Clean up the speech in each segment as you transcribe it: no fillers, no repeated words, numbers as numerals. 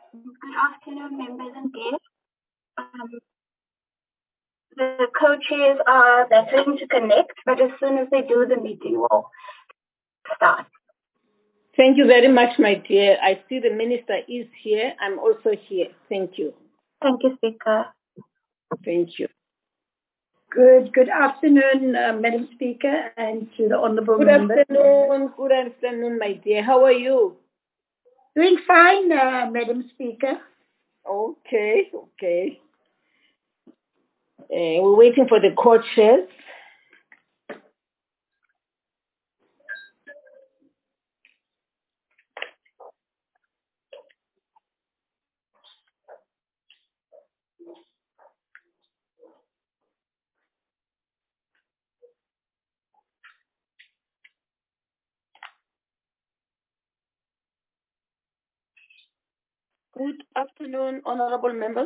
Good afternoon, members and guests. The co-chairs are battling to connect, but as soon as they do, the meeting will start. Thank you very much, my dear. I see the minister is here. I'm also here. Thank you. Thank you, Speaker. Thank you. Good afternoon, Madam Speaker, and to the honourable members. Good afternoon, my dear. How are you? Doing fine, Madam Speaker. Okay. We're waiting for the co-chairs. Good afternoon, honourable members.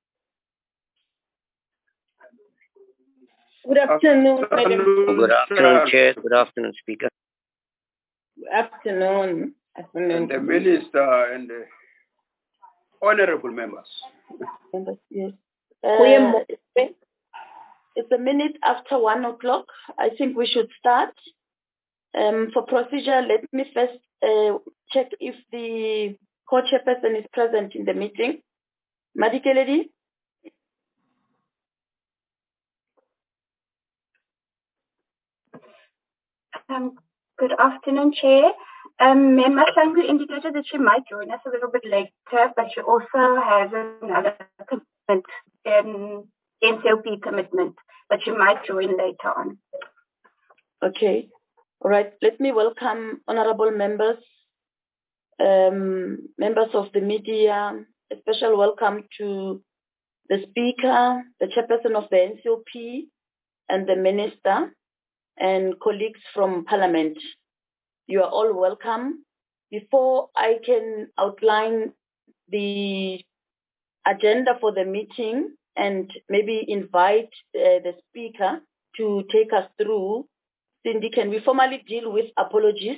Good afternoon, Madam. Good afternoon, Chair. Good afternoon, Speaker. Good afternoon. And the Minister and the honourable members. Yes. It's a minute after 1 o'clock. I think we should start. For procedure, let me first check if the co-chairperson is present in the meeting. Madikeledi? Good afternoon, Chair. Member Shangu indicated that she might join us a little bit later, but she also has another commitment, NCOP commitment, but she might join later on. Okay. All right. Let me welcome honorable members, members of the media. A special welcome to the Speaker, the Chairperson of the NCOP, and the Minister, and colleagues from Parliament. You are all welcome. Before I can outline the agenda for the meeting and maybe invite the Speaker to take us through, Cindy, can we formally deal with apologies?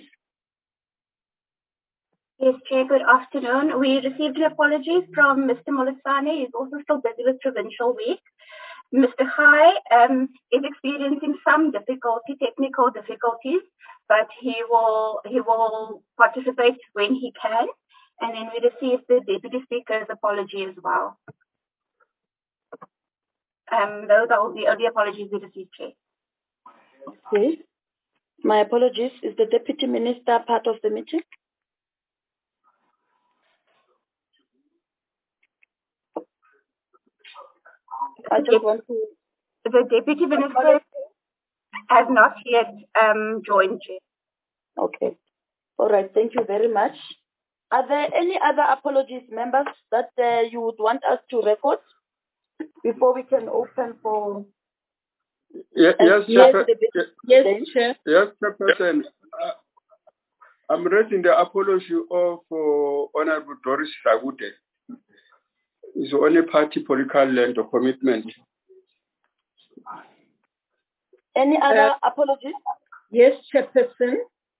Yes, Chair, good afternoon. We received apologies from Mr. Molisane. He's also still busy with Provincial Week. Mr. Khai is experiencing some technical difficulties, but he will participate when he can. And then we received the Deputy Speaker's apology as well. Those are all the only apologies we received, Chair. Okay. My apologies. Is the Deputy Minister part of the meeting? I just want to... The Deputy Minister has not yet joined, Chair. Okay. All right. Thank you very much. Are there any other apologies, members, that you would want us to record before we can open for... Yes, Chairperson. I'm raising the apology of Honorable Doris Sagute. It's only party political land of commitment. Any other apologies? Yes, Chairperson.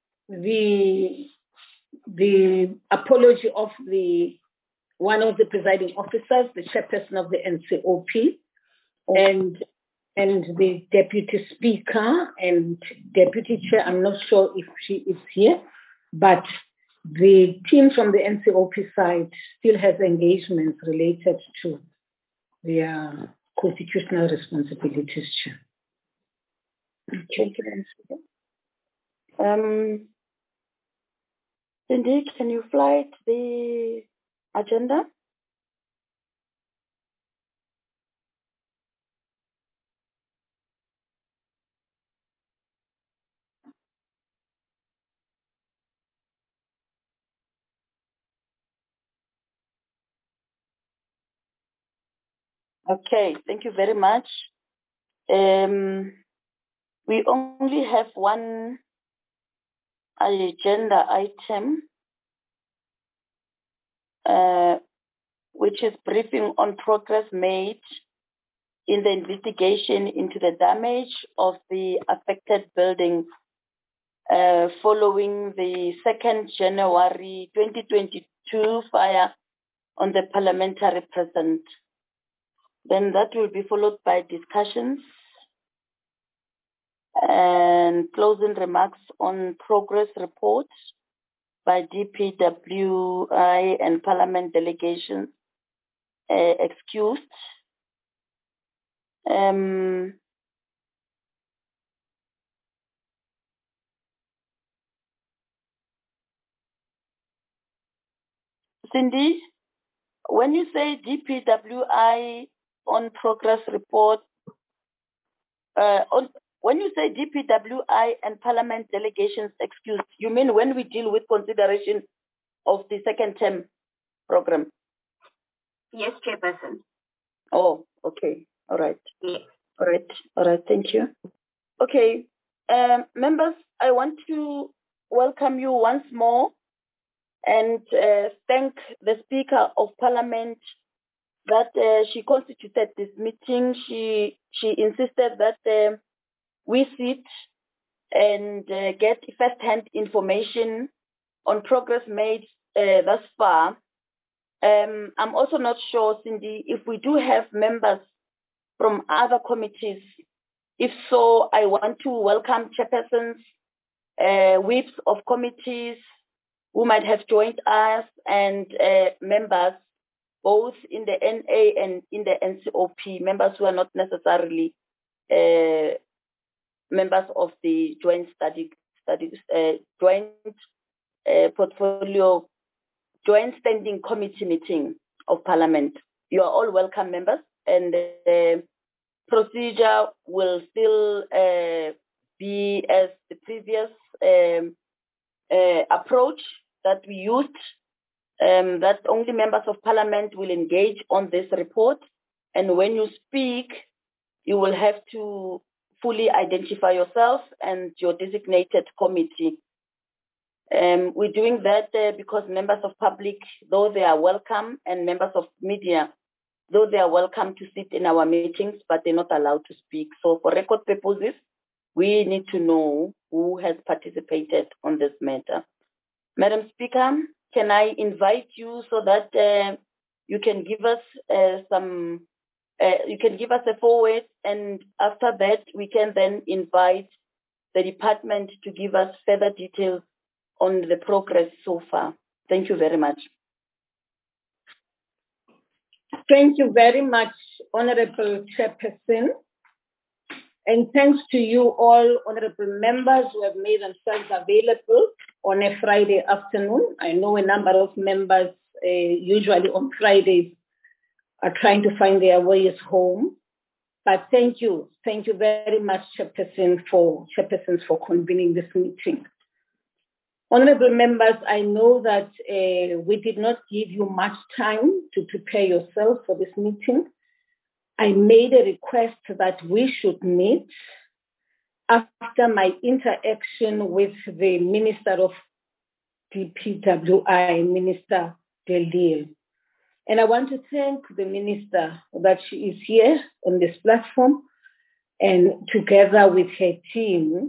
The apology of one of the presiding officers, the Chairperson of the NCOP, and the Deputy Speaker and Deputy Chair. I'm not sure if she is here, but the team from the NCOP side still has engagements related to their constitutional responsibilities, Chair. Thank you, Madam Speaker. Cindy, can you flight the agenda? Okay, thank you very much. We only have one agenda item, which is briefing on progress made in the investigation into the damage of the affected buildings following the 2nd January 2022 fire on the parliamentary present. Then that will be followed by discussions and closing remarks on progress reports by DPWI and Parliament delegations excused. Cindy, when you say DPWI on progress report, when you say DPWI and Parliament delegations excused, you mean when we deal with consideration of the second term program? Yes, Chairperson. Oh, okay. All right. Yes. All right. All right. Thank you. Okay. Members, I want to welcome you once more and thank the Speaker of Parliament that she constituted this meeting. She insisted that we sit and get first-hand information on progress made thus far. I'm also not sure, Cindy, if we do have members from other committees. If so, I want to welcome chairpersons, whips of committees who might have joined us, and members both in the NA and in the NCOP, members who are not necessarily members of the joint portfolio, joint standing committee meeting of Parliament. You are all welcome, members, and procedure will still be as the previous approach that we used, that only members of Parliament will engage on this report. And when you speak, you will have to fully identify yourself and your designated committee. We're doing that because members of public, though they are welcome, and members of media, though they are welcome to sit in our meetings, but they're not allowed to speak. So for record purposes, we need to know who has participated on this matter. Madam Speaker, can I invite you so that you can give us a forward, and after that we can then invite the department to give us further details on the progress so far. Thank you very much. Thank you very much, Honorable Chairperson. And thanks to you all, honorable members who have made themselves available on a Friday afternoon. I know a number of members usually on Fridays are trying to find their ways home. But thank you very much, chairpersons for convening this meeting. Honorable members, I know that we did not give you much time to prepare yourself for this meeting. I made a request that we should meet after my interaction with the Minister of DPWI, Minister Delille. And I want to thank the Minister that she is here on this platform, and together with her team,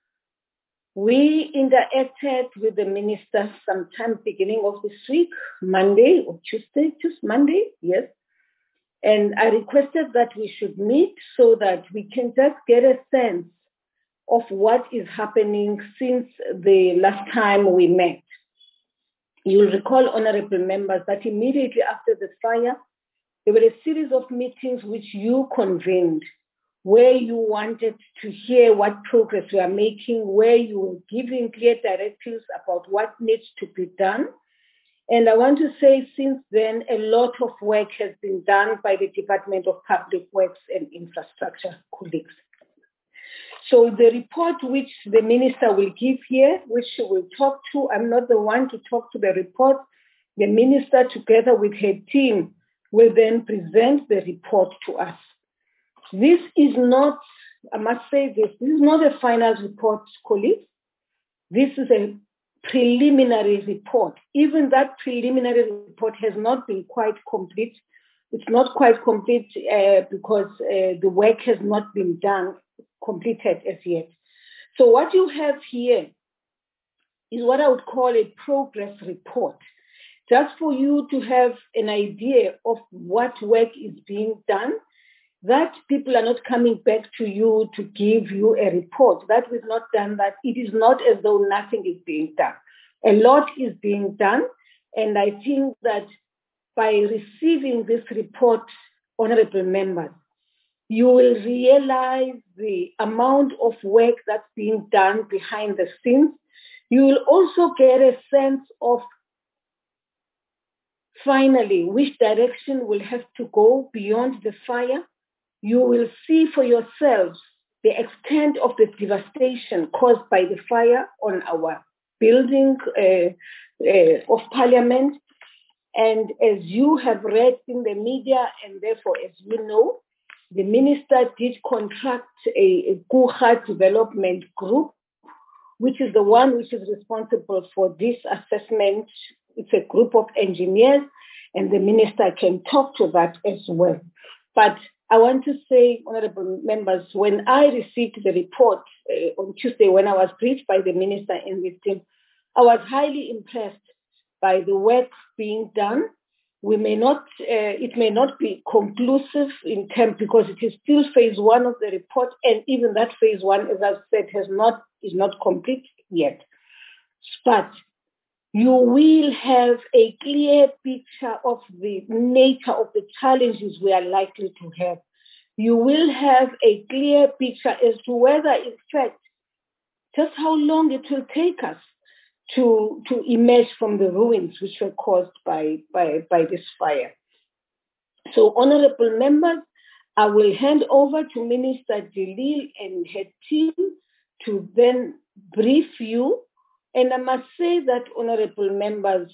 we interacted with the Minister sometime beginning of this week, Monday or Tuesday, just Monday, yes. And I requested that we should meet so that we can just get a sense of what is happening since the last time we met. You'll recall, honorable members, that immediately after the fire, there were a series of meetings which you convened, where you wanted to hear what progress we are making, where you were giving clear directives about what needs to be done. And I want to say since then, a lot of work has been done by the Department of Public Works and Infrastructure colleagues. So the report which the minister will give here, which she will talk to, I'm not the one to talk to the report. The minister, together with her team, will then present the report to us. This is not, I must say this is not a final report, colleagues. This is a preliminary report. Even that preliminary report has not been quite complete. It's not quite complete because the work has not been completed as yet. So what you have here is what I would call a progress report. just for you to have an idea of what work is being done, that people are not coming back to you to give you a report, that we've not done that. It is not as though nothing is being done. A lot is being done, and I think that by receiving this report, honorable members, you will realize the amount of work that's being done behind the scenes. You will also get a sense of, finally, which direction will have to go beyond the fire. You will see for yourselves the extent of the devastation caused by the fire on our building of Parliament. And as you have read in the media, and therefore, as you know, the minister did contract a Guha development group, which is the one which is responsible for this assessment. It's a group of engineers, and the minister can talk to that as well. But I want to say, honorable members, when I received the report on Tuesday, when I was briefed by the minister in this team, I was highly impressed by the work being done. It may not be conclusive in terms, because it is still phase one of the report, and even that phase one, as I've said, is not complete yet. But you will have a clear picture of the nature of the challenges we are likely to have. You will have a clear picture as to whether, in fact, just how long it will take us to emerge from the ruins which were caused by this fire. So, honorable members, I will hand over to Minister de Lille and her team to then brief you. And I must say that, honorable members,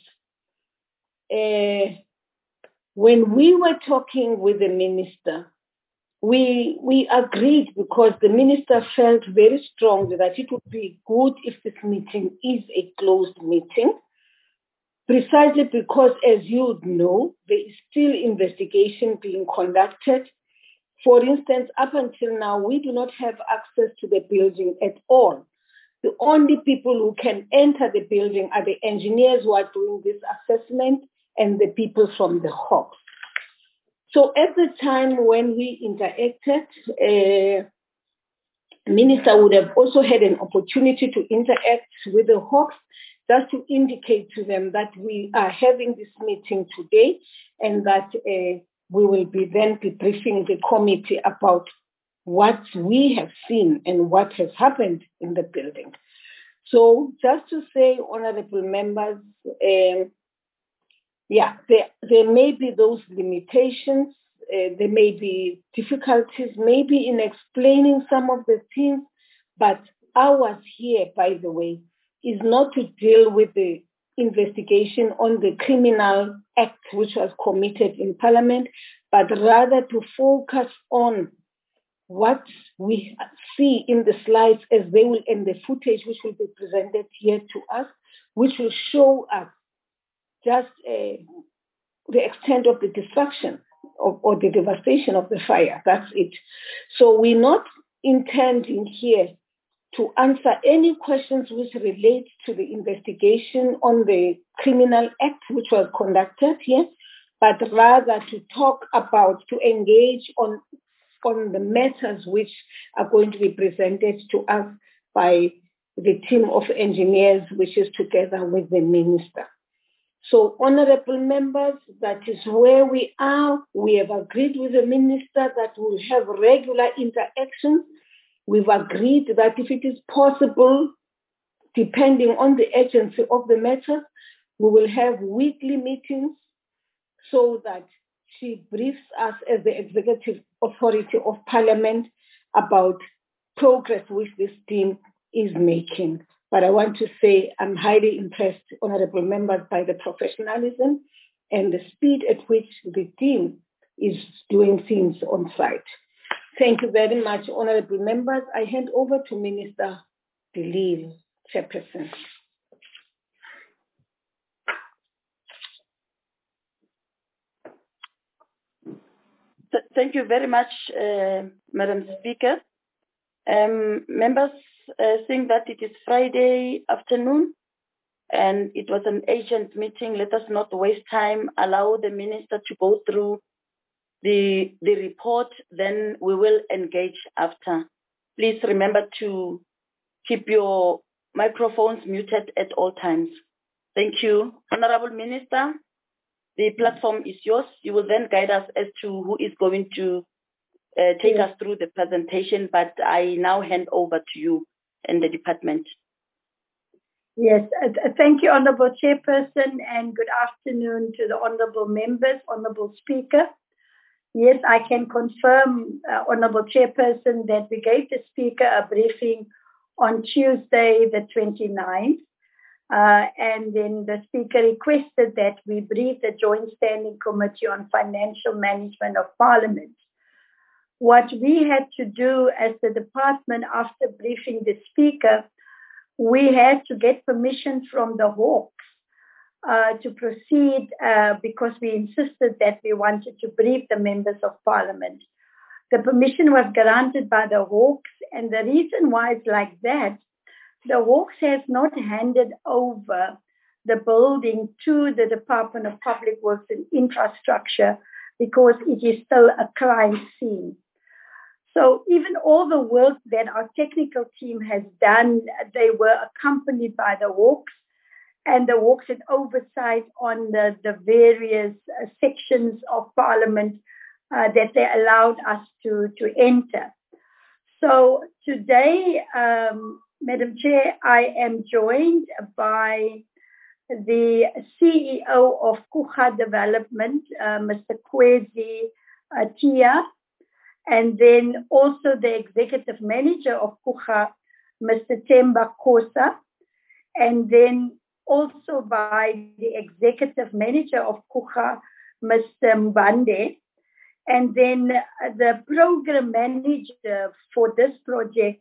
when we were talking with the minister, we agreed, because the minister felt very strongly that it would be good if this meeting is a closed meeting, precisely because, as you know, there is still investigation being conducted. For instance, up until now, we do not have access to the building at all. The only people who can enter the building are the engineers who are doing this assessment and the people from the Hawks. So at the time when we interacted, the minister would have also had an opportunity to interact with the Hawks, just to indicate to them that we are having this meeting today, and that we will be briefing the committee about what we have seen and what has happened in the building. So just to say, honorable members, there may be those limitations, there may be difficulties maybe in explaining some of the things, but ours here, by the way, is not to deal with the investigation on the criminal act which was committed in Parliament, but rather to focus on what we see in the slides as they will, and the footage which will be presented here to us, which will show us just the extent of the destruction or the devastation of the fire. That's it. So we're not intending here to answer any questions which relate to the investigation on the criminal act which was conducted here, but rather to talk about, to engage on the matters which are going to be presented to us by the team of engineers, which is together with the minister. So, honorable members, that is where we are. We have agreed with the minister that we'll have regular interactions. We've agreed that if it is possible, depending on the urgency of the matter, we will have weekly meetings so that she briefs us as the executive authority of Parliament about progress which this team is making. But I want to say I'm highly impressed, honorable members, by the professionalism and the speed at which the team is doing things on site. Thank you very much, honorable members. I hand over to Minister de Lille, Chairperson. Thank you very much, Madam Speaker. Members, seeing that it is Friday afternoon, and it was an urgent meeting. Let us not waste time. Allow the minister to go through the report, then we will engage after. Please remember to keep your microphones muted at all times. Thank you. Honorable Minister, the platform is yours. You will then guide us as to who is going to take us through the presentation, but I now hand over to you and the department. Yes, thank you, Honourable Chairperson, and good afternoon to the Honourable Members, Honourable Speaker. Yes, I can confirm, Honourable Chairperson, that we gave the Speaker a briefing on Tuesday the 29th, and then the Speaker requested that we brief the Joint Standing Committee on Financial Management of Parliament. What we had to do as the department after briefing the Speaker, we had to get permission from the Hawks to proceed because we insisted that we wanted to brief the members of Parliament. The permission was granted by the Hawks, and the reason why it's like that, the Hawks has not handed over the building to the Department of Public Works and Infrastructure because it is still a crime scene. So even all the work that our technical team has done, they were accompanied by the Hawks, and the Hawks had oversight on the various sections of Parliament that they allowed us to enter. So today, Madam Chair, I am joined by the CEO of Kucha Development, Mr. Kwezi Tia, and then also the executive manager of Kucha, Mr. Temba Kosa, and then also by the executive manager of Kucha, Mr. Mbande, and then the program manager for this project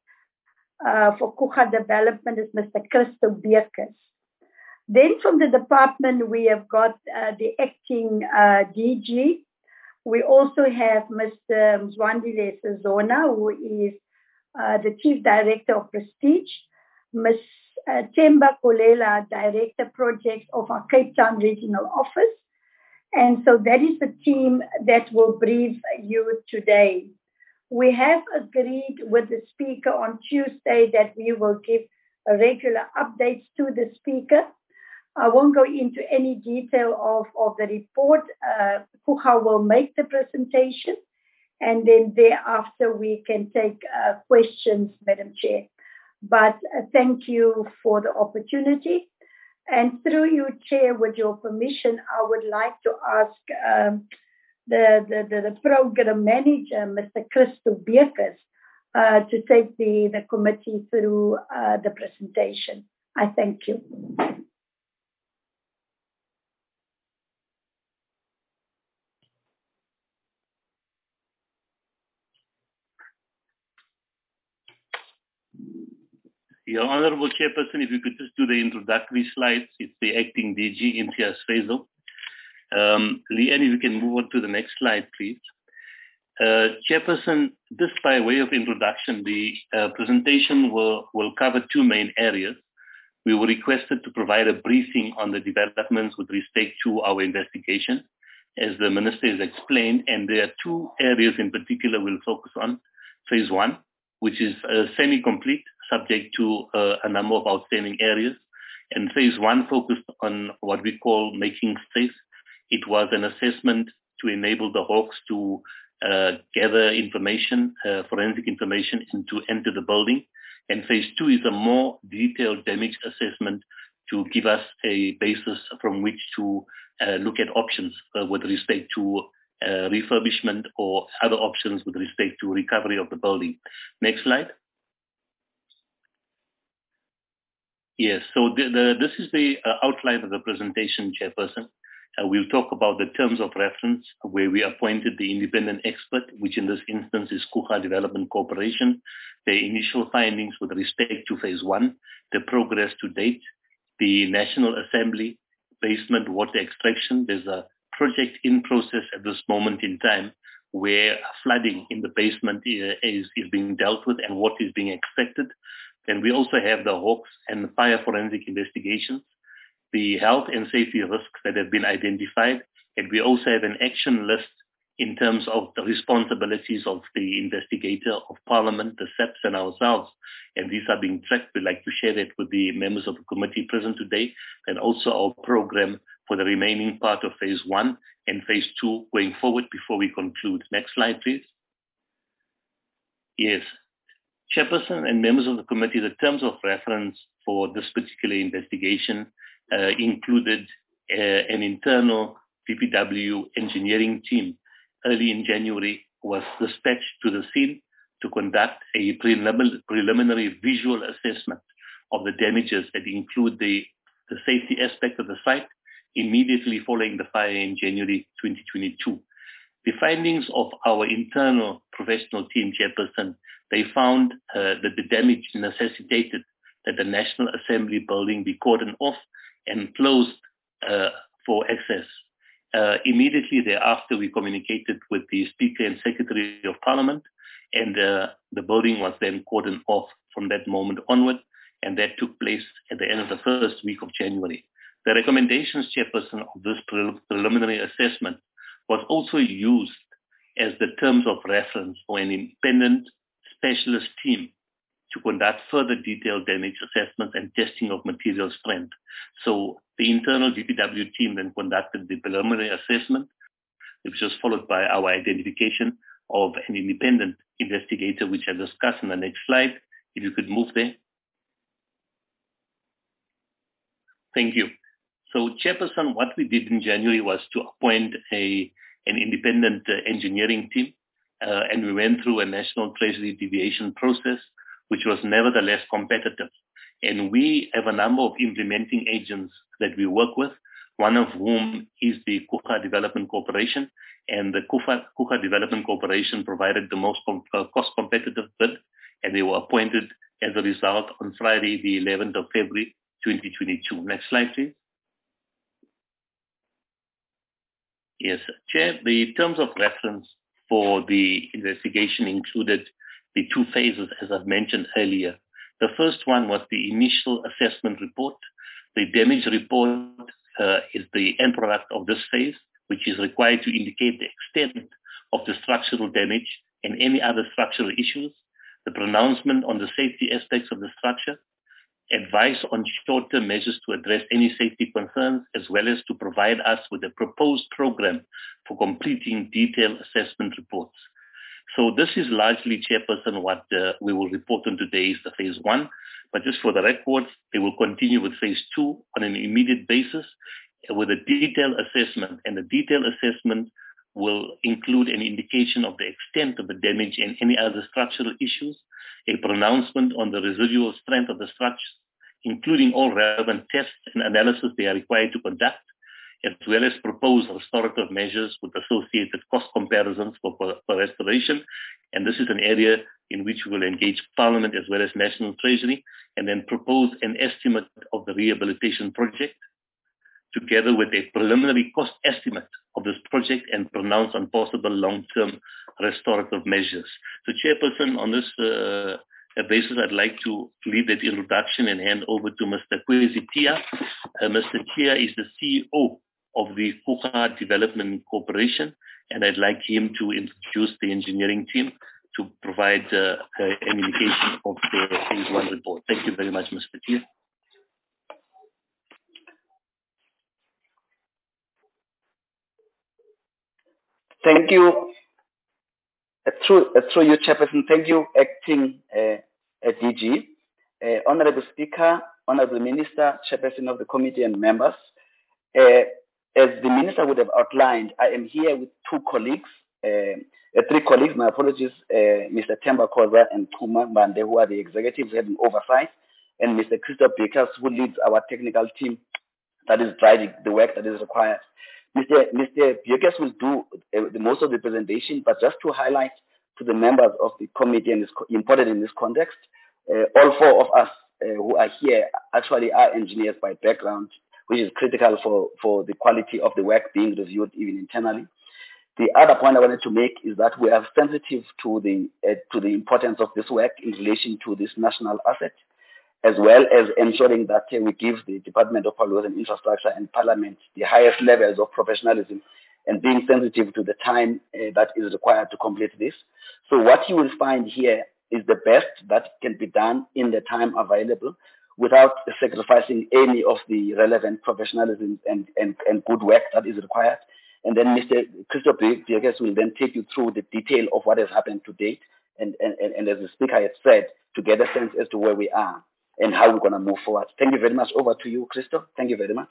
for Kucha Development is Mr. Christo Beekes. Then from the department, we have got the acting DG. We also have Mr. Mzwandile Sizona, who is the Chief Director of Prestige, Ms. Temba Kolela, Director Projects of our Cape Town Regional Office. And so that is the team that will brief you today. We have agreed with the Speaker on Tuesday that we will give regular updates to the Speaker. I won't go into any detail of the report. Kucha will make the presentation, and then thereafter we can take questions, Madam Chair. But thank you for the opportunity. And through you, Chair, with your permission, I would like to ask the program manager, Mr. Christo Beekes, to take the committee through the presentation. I thank you. Your Honorable Chairperson, if you could just do the introductory slides. It's the acting DG, Imtiaz Faisal. Leanne, if you can move on to the next slide, please. Chairperson, just by way of introduction, the presentation will cover two main areas. We were requested to provide a briefing on the developments with respect to our investigation, as the Minister has explained, and there are two areas in particular we'll focus on. Phase one, which is semi-complete, subject to a number of outstanding areas. And phase one focused on what we call making safe. It was an assessment to enable the Hawks to gather information, forensic information, and to enter the building. And phase two is a more detailed damage assessment to give us a basis from which to look at options with respect to refurbishment or other options with respect to recovery of the building. Next slide. Yes, so this is the outline of the presentation, Chairperson. We'll talk about the terms of reference, where we appointed the independent expert, which in this instance is Kucha Development Corporation, the initial findings with respect to phase one, the progress to date, the National Assembly, basement water extraction. There's a project in process at this moment in time where flooding in the basement is being dealt with and what is being expected. Then we also have the Hawks and the fire forensic investigations. the health and safety risks that have been identified, and we also have an action list in terms of the responsibilities of the investigator, of Parliament, the SEPs, and ourselves. And these are being tracked. We'd like to share that with the members of the committee present today, and also our program for the remaining part of phase 1 and phase 2 going forward before we conclude. Next slide, please. Yes. Chairperson and members of the committee, the terms of reference for this particular investigation included an internal DPW engineering team. Early in January was dispatched to the scene to conduct a preliminary visual assessment of the damages that include the safety aspect of the site immediately following the fire in January 2022. The findings of our internal professional team, Chairperson, they found that the damage necessitated that the National Assembly building be cordoned off and closed for access. Immediately thereafter, we communicated with the Speaker and Secretary of Parliament, and the building was then cordoned off from that moment onward, and that took place at the end of the first week of January. The recommendations, Chairperson, of this preliminary assessment was also used as the terms of reference for an independent specialist team to conduct further detailed damage assessments and testing of material strength. So the internal DPW team then conducted the preliminary assessment, which was followed by our identification of an independent investigator, which I'll discuss in the next slide. If you could move there. Thank you. So, Chairperson, what we did in January was to appoint an independent engineering team, and we went through a National Treasury deviation process, which was nevertheless competitive. And we have a number of implementing agents that we work with, one of whom is the Coega Development Corporation, and the Coega Development Corporation provided the most cost-competitive bid, and they were appointed as a result on Friday, the 11th of February, 2022. Next slide, please. Yes, Chair, the terms of reference for the investigation included the two phases, as I've mentioned earlier. The first one was the initial assessment report. The damage report is the end product of this phase, which is required to indicate the extent of the structural damage and any other structural issues, the pronouncement on the safety aspects of the structure, advice on short-term measures to address any safety concerns, as well as to provide us with a proposed program for completing detailed assessment reports. So this is largely, Chairperson, what we will report on today is the phase 1. But just for the records, they will continue with phase 2 on an immediate basis with a detailed assessment. And the detailed assessment will include an indication of the extent of the damage and any other structural issues, a pronouncement on the residual strength of the structure, including all relevant tests and analysis they are required to conduct, as well as propose restorative measures with associated cost comparisons for restoration. And this is an area in which we will engage Parliament as well as National Treasury, and then propose an estimate of the rehabilitation project, together with a preliminary cost estimate of this project, and pronounce on possible long-term restorative measures. So, Chairperson, on this basis, I'd like to leave that introduction and hand over to Mr. Kwesi Tia. Mr. Tia is the CEO of the Coega Development Corporation, and I'd like him to introduce the engineering team to provide an indication of the phase 1 report. Thank you very much, Mr. Tia. Thank you. Through you, Chairperson, thank you, Acting DG. Honorable Speaker, Honorable Minister, Chairperson of the committee and members. As the Minister would have outlined, I am here with three colleagues, my apologies, Mr. Themba Khoza and Kuma Mbande, who are the executives having oversight, and Mr. Christoph Bakers, who leads our technical team that is driving the work that is required. Mr. Bakers will do the most of the presentation, but just to highlight to the members of the committee, and it's important in this context, all four of us who are here actually are engineers by background, which is critical for the quality of the work being reviewed even internally. The other point I wanted to make is that we are sensitive to the importance of this work in relation to this national asset. as well as ensuring that we give the Department of Public Works and Infrastructure and Parliament the highest levels of professionalism and being sensitive to the time that is required to complete this. So what you will find here is the best that can be done in the time available without sacrificing any of the relevant professionalism and good work that is required. And then Mr. Christoph Beekes will then take you through the detail of what has happened to date and as the speaker had said, to get a sense as to where we are and how we're going to move forward. Thank you very much. Over to you, Christoph. Thank you very much.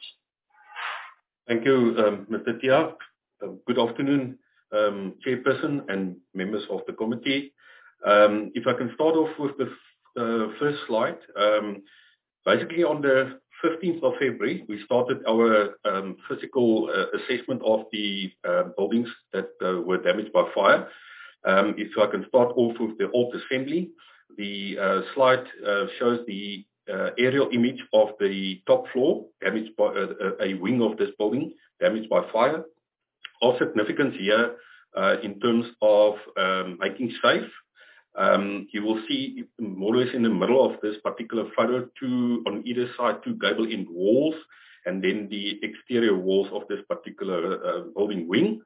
Thank you, Mr. Tia. Good afternoon, Chairperson and members of the committee. If I can start off with the first slide. Basically, on the 15th of February, we started our physical assessment of the buildings that were damaged by fire. If I can start off with the alt assembly, the slide shows the aerial image of the top floor damaged by a wing of this building damaged by fire. Of significance here in terms of making safe. You will see more or less in the middle of this particular photo on either side two gable end walls and then the exterior walls of this particular building wing.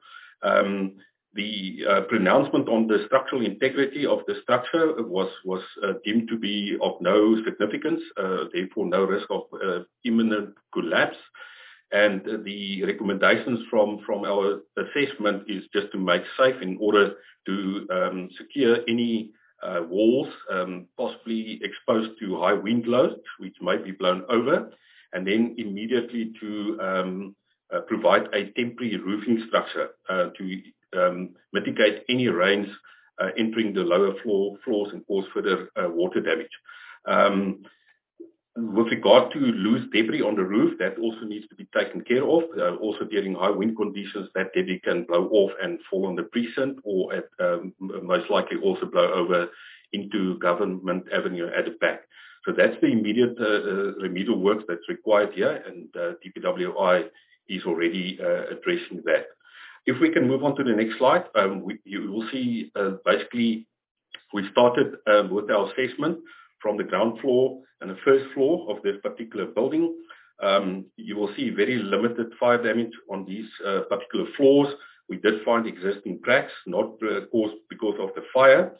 The pronouncement on the structural integrity of the structure was deemed to be of no significance, therefore no risk of imminent collapse. And the recommendations from our assessment is just to make safe in order to secure any walls possibly exposed to high wind loads, which may be blown over, and then immediately to provide a temporary roofing structure to mitigate any rains entering the lower floors and cause further water damage. With regard to loose debris on the roof, that also needs to be taken care of. Also during high wind conditions, that debris can blow off and fall on the precinct or most likely also blow over into Government Avenue at the back. So that's the immediate remedial work that's required here, and DPWI is already addressing that. If we can move on to the next slide, you will see basically we started with our assessment from the ground floor and the first floor of this particular building. You will see very limited fire damage on these particular floors. We did find existing cracks, not caused because of the fire.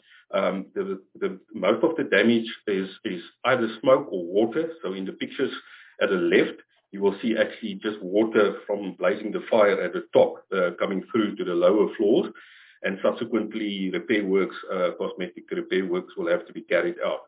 Most of the damage is either smoke or water. So in the pictures at the left, you will see actually just water from blazing the fire at the top coming through to the lower floors. And subsequently, repair works, cosmetic repair works will have to be carried out.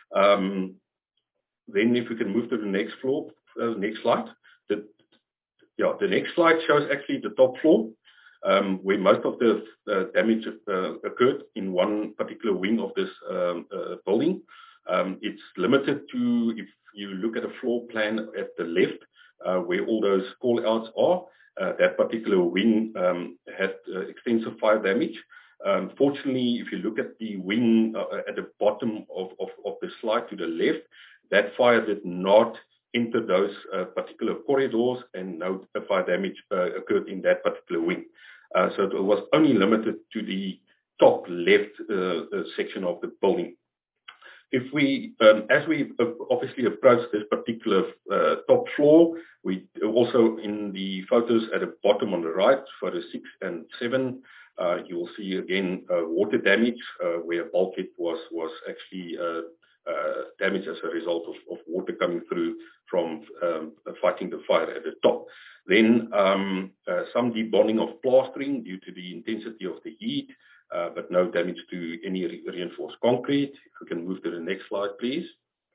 Then if we can move to the next floor, next slide. The next slide shows actually the top floor, where most of the damage occurred in one particular wing of this building. It's limited to, if you look at a floor plan at the left, where all those call-outs are, that particular wing had extensive fire damage. Fortunately, if you look at the wing at the bottom of the slide to the left, that fire did not enter those particular corridors and no fire damage occurred in that particular wing. So it was only limited to the top left section of the building. If we, as we obviously approach this particular top floor, we also in the photos at the bottom on the right, photo 6 and 7, you will see again water damage where bulkhead was actually damaged as a result of water coming through from fighting the fire at the top. Then some debonding of plastering due to the intensity of the heat, but no damage to any reinforced concrete. If we can move to the next slide, please.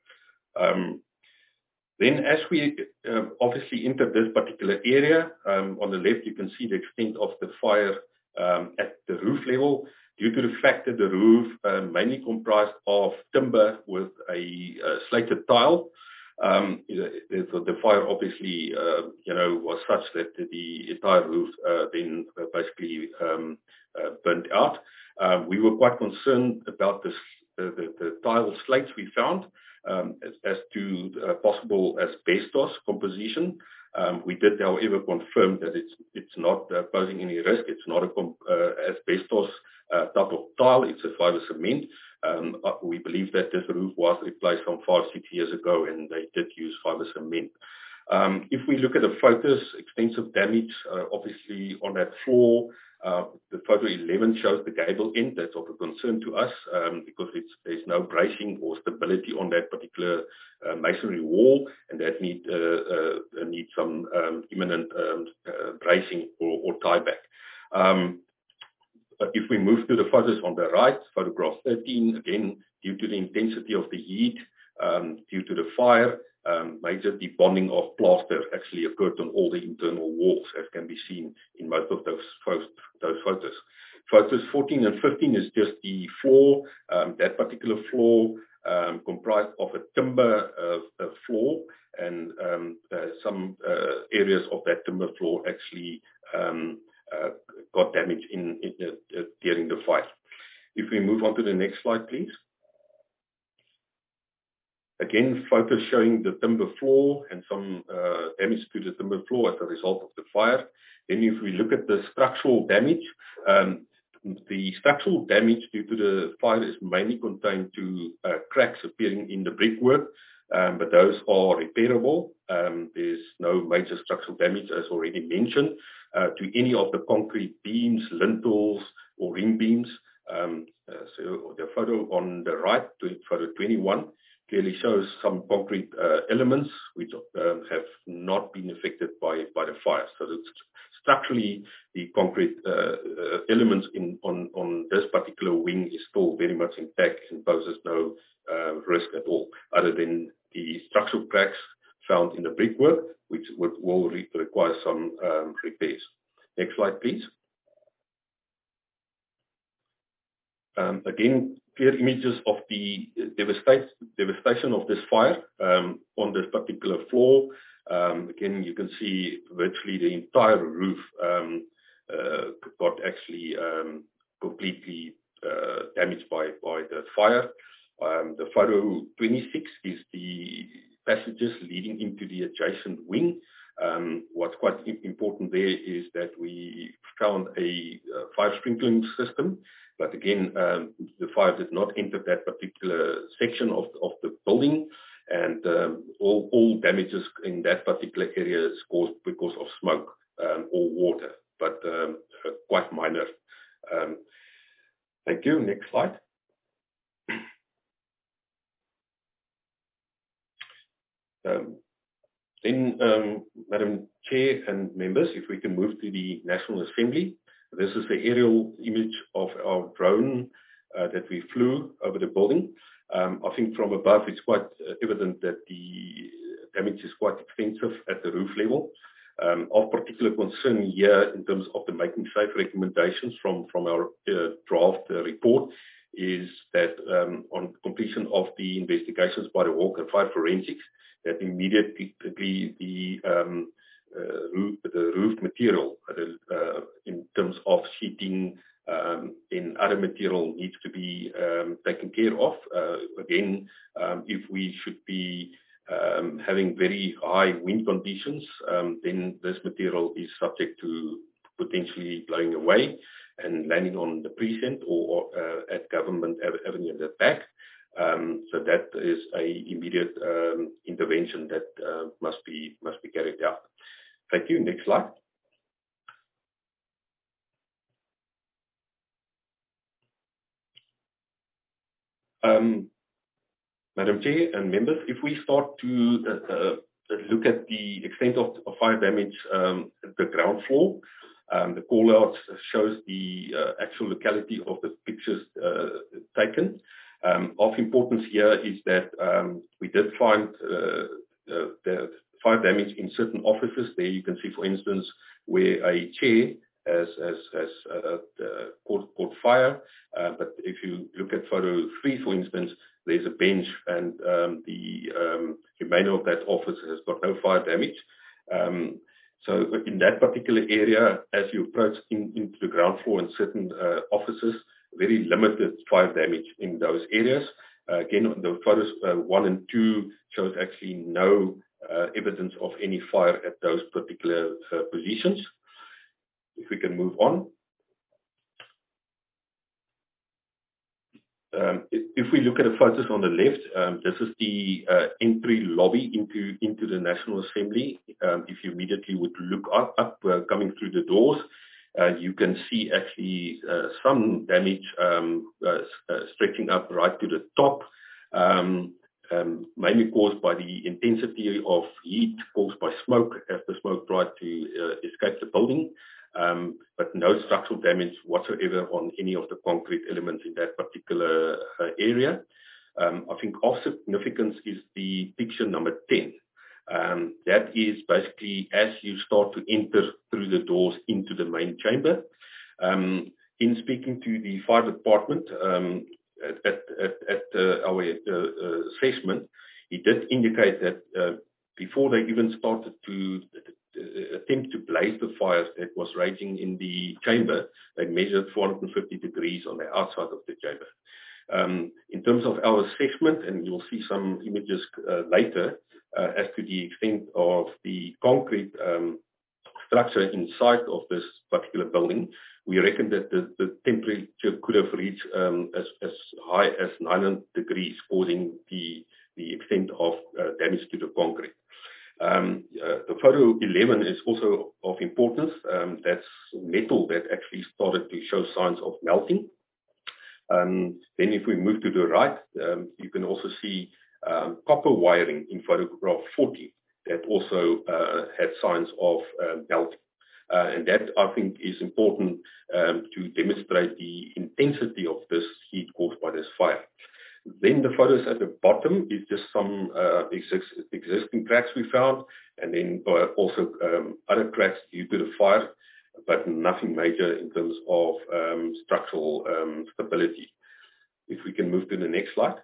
Then as we obviously entered this particular area, on the left you can see the extent of the fire at the roof level, due to the fact that the roof mainly comprised of timber with a slated tile. The fire obviously, was such that the entire roof then basically burnt out. We were quite concerned about the tile slates we found as to possible asbestos composition. We did, however, confirm that it's not posing any risk. It's not a asbestos type of tile. It's a fiber cement. We believe that this roof was replaced some 5-6 years ago, and they did use fiber cement. If we look at the photos, extensive damage, obviously on that floor. The photo 11 shows the gable end. That's of a concern to us because there's no bracing or stability on that particular masonry wall, and that needs some imminent bracing or tie back. If we move to the photos on the right, photograph 13, again, due to the intensity of the heat, due to the fire, major debonding of plaster actually occurred on all the internal walls, as can be seen in most of those photos. Photos 14 and 15 is just the floor. That particular floor comprised of a timber floor, and some areas of that timber floor actually got damaged during the fire. If we move on to the next slide, please. Again, photos showing the timber floor and some damage to the timber floor as a result of the fire. Then if we look at the structural damage, the structural damage due to the fire is mainly contained to cracks appearing in the brickwork, but those are repairable. There's no major structural damage, as already mentioned, to any of the concrete beams, lintels, or ring beams. So the photo on the right, photo 21, clearly shows some concrete elements which have not been affected by the fire. So structurally, the concrete elements on this particular wing is still very much intact and poses no risk at all, other than the structural cracks found in the brickwork, which will require some repairs. Next slide, please. Again, clear images of the devastation of this fire on this particular floor. Again, you can see virtually the entire roof got actually completely damaged by the fire. The photo 26 is the passages leading into the adjacent wing. What's quite important there is that we found a fire sprinkling system, but again, the fire did not enter that particular section of the building, and all damages in that particular area is caused because of smoke or water, but quite minor. Thank you. Next slide. Then, Madam Chair and members, if we can move to the National Assembly. This is the aerial image of our drone that we flew over the building. I think from above it's quite evident that the damage is quite extensive at the roof level. Of particular concern here in terms of the making safe recommendations from our draft report is that on completion of the investigations by the Walker Fire Forensics, that immediately the roof material in terms of sheeting and other material needs to be taken care of. Again, if we should be having very high wind conditions, then this material is subject to potentially blowing away and landing on the precinct or at Government Avenue at the back. So that is a immediate intervention that must be carried out. Thank you. Next slide. Madam Chair and members, if we start to look at the extent of fire damage at the ground floor, the call-out shows the actual locality of the pictures taken. Of importance here is that we did find the fire damage in certain offices. There you can see, for instance, where a chair has caught fire. But if you look at photo 3, for instance, there's a bench, and the remainder of that office has got no fire damage. So in that particular area, as you approach into the ground floor in certain offices, very limited fire damage in those areas. Again, the photos 1 and 2 shows actually no evidence of any fire at those particular positions. If we can move on. if we look at the photos on the left, this is the entry lobby into the National Assembly. If you immediately would look up coming through the doors, you can see actually some damage stretching up right to the top, mainly caused by the intensity of heat caused by smoke as the smoke tried to escape the building. But no structural damage whatsoever on any of the concrete elements in that particular area. I think of significance is the picture number 10. That is basically as you start to enter through the doors into the main chamber. In speaking to the fire department at our assessment, he did indicate that before they even started to attempt to blaze the fire that was raging in the chamber, they measured 450 degrees on the outside of the chamber. In terms of our assessment, and you'll see some images later, as to the extent of the concrete structure inside of this particular building, we reckon that the temperature could have reached as high as 900 degrees, causing the extent of damage to the concrete. The photo 11 is also of importance. That's metal that actually started to show signs of melting. Then if we move to the right, you can also see copper wiring in photograph 40 that also had signs of melting. And that, I think, is important to demonstrate the intensity of this heat caused by this fire. Then the photos at the bottom is just some existing cracks we found, and then also other cracks due to the fire, but nothing major in terms of structural stability. If we can move to the next slide.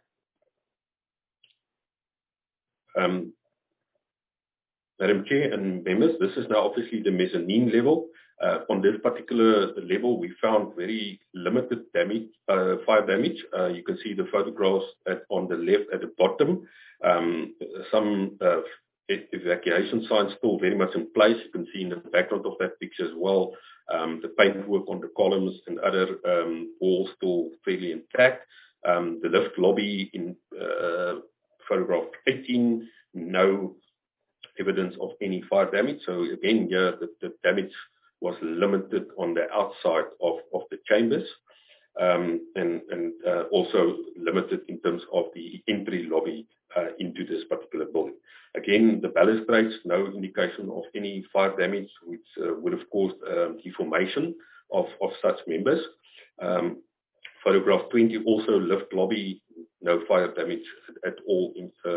Madam Chair and members, this is now obviously the mezzanine level. On this particular level, we found very limited damage, fire damage. You can see the photographs on the left at the bottom. Some evacuation signs still very much in place. You can see in the background of that picture as well, the paintwork on the columns and other walls still fairly intact. The lift lobby in photograph 18, no evidence of any fire damage. So again, here the damage was limited on the outside of the chambers, and also limited in terms of the entry lobby into this particular building. Again, the balustrades, no indication of any fire damage, which would have caused deformation of such members. Photograph 20, also lift lobby, no fire damage at all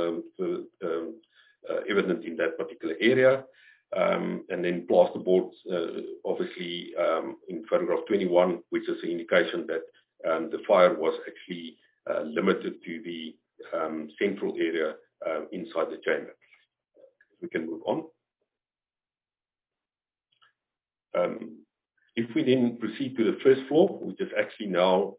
evident in that particular area. And then plasterboards, obviously, in photograph 21, which is an indication that the fire was actually limited to the central area inside the chamber. We can move on. If we then proceed to the first floor, which is actually now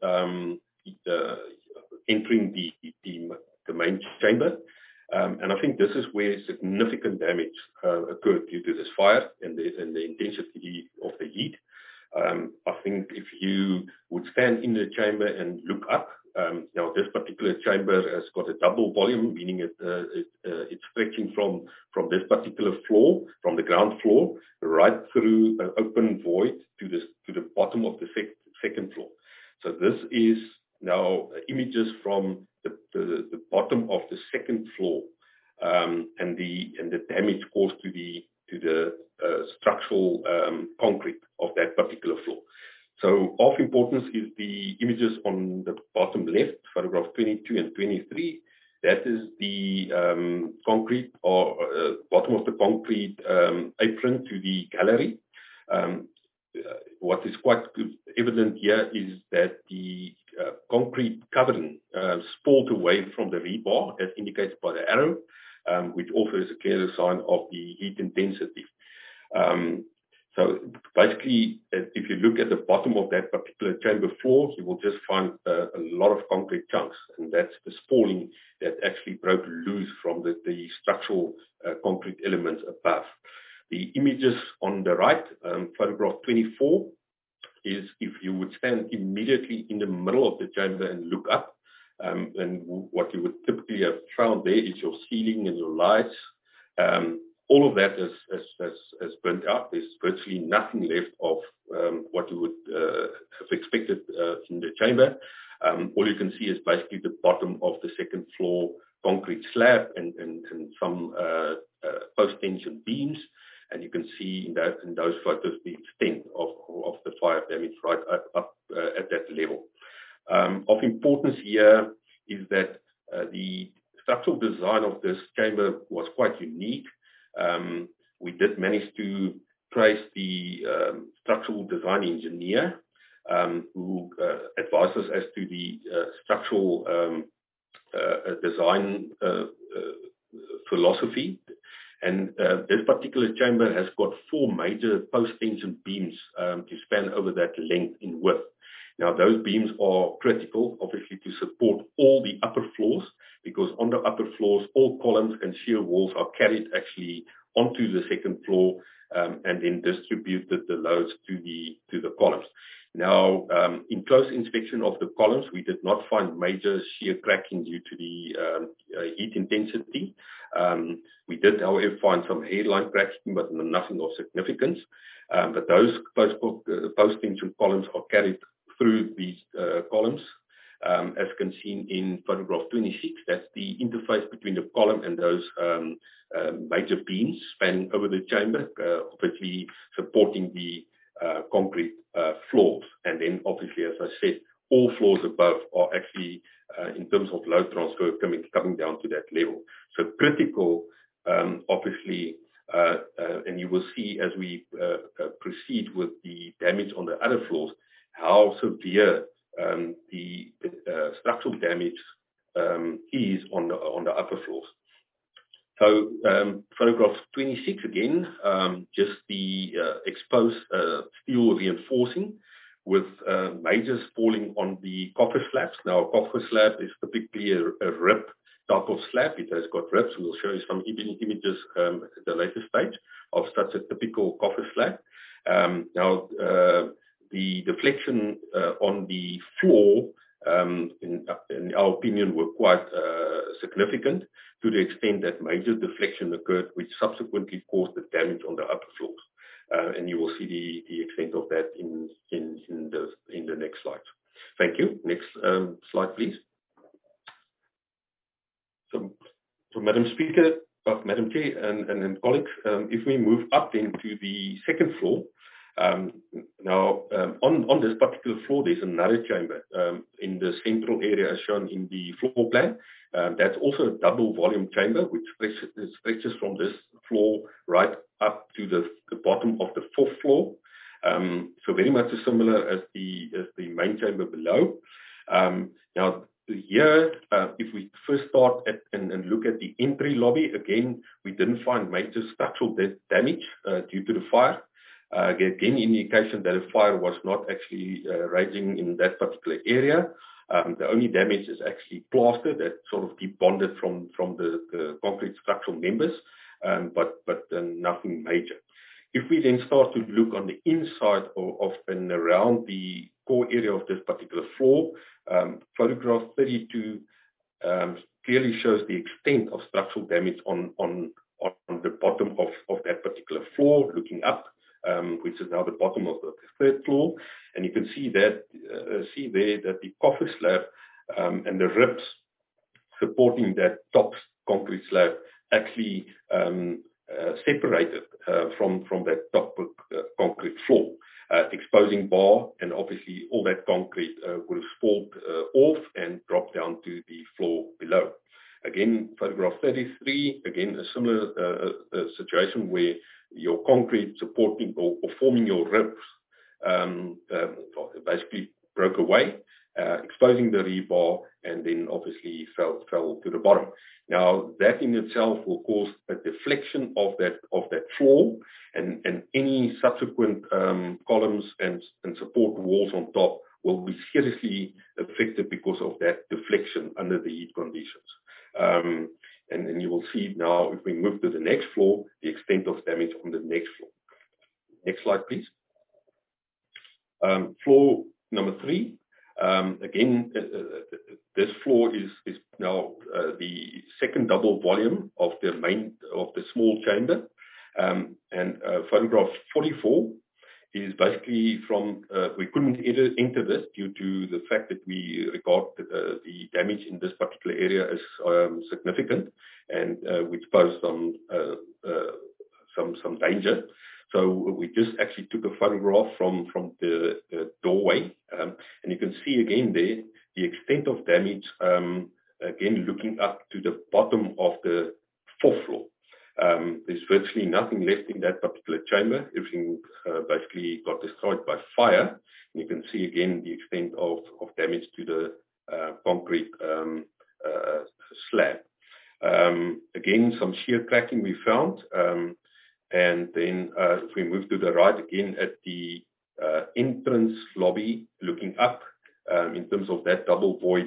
entering the main chamber. And I think this is where significant damage occurred due to this fire and the intensity of the heat. I think if you would stand in the chamber and look up, now this particular chamber has got a double volume, meaning it's stretching from this particular floor, from the ground floor, right through an open void to the bottom of the second floor. So this is now images from the bottom of the second floor, and the damage caused to the structural concrete of that particular floor. So of importance is the images on the bottom left, photograph 22 and 23. That is the concrete or bottom of the concrete apron to the gallery. What is quite evident here is that the concrete covering spalled away from the rebar, as indicated by the arrow, which also is a clear sign of the heat intensity. So basically, if you look at the bottom of that particular chamber floor, you will just find a lot of concrete chunks, and that's the spalling that actually broke loose from the structural concrete elements above. The images on the right, photograph 24, is if you would stand immediately in the middle of the chamber and look up, And what you would typically have found there is your ceiling and your lights. All of that has burnt out. There's virtually nothing left of what you would have expected in the chamber. All you can see is basically the bottom of the second floor concrete slab and some post-tension beams. And you can see in those photos the extent of the fire damage right up at that level. Of importance here is that the structural design of this chamber was quite unique. We did manage to trace the structural design engineer who advised us as to the structural design philosophy. And this particular chamber has got 4 major post-tension beams to span over that length in width. Now, those beams are critical, obviously, to support all the upper floors, because on the upper floors, all columns and shear walls are carried actually onto the second floor and then distributed the loads to the columns. Now, in close inspection of the columns, we did not find major shear cracking due to the heat intensity. We did, however, find some hairline cracking, but nothing of significance. But those post-tension columns are carried through these columns. As can be seen in photograph 26, that's the interface between the column and those major beams spanning over the chamber, obviously supporting the concrete floors. And then obviously, as I said, all floors above are actually, in terms of load transfer, coming down to that level. So critical, obviously, and you will see as we proceed with the damage on the other floors, how severe the structural damage is on the upper floors. So photograph 26 again, just the exposed steel reinforcing with majors falling on the coffer slabs. Now, a coffer slab is typically a rib type of slab. It has got ribs. We'll show you some images at the later stage of such a typical coffer slab. Now, the deflection on the floor, in our opinion, were quite significant, to the extent that major deflection occurred, which subsequently caused the damage on the upper floors. And you will see the extent of that in the next slide. Thank you. Next slide, please. So Madam Speaker, Madam Chair, and colleagues, if we move up then to the second floor. Now, on this particular floor, there's another chamber in the central area as shown in the floor plan. That's also a double volume chamber, which stretches from this floor right up to the bottom of the 4th floor. So very much similar as the main chamber below. Now, here, if we first start and look at the entry lobby, again, we didn't find major structural damage due to the fire. Again, indication that a fire was not actually raging in that particular area. The only damage is actually plaster that sort of debonded from the concrete structural members, but nothing major. If we then start to look on the inside of and around the core area of this particular floor, photograph 32 clearly shows the extent of structural damage on the bottom of that particular floor, looking up. Which is now the bottom of the 3rd floor, and you can see there that the coffer slab and the ribs supporting that top concrete slab actually separated from that top concrete floor, exposing bar, and obviously all that concrete would have spalled off and dropped down to the floor below. Again, photograph 33, again a similar situation where your concrete supporting or forming your ribs basically broke away, exposing the rebar, and then obviously fell to the bottom. Now, that in itself will cause a deflection of that floor, and any subsequent columns and support walls on top will be seriously affected because of that deflection under the heat conditions. And you will see now, if we move to the next floor, the extent of damage on the next floor. Next slide, please. Floor number 3. Again, this floor is now the second double volume of the small chamber. And photograph 44 is basically from, we couldn't enter this due to the fact that we regard the damage in this particular area as significant and which posed some danger. So we just actually took a photograph from the doorway, and you can see again there the extent of damage, again looking up to the bottom of the 4th floor. There's virtually nothing left in that particular chamber. Everything basically got destroyed by fire. And you can see again the extent of damage to the concrete slab. Again, some shear cracking we found. And then if we move to the right again at the entrance lobby, looking up in terms of that double void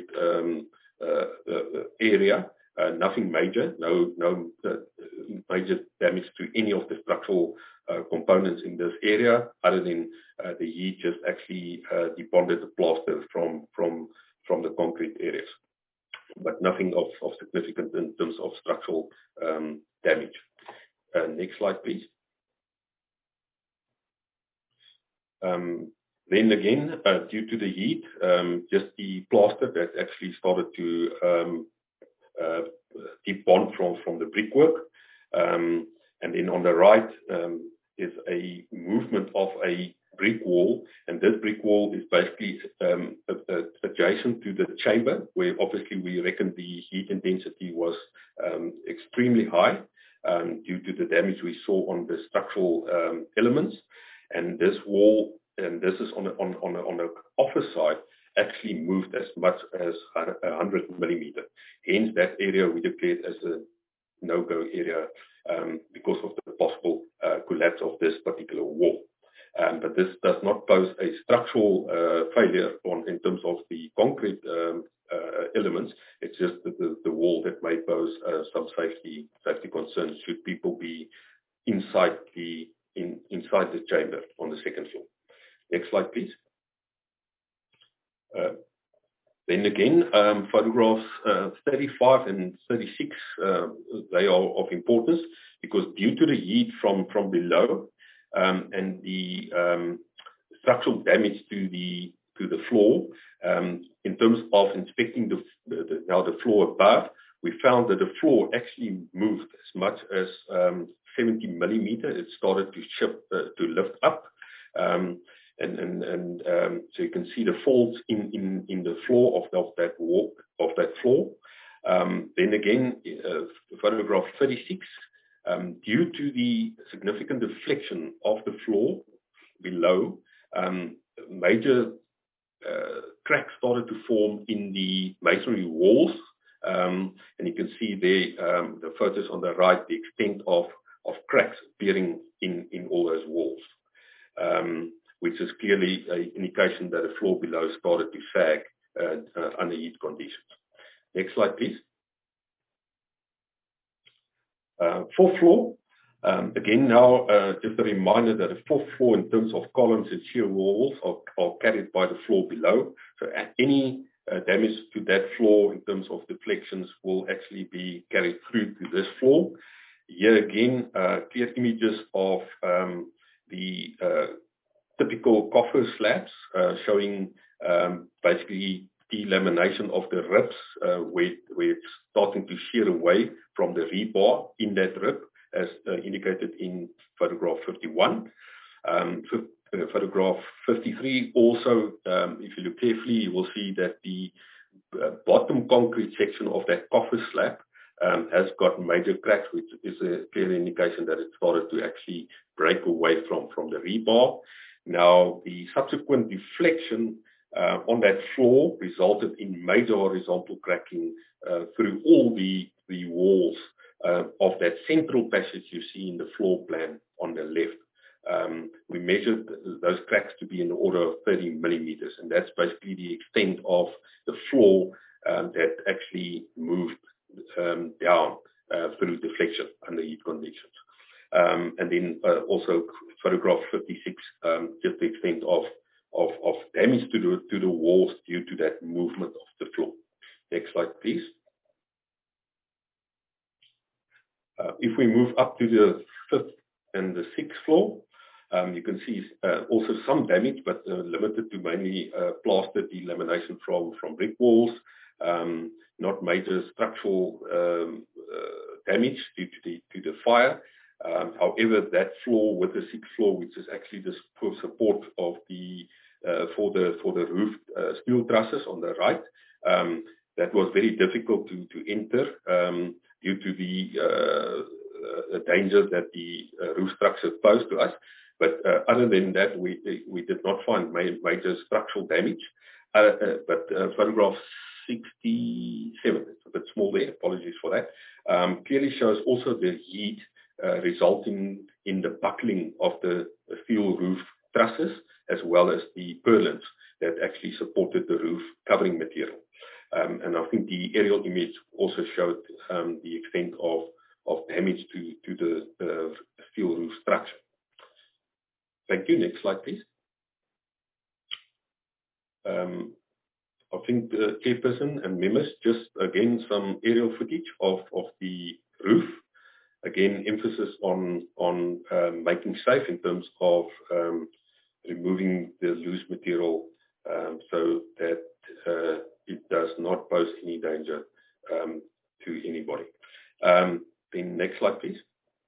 area, nothing major, no major damage to any of the structural components in this area, other than the heat just actually debonded the plaster from the concrete areas, but nothing of significance in terms of structural damage. Next slide, please. Then again, due to the heat, just the plaster that actually started to debond from the brickwork. And then on the right is a movement of a brick wall, and this brick wall is basically adjacent to the chamber, where obviously we reckon the heat intensity was extremely high due to the damage we saw on the structural elements. And this wall, and this is on the office side, actually moved as much as 100 millimeter. Hence, that area we declared as a no-go area because of the possible collapse of this particular wall. But this does not pose a structural failure in terms of the concrete elements. It's just the wall that may pose some safety concerns should people be inside the chamber on the 2nd floor. Next slide, please. Then again, photographs 35 and 36, they are of importance because due to the heat from below and the structural damage to the floor, in terms of inspecting the floor above, we found that the floor actually moved as much as 70 millimeter. It started to lift up. So you can see the folds in the floor of that floor. Then again, photograph 36, due to the significant deflection of the floor below, major cracks started to form in the masonry walls, and you can see there the photos on the right, the extent of cracks appearing in all those walls. Which is clearly an indication that the floor below started to sag under heat conditions. Next slide, please. 4th floor. Again, now just a reminder that the 4th floor in terms of columns and shear walls are carried by the floor below. So any damage to that floor in terms of deflections will actually be carried through to this floor. Here again, clear images of the typical coffer slabs showing basically delamination of the ribs where it's starting to shear away from the rebar in that rib, as indicated in photograph 51. Photograph 53 also, if you look carefully, you will see that the bottom concrete section of that coffer slab has got major cracks, which is a clear indication that it started to actually break away from the rebar. Now, the subsequent deflection on that floor resulted in major horizontal cracking through all the walls of that central passage you see in the floor plan on the left. We measured those cracks to be in the order of 30 millimeters, and that's basically the extent of the floor that actually moved down through deflection under heat conditions. And then also photograph 56, just the extent of damage to the walls due to that movement of the floor. slide, please. If we move up to the 5th and the 6th floor, you can see also some damage, but limited to mainly plaster delamination from brick walls, not major structural damage due to the fire. However, that floor with the 6th floor, which is actually the support of the for the roof steel trusses on the right, that was very difficult to enter due to the danger that the roof structure posed to us. But other than that, we did not find major structural damage. But photograph 67, it's a bit small there, apologies for that, clearly shows also the heat resulting in the buckling of the steel roof trusses, as well as the purlins that actually supported the roof covering material. And I think the aerial image also showed the extent of damage to the steel roof structure. Thank you. Next slide, please. I think the chairperson and members, just again some aerial footage of the roof. Again, emphasis on making safe in terms of removing the loose material so that it does not pose any danger to anybody. Then next slide, please.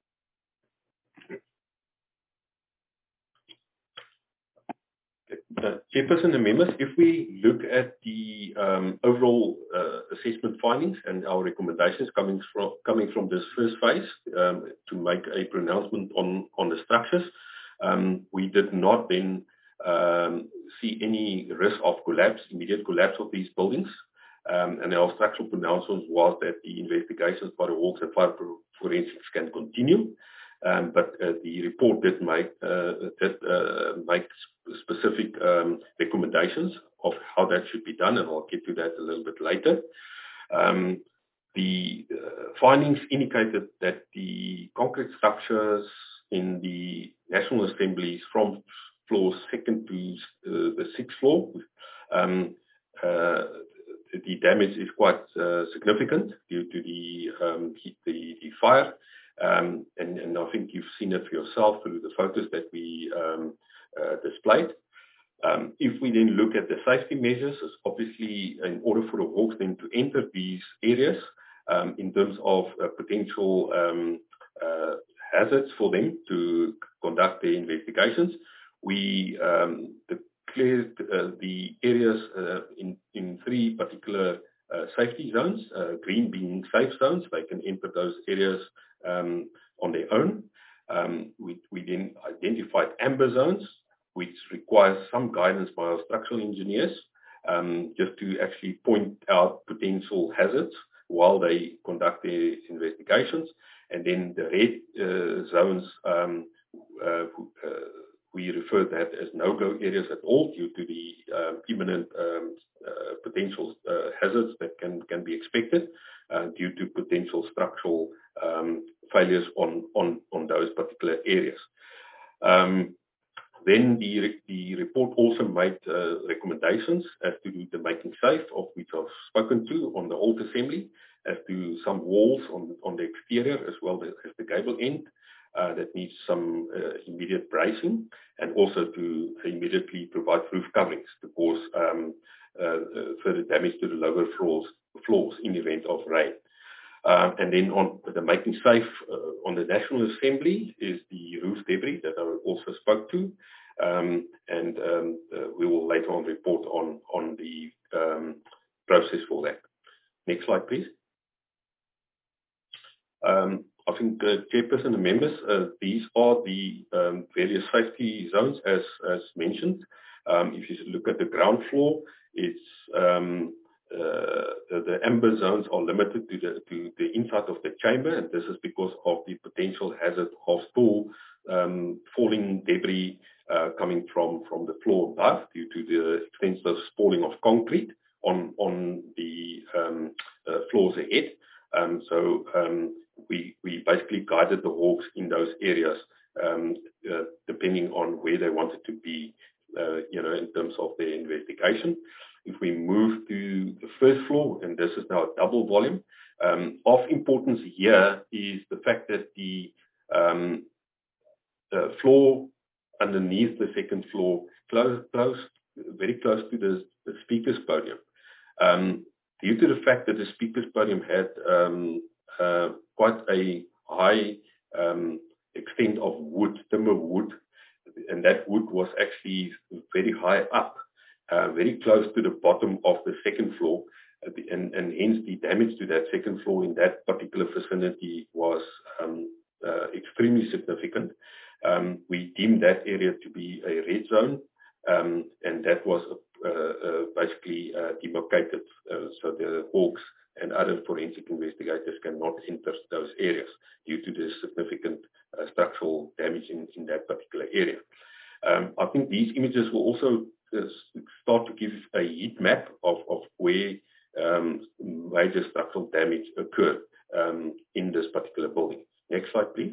Chairperson and members, if we look at the overall assessment findings and our recommendations coming from this first phase to make a pronouncement on the structures, we did not then see any risk of collapse, immediate collapse of these buildings. And our structural pronouncement was that the investigations by the Hawks and Fire Forensics can continue. But the report did make specific recommendations of how that should be done, and I'll get to that a little bit later. The findings indicated that the concrete structures in the National Assemblies from floor 2nd to the 6th floor, the damage is quite significant due to the fire. And I think you've seen it for yourself through the photos that we displayed. If we then look at the safety measures, it's obviously in order for the Hawks then to enter these areas in terms of potential hazards for them to conduct their investigations, we declared the areas in 3 particular safety zones, green being safe zones. They can enter those areas on their own. We then identified amber zones, which requires some guidance by our structural engineers, just to actually point out potential hazards while they conduct their investigations. And then the red zones, we refer to that as no-go areas at all due to the imminent potential hazards that can be expected due to potential structural failures on those particular areas. Then the report also made recommendations as to the making safe, of which I've spoken to on the old assembly, as to some walls on the exterior as well as the gable end that needs some immediate bracing, and also to immediately provide roof coverings to cause further damage to the lower floors in the event of rain. And then on the making safe on the National Assembly is the roof debris that I also spoke to, and we will later on report on the process for that. Next slide, please. I think chairperson and members, these are the various safety zones as mentioned. If you look at the ground floor, it's the amber zones are limited to the inside of the chamber, and this is because of the potential hazard of falling debris coming from the floor above due to the extensive spalling of concrete on the floors ahead. So we basically guided the Hawks in those areas depending on where they wanted to be, in terms of their investigation. if we move to the first floor, and this is now a double volume, of importance here is the fact that the floor underneath the second floor, very close to the speaker's podium. Due to the fact that the speaker's podium had quite a high extent of wood, timber wood, and that wood was actually very high up, very close to the bottom of the second floor, and hence the damage to that second floor in that particular vicinity was extremely significant. We deemed that area to be a red zone, and that was basically demarcated, so the hawks and other forensic investigators cannot enter those areas due to the significant structural damage in that particular area. I think these images will also start to give a heat map of where major structural damage occurred in this particular building. Next slide, please.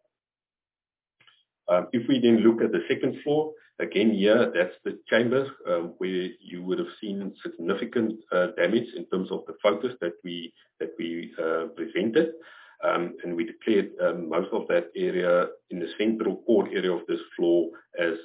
If we then look at the second floor, again here, that's the chamber where you would have seen significant damage in terms of the photos that we presented. And we declared most of that area in the central core area of this floor as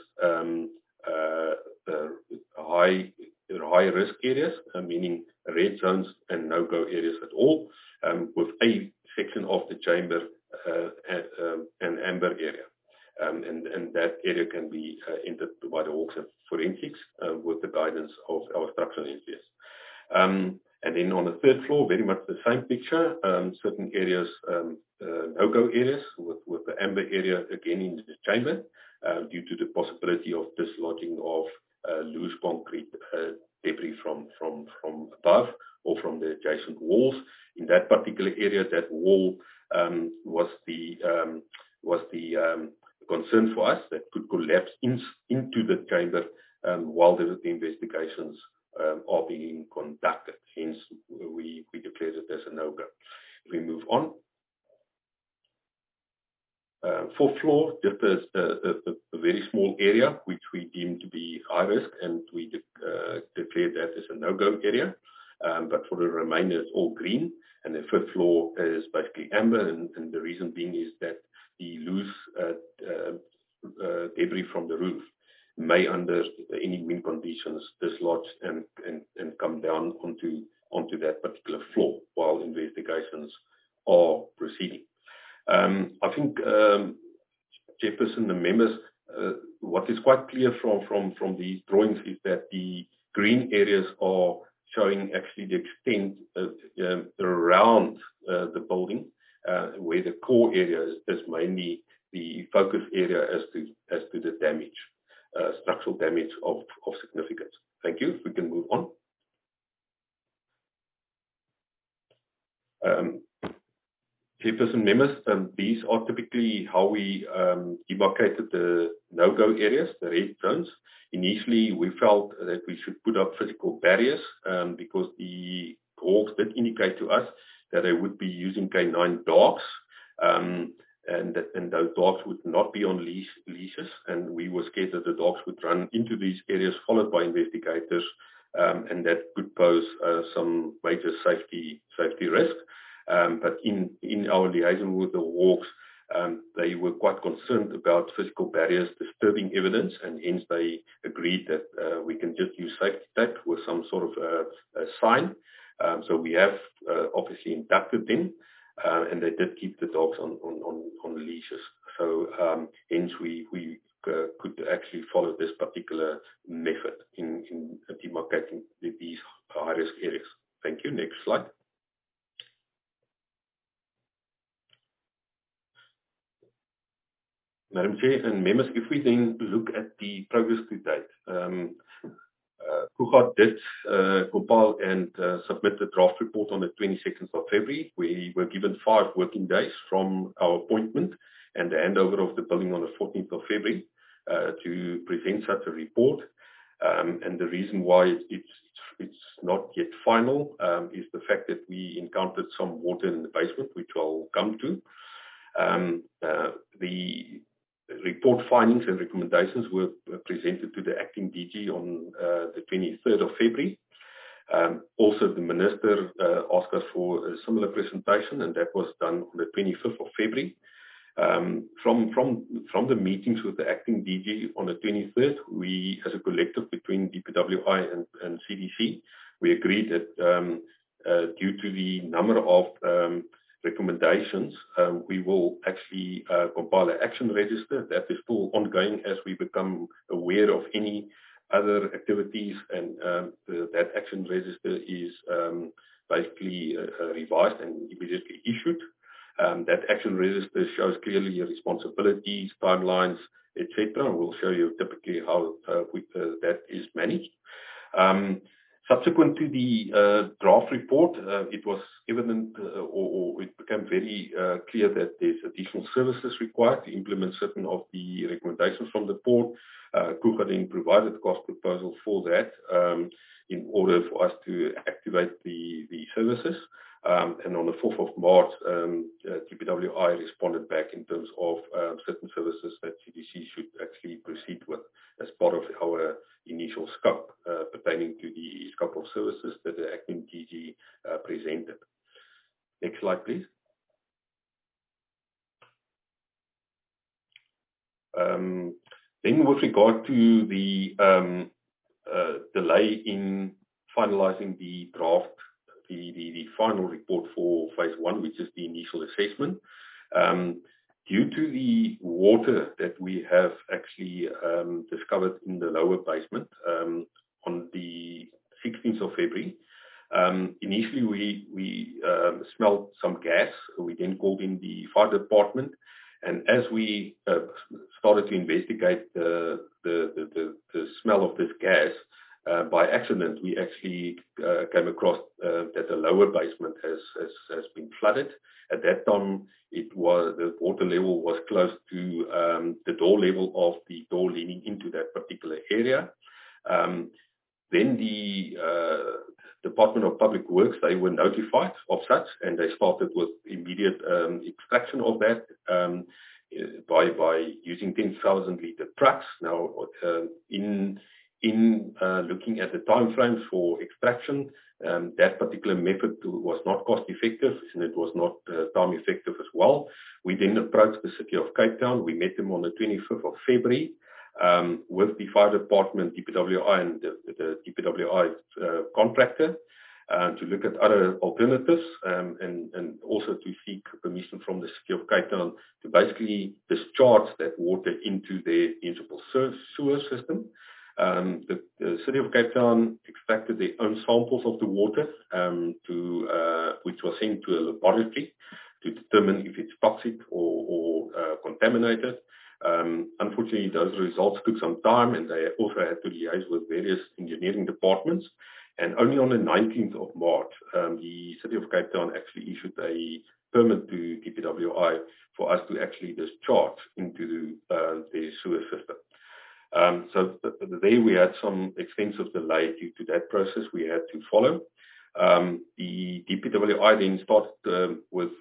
high risk areas, meaning red zones and no-go areas at all, with a section of the chamber an amber area. And that area can be entered by the hawks and forensics with the guidance of our structural engineers. And then on the third floor, very much the same picture, certain areas, no-go areas with the amber area again in the chamber due to the possibility of dislodging of loose concrete debris from above or from the adjacent walls. In that particular area, that wall was the concern for us that could collapse into the chamber while the investigations are being conducted. Hence, we declared it as a no-go. We move on. Fourth floor, just a very small area which we deemed to be high risk, and we declared that as a no-go area. But for the remainder, it's all green, and the fifth floor is basically amber, and the reason being is that the loose debris from the roof may, under any wind conditions, dislodge and come down onto that particular floor while investigations are proceeding. I think, Chairperson and members, what is quite clear from these drawings is that the green areas are showing actually the extent around the building, where the core area is mainly the focus area as to the damage, structural damage of significance. Thank you. If we can move on. Chairperson members, these are typically how we demarcated the no-go areas, the red zones. Initially, we felt that we should put up physical barriers because the hawks did indicate to us that they would be using K9 dogs, and those dogs would not be on leashes, and we were scared that the dogs would run into these areas followed by investigators, and that could pose some major safety risk. But in our liaison with the hawks, they were quite concerned about physical barriers disturbing evidence, and hence they agreed that we can just use safety tape with some sort of a sign. So we have obviously inducted them, and they did keep the dogs on leashes. So hence we could actually follow this particular method in demarcating these high-risk areas. Thank you. Next slide. Madam Chair and members, if we then look at the progress to date, Kugat did compile and submit the draft report on the 22nd of February. We were given 5 working days from our appointment and the handover of the building on the 14th of February to present such a report. And the reason why it's not yet final is the fact that we encountered some water in the basement, which I'll come to. The report findings and recommendations were presented to the acting DG on the 23rd of February. Also, the Minister asked us for a similar presentation, and that was done on the 25th of February. From the meetings with the acting DG on the 23rd, we, as a collective between DPWI and CDC, we agreed that due to the number of recommendations, we will actually compile an action register. That is still ongoing as we become aware of any other activities, and that action register is basically revised and immediately issued. That action register shows clearly your responsibilities, timelines, etc. We'll show you typically how that is managed. Subsequent to the draft report, it was evident or it became very clear that there's additional services required to implement certain of the recommendations from the report. KUGA then provided a cost proposal for that in order for us to activate the services. And on the 4th of March, DPWI responded back in terms of certain services that CDC should actually proceed with as part of our initial scope pertaining to the scope of services that the acting DG presented. Next slide, please. Then with regard to the delay in finalizing the draft, the final report for phase 1, which is the initial assessment, due to the water that we have actually discovered in the lower basement on the 16th of February, initially we smelled some gas. We then called in the fire department, and as we started to investigate the smell of this gas, by accident, we actually came across that the lower basement has been flooded. At that time, the water level was close to the door level of the door leading into that particular area. Then the Department of Public Works, they were notified of such, and they started with immediate extraction of that by using 10,000 litre trucks. Now, in looking at the time frames for extraction, that particular method was not cost effective, and it was not time effective as well. We then approached the City of Cape Town. We met them on the 25th of February with the fire department, DPWI, and the DPWI contractor to look at other alternatives and also to seek permission from the City of Cape Town to basically discharge that water into their municipal sewer system. The City of Cape Town extracted their own samples of the water, which was sent to a laboratory to determine if it's toxic or contaminated. Unfortunately, those results took some time, and they also had to liaise with various engineering departments. And only on the 19th of March, the City of Cape Town actually issued a permit to DPWI for us to actually discharge into the sewer system. So there we had some extensive delay due to that process we had to follow. The DPWI then started with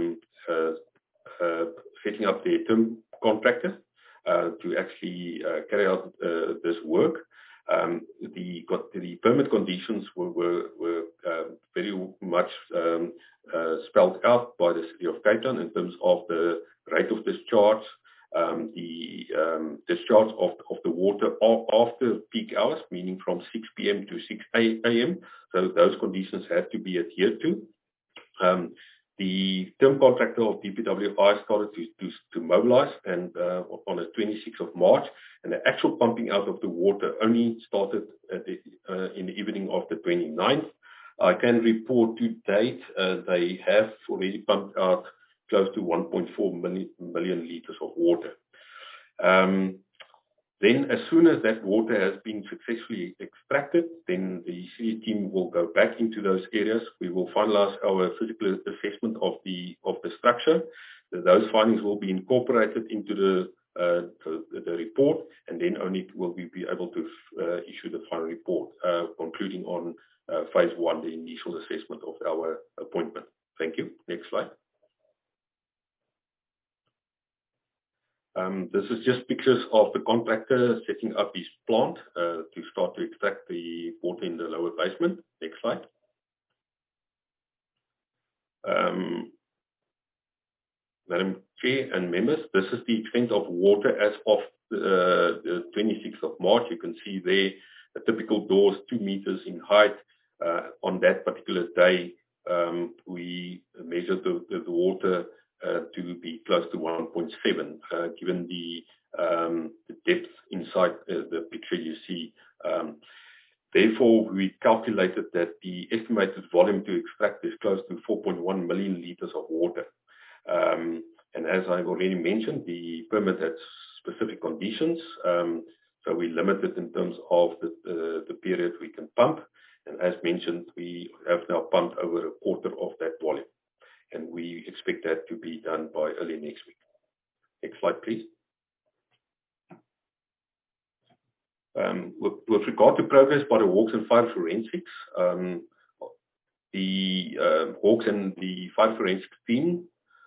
setting up their term contractor to actually carry out this work. The permit conditions were very much spelled out by the City of Cape Town in terms of the rate of discharge, the discharge of the water after peak hours, meaning from 6 p.m. to 6 a.m. So those conditions had to be adhered to. The term contractor of DPWI started to mobilize, and on the 26th of March, and the actual pumping out of the water only started in the evening of the 29th. I can report to date they have already pumped out close to 1.4 million litres of water. Then as soon as that water has been successfully extracted, then the city team will go back into those areas. We will finalize our physical assessment of the structure. Those findings will be incorporated into the report, and then only will we be able to issue the final report, concluding on phase 1, the initial assessment of our appointment. Thank you. Next slide. This is just pictures of the contractor setting up his plant to start to extract the water in the lower basement. Next slide. Madam Chair and members, this is the extent of water as of the 26th of March. You can see there a typical dose 2 meters in height. On that particular day, we measured the water to be close to 1.7, given the depth inside the picture you see. Therefore, we calculated that the estimated volume to extract is close to 4.1 million liters of water. And as I've already mentioned, the permit had specific conditions, so we limited in terms of the period we can pump. And as mentioned, we have now pumped over a quarter of that volume, and we expect that to be done by early next week. Next slide, please. With regard to progress by the Hawks and Fire Forensics, the Hawks and the Fire Forensics team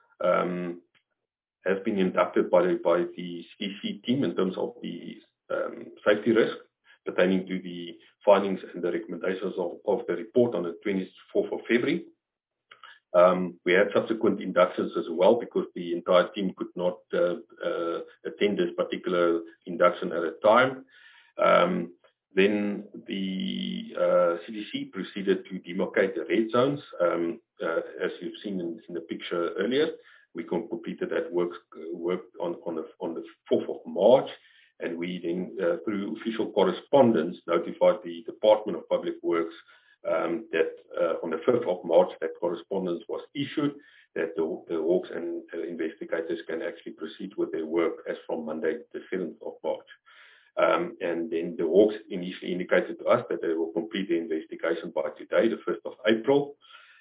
has been inducted by the CDC team in terms of the safety risk pertaining to the findings and the recommendations of the report on the 24th of February. We had subsequent inductions as well because the entire team could not attend this particular induction at a time. Then the CDC proceeded to demarcate the red zones. As you've seen in the picture earlier, we completed that work on the 4th of March, and we then, through official correspondence, notified the Department of Public Works that on the 5th of March that correspondence was issued, that the Hawks and investigators can actually proceed with their work as from Monday, the 7th of March. And then the Hawks initially indicated to us that they will complete the investigation by today, the 1st of April.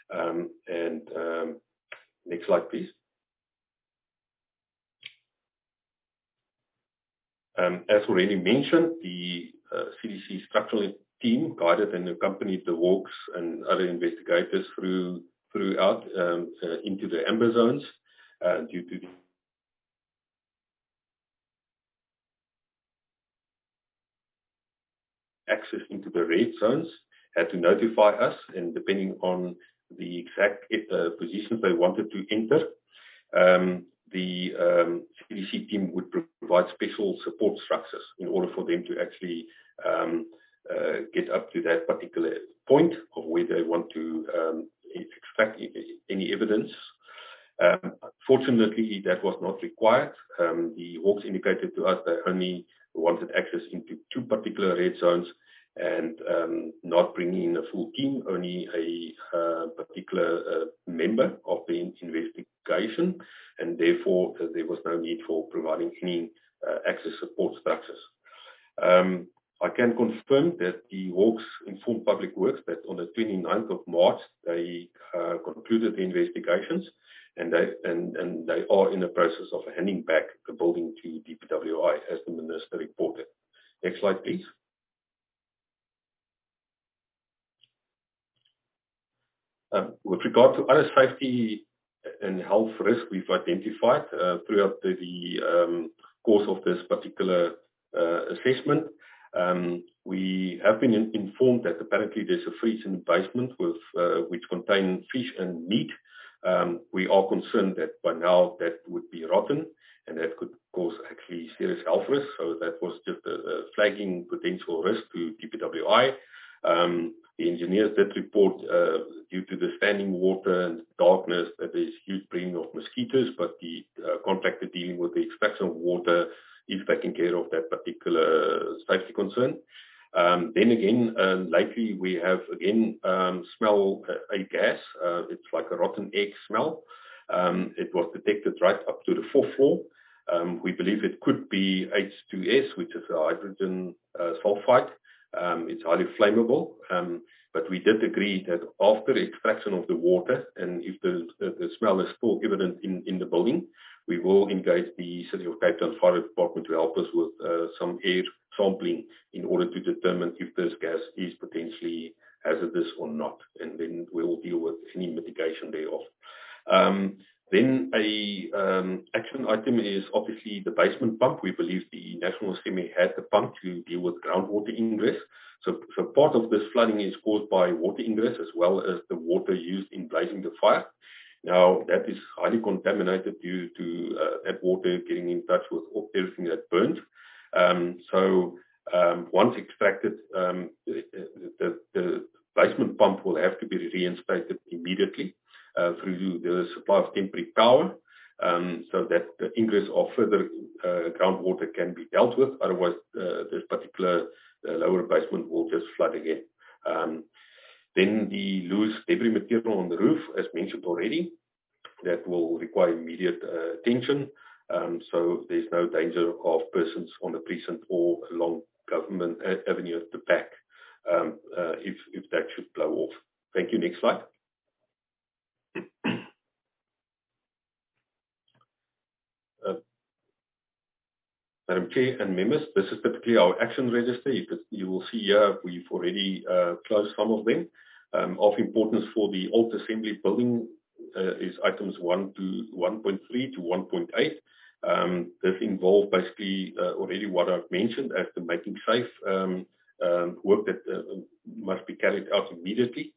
Next slide, please. As already mentioned, the CDC structural team guided and accompanied the Hawks and other investigators throughout into the amber zones due to the access into the red zones, had to notify us, and depending on the exact positions they wanted to enter, the CDC team would provide special support structures in order for them to actually get up to that particular point of where they want to extract any evidence. Fortunately, that was not required. The Hawks indicated to us they only wanted access into 2 particular red zones and not bringing in a full team, only a particular member of the investigation, and therefore there was no need for providing any access support structures. I can confirm that the Hawks informed Public Works that on the 29th of March they concluded the investigations, and they are in the process of handing back the building to DPWI, as the Minister reported. Next slide, please. With regard to other safety and health risks we've identified throughout the course of this particular assessment, we have been informed that apparently there's a freezer in the basement with which contain fish and meat. We are concerned that by now that would be rotten and that could cause actually serious health risks. So that was just a flagging potential risk to DPWI. The engineers did report due to the standing water and darkness that there's huge breeding of mosquitoes, but the contractor dealing with the extraction of water is taking care of that particular safety concern. Then again, lately we have again smell a gas. It's like a rotten egg smell. It was detected right up to the 4th floor. We believe it could be H2S, which is a hydrogen sulfide. It's highly flammable, but we did agree that after extraction of the water, and if the smell is still evident in the building, we will engage the City of Cape Town Fire Department to help us with some air sampling in order to determine if this gas is potentially hazardous or not, and then we'll deal with any mitigation thereof. Then a action item is obviously the basement pump. We believe the National Assembly had the pump to deal with groundwater ingress. So part of this flooding is caused by water ingress as well as the water used in blazing the fire. Now, that is highly contaminated due to that water getting in touch with everything that burns. Once extracted, the basement pump will have to be reinstated immediately through the supply of temporary power, so that the ingress of further groundwater can be dealt with. Otherwise, this particular lower basement will just flood again. Then the loose debris material on the roof, as mentioned already, that will require immediate attention. So there's no danger of persons on the precinct or along Government Avenue at the back if that should blow off. Thank you. Next slide. Madam Chair and members, this is typically our action register. You will see here we've already closed some of them. Of importance for the old assembly building is items 1 to 1.3 to 1.8. This involved basically already what I've mentioned as the making safe work that must be carried out immediately.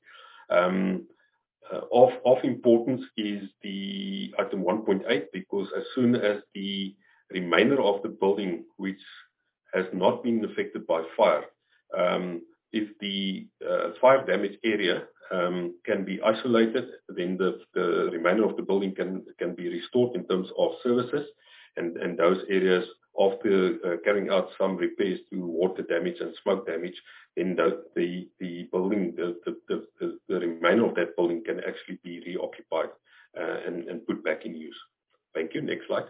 Of importance is the item 1.8, because as soon as the remainder of the building which has not been affected by fire, if the fire damage area can be isolated, then the remainder of the building can be restored in terms of services, and those areas after carrying out some repairs to water damage and smoke damage, then the building, the remainder of that building can actually be reoccupied and put back in use. Thank you. Next slide.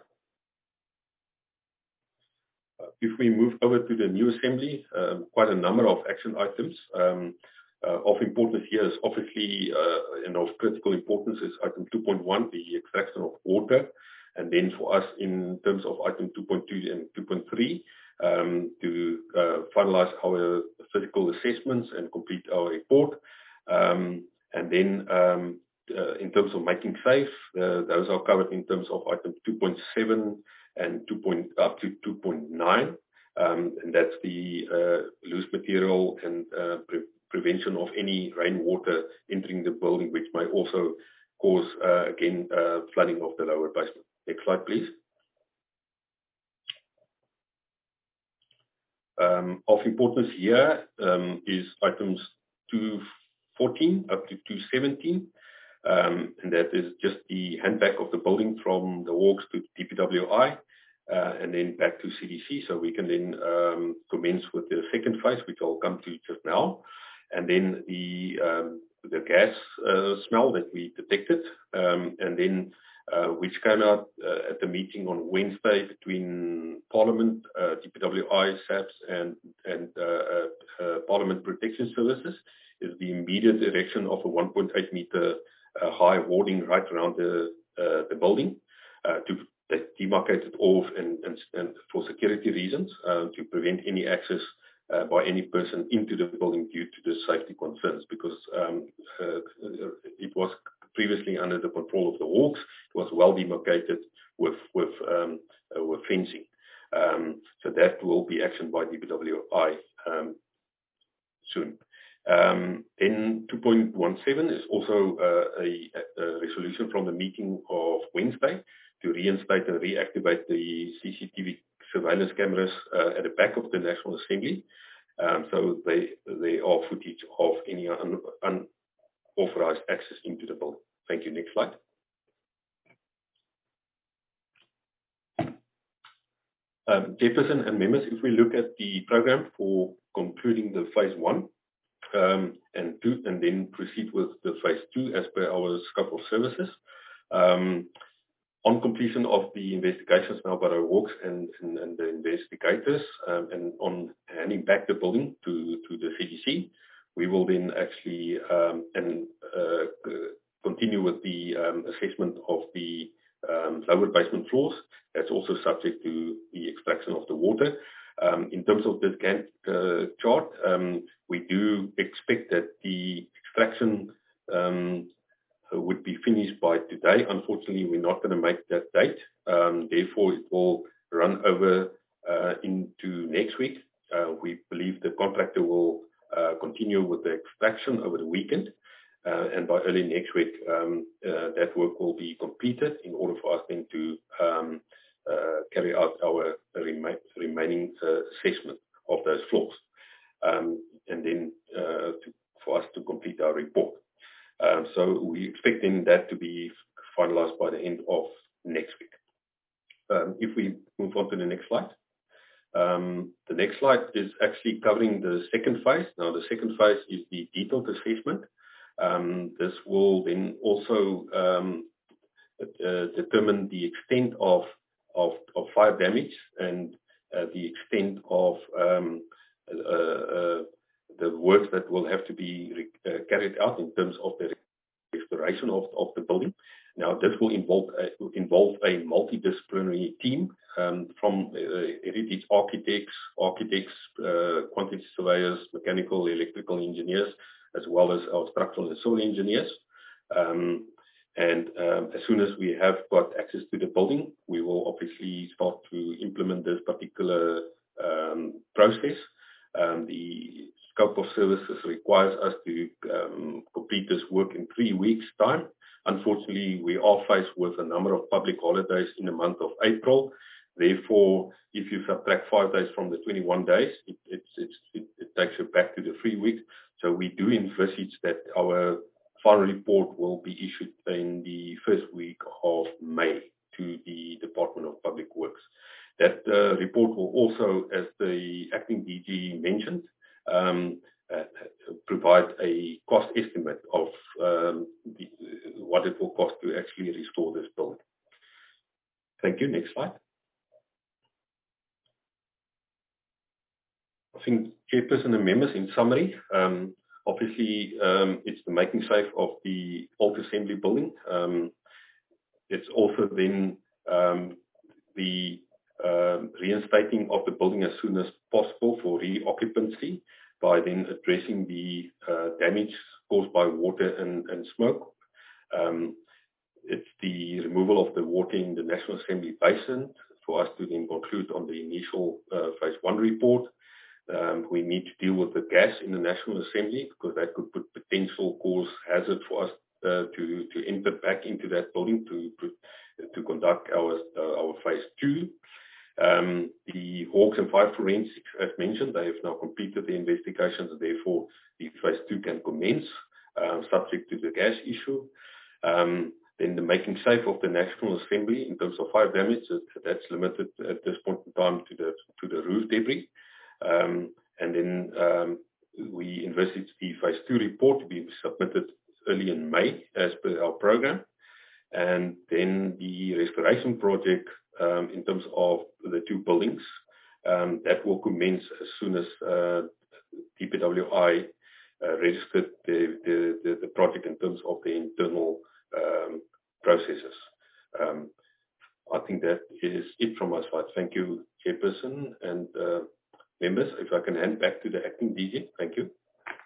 If we move over to the new assembly, quite a number of action items. Of importance here is obviously, and of critical importance is item 2.1, the extraction of water. And then for us, in terms of item 2.2 and 2.3, to finalize our physical assessments and complete our report. And then in terms of making safe, those are covered in terms of item 2.7 and up to 2.9. And that's the loose material and prevention of any rainwater entering the building, which may also cause, again, flooding of the lower basement. Next slide, please. Of importance here is items 214 up to 217. And that is just the handback of the building from the Hawks to DPWI, and then back to CDC. So we can then commence with the second phase, which I'll come to just now. And then the gas smell that we detected, and then which came out at the meeting on Wednesday between Parliament, DPWI, SAPS, and Parliament Protection Services, is the immediate erection of a 1.8 meter high hoarding right around the building to demarcate it off and for security reasons, to prevent any access by any person into the building due to the safety concerns, because it was previously under the control of the Hawks. It was well demarcated with fencing. So that will be actioned by DPWI soon. Then 2.17 is also a resolution from the meeting of Wednesday to reinstate and reactivate the CCTV surveillance cameras at the back of the National Assembly. So they are footage of any unauthorized access into the building. Thank you. Next slide. Chairperson and members, if we look at the program for concluding the phase 1 and 2, and then proceed with the phase 2 as per our scope of services. On completion of the investigations now by our Hawks and the investigators, and on handing back the building to the CDC, we will then actually continue with the assessment of the lower basement floors. That's also subject to the extraction of the water. In terms of this Gantt chart, we do expect that the extraction would be finished by today. Unfortunately, we're not going to make that date. Therefore, it will run over into next week. We believe the contractor will continue with the extraction over the weekend. And by early next week, that work will be completed in order for us then to carry out our remaining assessment of those floors. And then for us to complete our report. So we're expecting that to be finalized by the end of next week. If we move on to the next slide. The next slide is actually covering the second phase. Now, the second phase is the detailed assessment. This will then also determine the extent of fire damage and the extent of the works that will have to be carried out in terms of the restoration of the building. Now, this will involve a multidisciplinary team from heritage architects, quantity surveyors, mechanical, electrical engineers, as well as our structural and civil engineers. As soon as we have got access to the building, we will obviously start to implement this particular process. The scope of services requires us to complete this work in 3 weeks' time. Unfortunately, we are faced with a number of public holidays in the month of April. Therefore, if you subtract 5 days from the 21 days, it takes you back to the 3 weeks. So we do envisage that our final report will be issued in the first week of May to the Department of Public Works. That report will also, as the acting DG mentioned, provide a cost estimate of what it will cost to actually restore this building. Thank you. Next slide. I think, Chairperson and members, in summary, obviously, it's the making safe of the old assembly building. It's also then the reinstating of the building as soon as possible for reoccupancy by then addressing the damage caused by water and smoke. It's the removal of the water in the National Assembly basin for us to then conclude on the initial phase 1 report. We need to deal with the gas in the National Assembly because that could put potential cause hazard for us to enter back into that building to conduct our phase 2. The Hawks and Fire Forensics, as mentioned, they have now completed the investigations, and therefore the phase 2 can commence, subject to the gas issue. Then the making safe of the National Assembly in terms of fire damage, that's limited at this point in time to the roof debris. And then we envisage the phase 2 report to be submitted early in May as per our program. And then the restoration project in terms of the 2 buildings, that will commence as soon as DPWI registered the project in terms of the internal processes. I think that is it from my side. Thank you, Chairperson and members. If I can hand back to the acting DG. Thank you.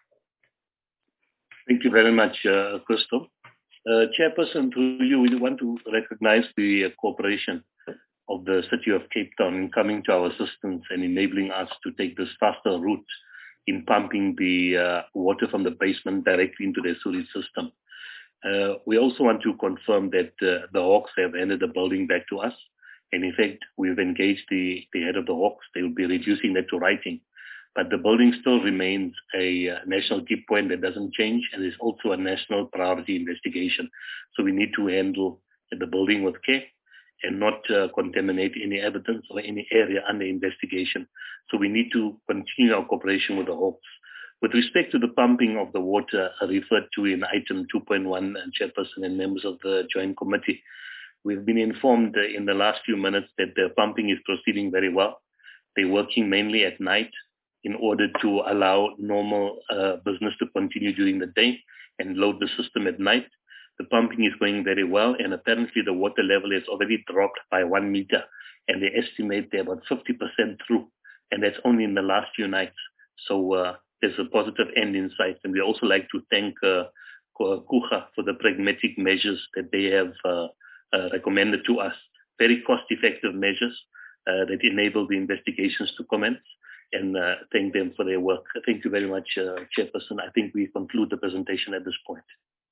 Thank you very much, Christo. Chairperson, through you, we want to recognize the cooperation of the City of Cape Town in coming to our assistance and enabling us to take this faster route in pumping the water from the basement directly into the sewage system. We also want to confirm that the Hawks have handed the building back to us. And in fact, we've engaged the head of the Hawks. They will be reducing that to writing. But the building still remains a national key point that doesn't change, and is also a national priority investigation. So we need to handle the building with care and not contaminate any evidence or any area under investigation. So we need to continue our cooperation with the Hawks. With respect to the pumping of the water referred to in item 2.1, Chairperson and members of the Joint Committee, we've been informed in the last few minutes that the pumping is proceeding very well. They're working mainly at night in order to allow normal business to continue during the day and load the system at night. The pumping is going very well, and apparently the water level has already dropped by 1 meter, and they estimate they're about 50% through, and that's only in the last few nights. So there's a positive end in sight. And we also like to thank KUGA for the pragmatic measures that they have recommended to us. Very cost-effective measures that enable the investigations to commence, and thank them for their work. Thank you very much, Chairperson. I think we conclude the presentation at this point.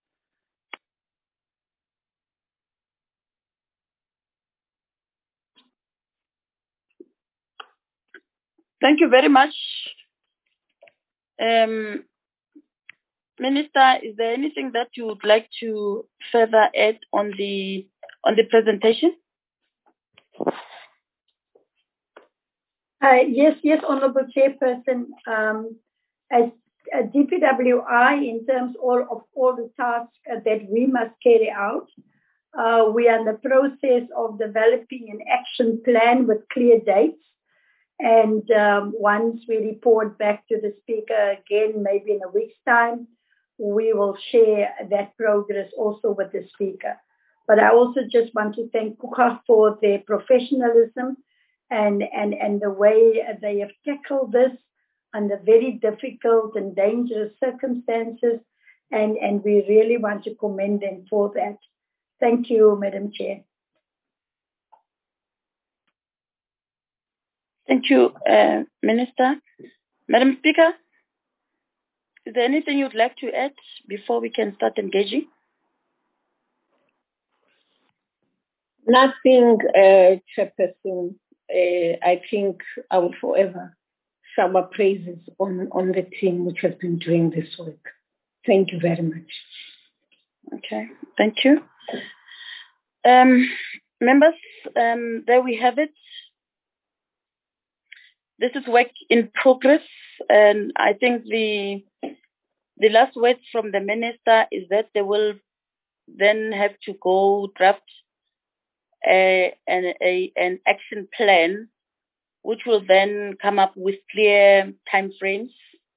Thank you very much. Minister, is there anything that you would like to further add on the presentation? Yes, Honourable Chairperson. As a DPWI, in terms of all the tasks that we must carry out, we are in the process of developing an action plan with clear dates. And once we report back to the Speaker again, maybe in a week's time, we will share that progress also with the Speaker. But I also just want to thank KUGA for their professionalism and the way they have tackled this under very difficult and dangerous circumstances. And we really want to commend them for that. Thank you, Madam Chair. Thank you, Minister. Madam Speaker, is there anything you'd like to add before we can start engaging? Nothing, Chairperson. I think I will forever shower praises on the team which has been doing this work. Thank you very much. Okay, thank you. Members, there we have it. This is work in progress, and I think the last words from the Minister is that they will then have to go draft an action plan, which will then come up with clear timeframes.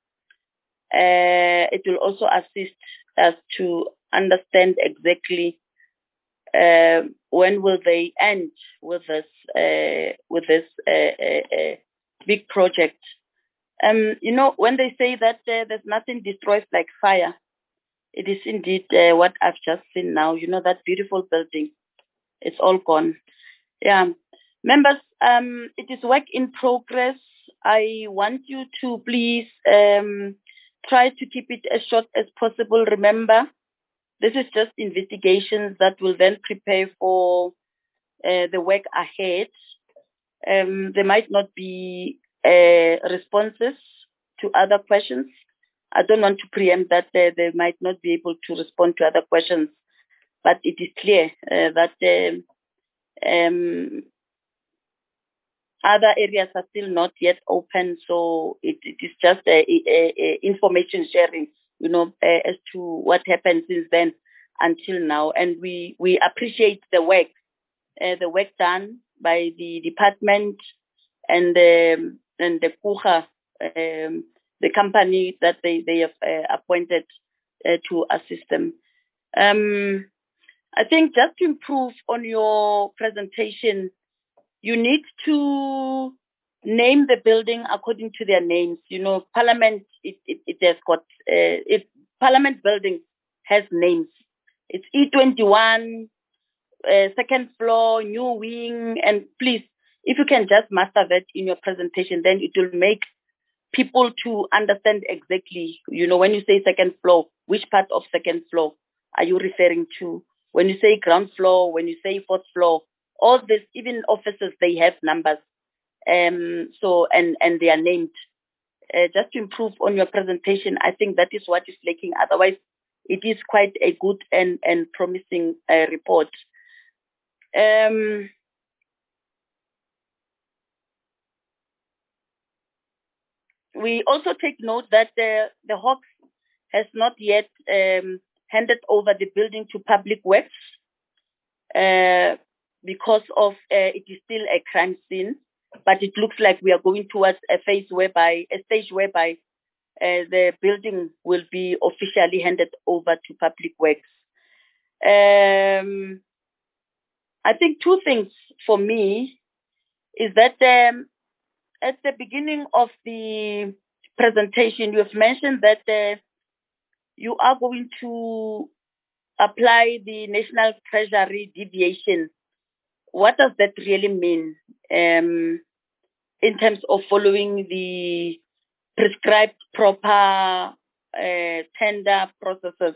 It will also assist us to understand exactly when will they end with this big project. When they say that there's nothing destroys like fire, it is indeed what I've just seen now. That beautiful building, it's all gone. Yeah. Members, it is work in progress. I want you to please try to keep it as short as possible. Remember, this is just investigations that will then prepare for the work ahead. There might not be responses to other questions. I don't want to preempt that they might not be able to respond to other questions, but it is clear that other areas are still not yet open, so it is just information sharing, as to what happened since then until now. And we appreciate the work done by the department and the KUGA, the company that they have appointed to assist them. I think just to improve on your presentation, you need to name the building according to their names. Parliament, it has got, Parliament building has names. It's E21, second floor, new wing, and please, if you can just master that in your presentation, then it will make people to understand exactly, when you say second floor, which part of second floor are you referring to? When you say ground floor, when you say fourth floor, all this, even offices, they have numbers. So they are named. Just to improve on your presentation, I think that is what is lacking. Otherwise, it is quite a good and promising report. We also take note that the Hawks has not yet handed over the building to Public Works because of it is still a crime scene. But it looks like we are going towards a stage whereby the building will be officially handed over to Public Works. I think two things for me is that at the beginning of the presentation, you have mentioned that you are going to apply the National Treasury deviation. What does that really mean in terms of following the prescribed proper tender processes?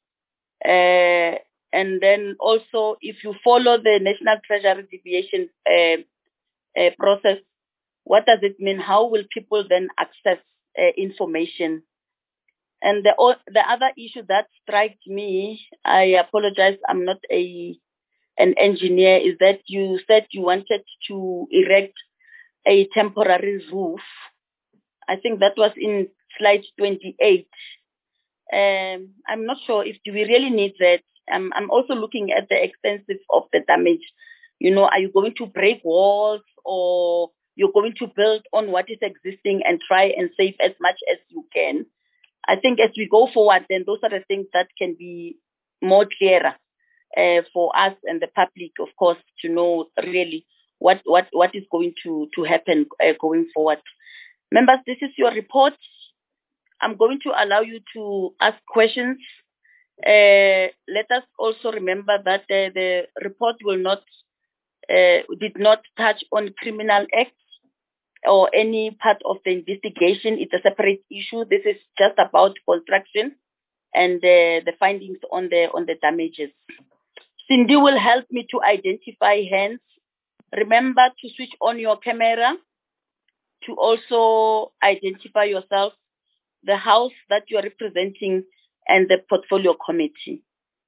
And then also, if you follow the National Treasury deviation process, what does it mean? How will people then access information? And the other issue that strikes me, I apologize, I'm not an engineer, is that you said you wanted to erect a temporary roof. I think that was in slide 28. I'm not sure if do we really need that. I'm also looking at the extensive of the damage. You know, are you going to break walls, or you're going to build on what is existing and try and save as much as you can? I think as we go forward, then those are the things that can be more clearer for us and the public, of course, to know really what is going to happen going forward. Members, this is your report. I'm going to allow you to ask questions. Let us also remember that the report did not touch on criminal acts or any part of the investigation. It's a separate issue. This is just about construction and the findings on the damages. Cindy will help me to identify hands. Remember to switch on your camera to also identify yourself, the house that you are representing, and the portfolio committee.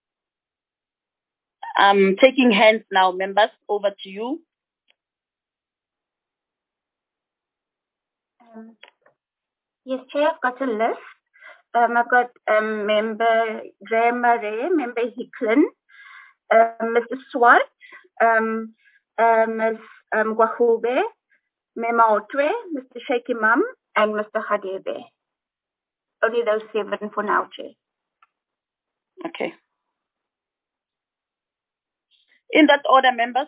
I'm taking hands now, members. Over to you. Yes, Chair, I've got a list. I've got Member Graham Murray, Member Hicklin, Mr. Swart, Ms. Gwahube, Mema Otwe, Mr. Sheikh Imam, and Mr. Hadebe. Only those 7 for now, Chair. Okay. In that order, members.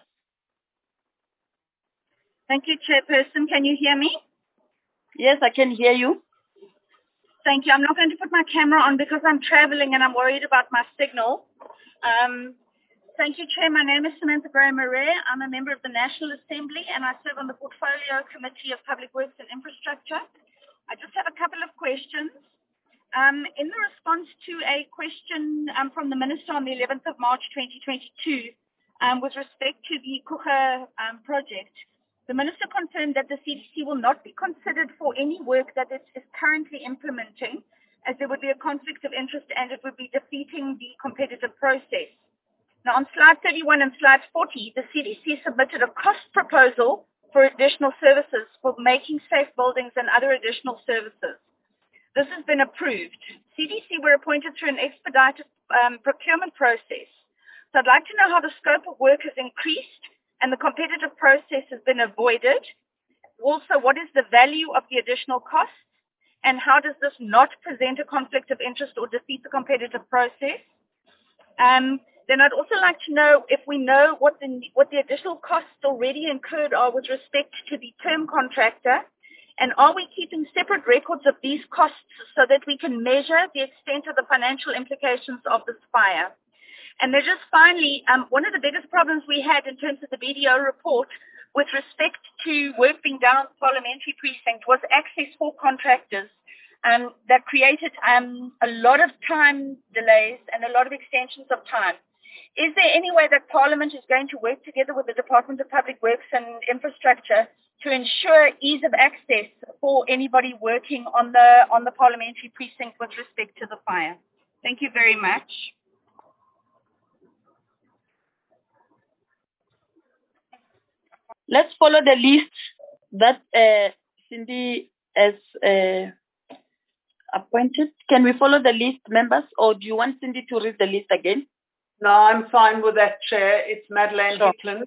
Thank you, Chairperson. Can you hear me? Yes, I can hear you. Thank you. I'm not going to put my camera on because I'm traveling and I'm worried about my signal. Thank you, Chair. My name is Samantha Graham-Murray. I'm a member of the National Assembly and I serve on the Portfolio Committee of Public Works and Infrastructure. I just have a couple of questions. In the response to a question from the Minister on the 11th of March 2022 with respect to the Coega project, the Minister confirmed that the CDC will not be considered for any work that it is currently implementing, as there would be a conflict of interest and it would be defeating the competitive process. Now, on slide 31 and slide 40, the CDC submitted a cost proposal for additional services for making safe buildings and other additional services. This has been approved. CDC were appointed through an expedited procurement process. So I'd like to know how the scope of work has increased and the competitive process has been avoided. Also, what is the value of the additional costs? And how does this not present a conflict of interest or defeat the competitive process? Then I'd also like to know if we know what the additional costs already incurred are with respect to the term contractor, and are we keeping separate records of these costs so that we can measure the extent of the financial implications of this fire? And then just finally, one of the biggest problems we had in terms of the BDO report with respect to work being done on the parliamentary precinct was access for contractors. That created a lot of time delays and a lot of extensions of time. Is there any way that Parliament is going to work together with the Department of Public Works and Infrastructure to ensure ease of access for anybody working on the parliamentary precinct with respect to the fire? Thank you very much. Let's follow the list that Cindy has appointed. Can we follow the list, members, or do you want Cindy to read the list again? No, I'm fine with that, Chair. It's Madeleine Hicklin.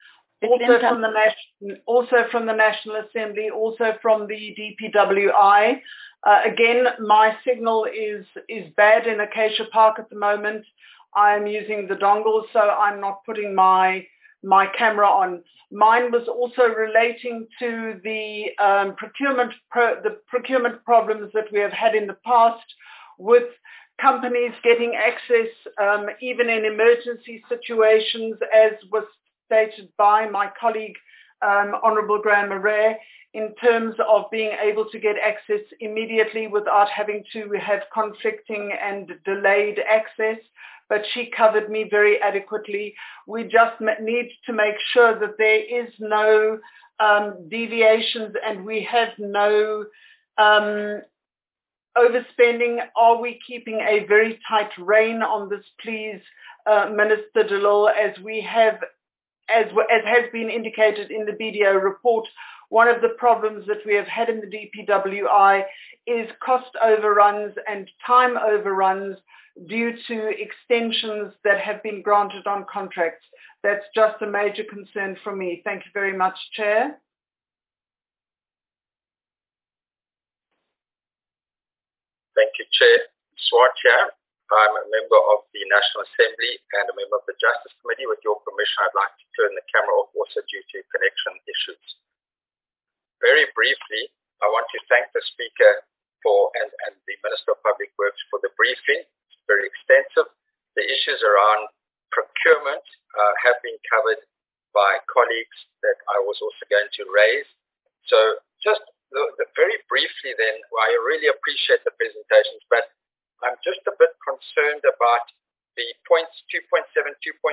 Also from the National Assembly, also from the DPWI. Again, my signal is bad in Acacia Park at the moment. I'm using the dongle, so I'm not putting my camera on. Mine was also relating to the procurement problems that we have had in the past with companies getting access, even in emergency situations, as was stated by my colleague, Honourable Graham Murray, in terms of being able to get access immediately without having to have conflicting and delayed access. But she covered me very adequately. We just need to make sure that there is no deviations and we have no overspending. Are we keeping a very tight rein on this, please, Minister De Lille, as we have, as has been indicated in the BDO report? One of the problems that we have had in the DPWI is cost overruns and time overruns due to extensions that have been granted on contracts. That's just a major concern for me. Thank you very much, Chair. Thank you, Chair. Swart Chair. I'm a member of the National Assembly and a member of the Justice Committee. With your permission, I'd like to turn the camera off also due to connection issues. Very briefly, I want to thank the Speaker and the Minister of Public Works for the briefing. It's very extensive. The issues around procurement have been covered by colleagues that I was also going to raise. So just very briefly then, I really appreciate the presentations, but I'm just a bit concerned about the points 2.7, 2.8,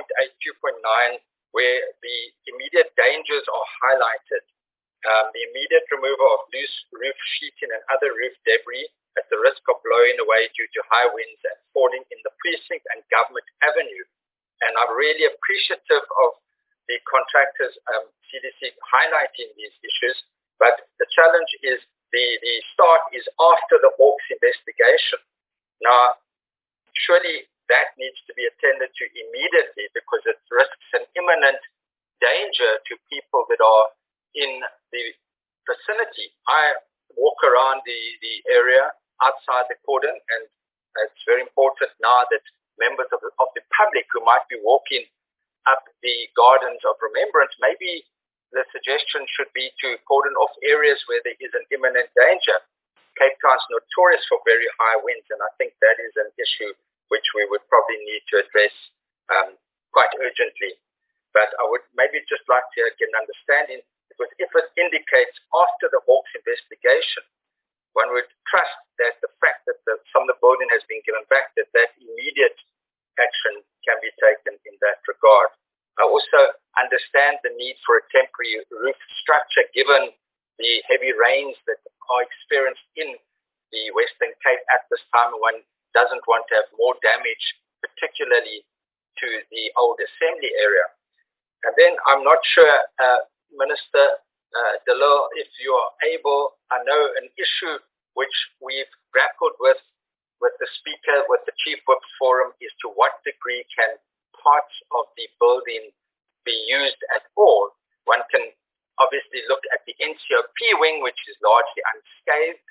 2.9, where the immediate dangers are highlighted. The immediate removal of loose roof sheeting and other roof debris at the risk of blowing away due to high winds and falling in the precinct and Government Avenue. And I'm really appreciative of the contractors, CDC, highlighting these issues. But the challenge is the start is after the Hawks investigation. Now, surely that needs to be attended to immediately because it risks an imminent danger to people that are in the vicinity. I walk around the area outside the cordon, and it's very important now that members of the public who might be walking up the Gardens of Remembrance, maybe the suggestion should be to cordon off areas where there is an imminent danger. Cape Town's notorious for very high winds, and I think that is an issue which we would probably need to address quite urgently. But I would maybe just like to get an understanding, because if it indicates after the Hawks investigation, one would trust that the fact that some of the building has been given back, that immediate action can be taken in that regard. I also understand the need for a temporary roof structure given the heavy rains that are experienced in the Western Cape at this time. One doesn't want to have more damage, particularly to the old assembly area. And then I'm not sure, Minister De Lille, if you are able, I know an issue which we've grappled with the Speaker, with the Chief Whips Forum, is to what degree can parts of the building be used at all. One can obviously look at the NCOP wing, which is largely unscathed.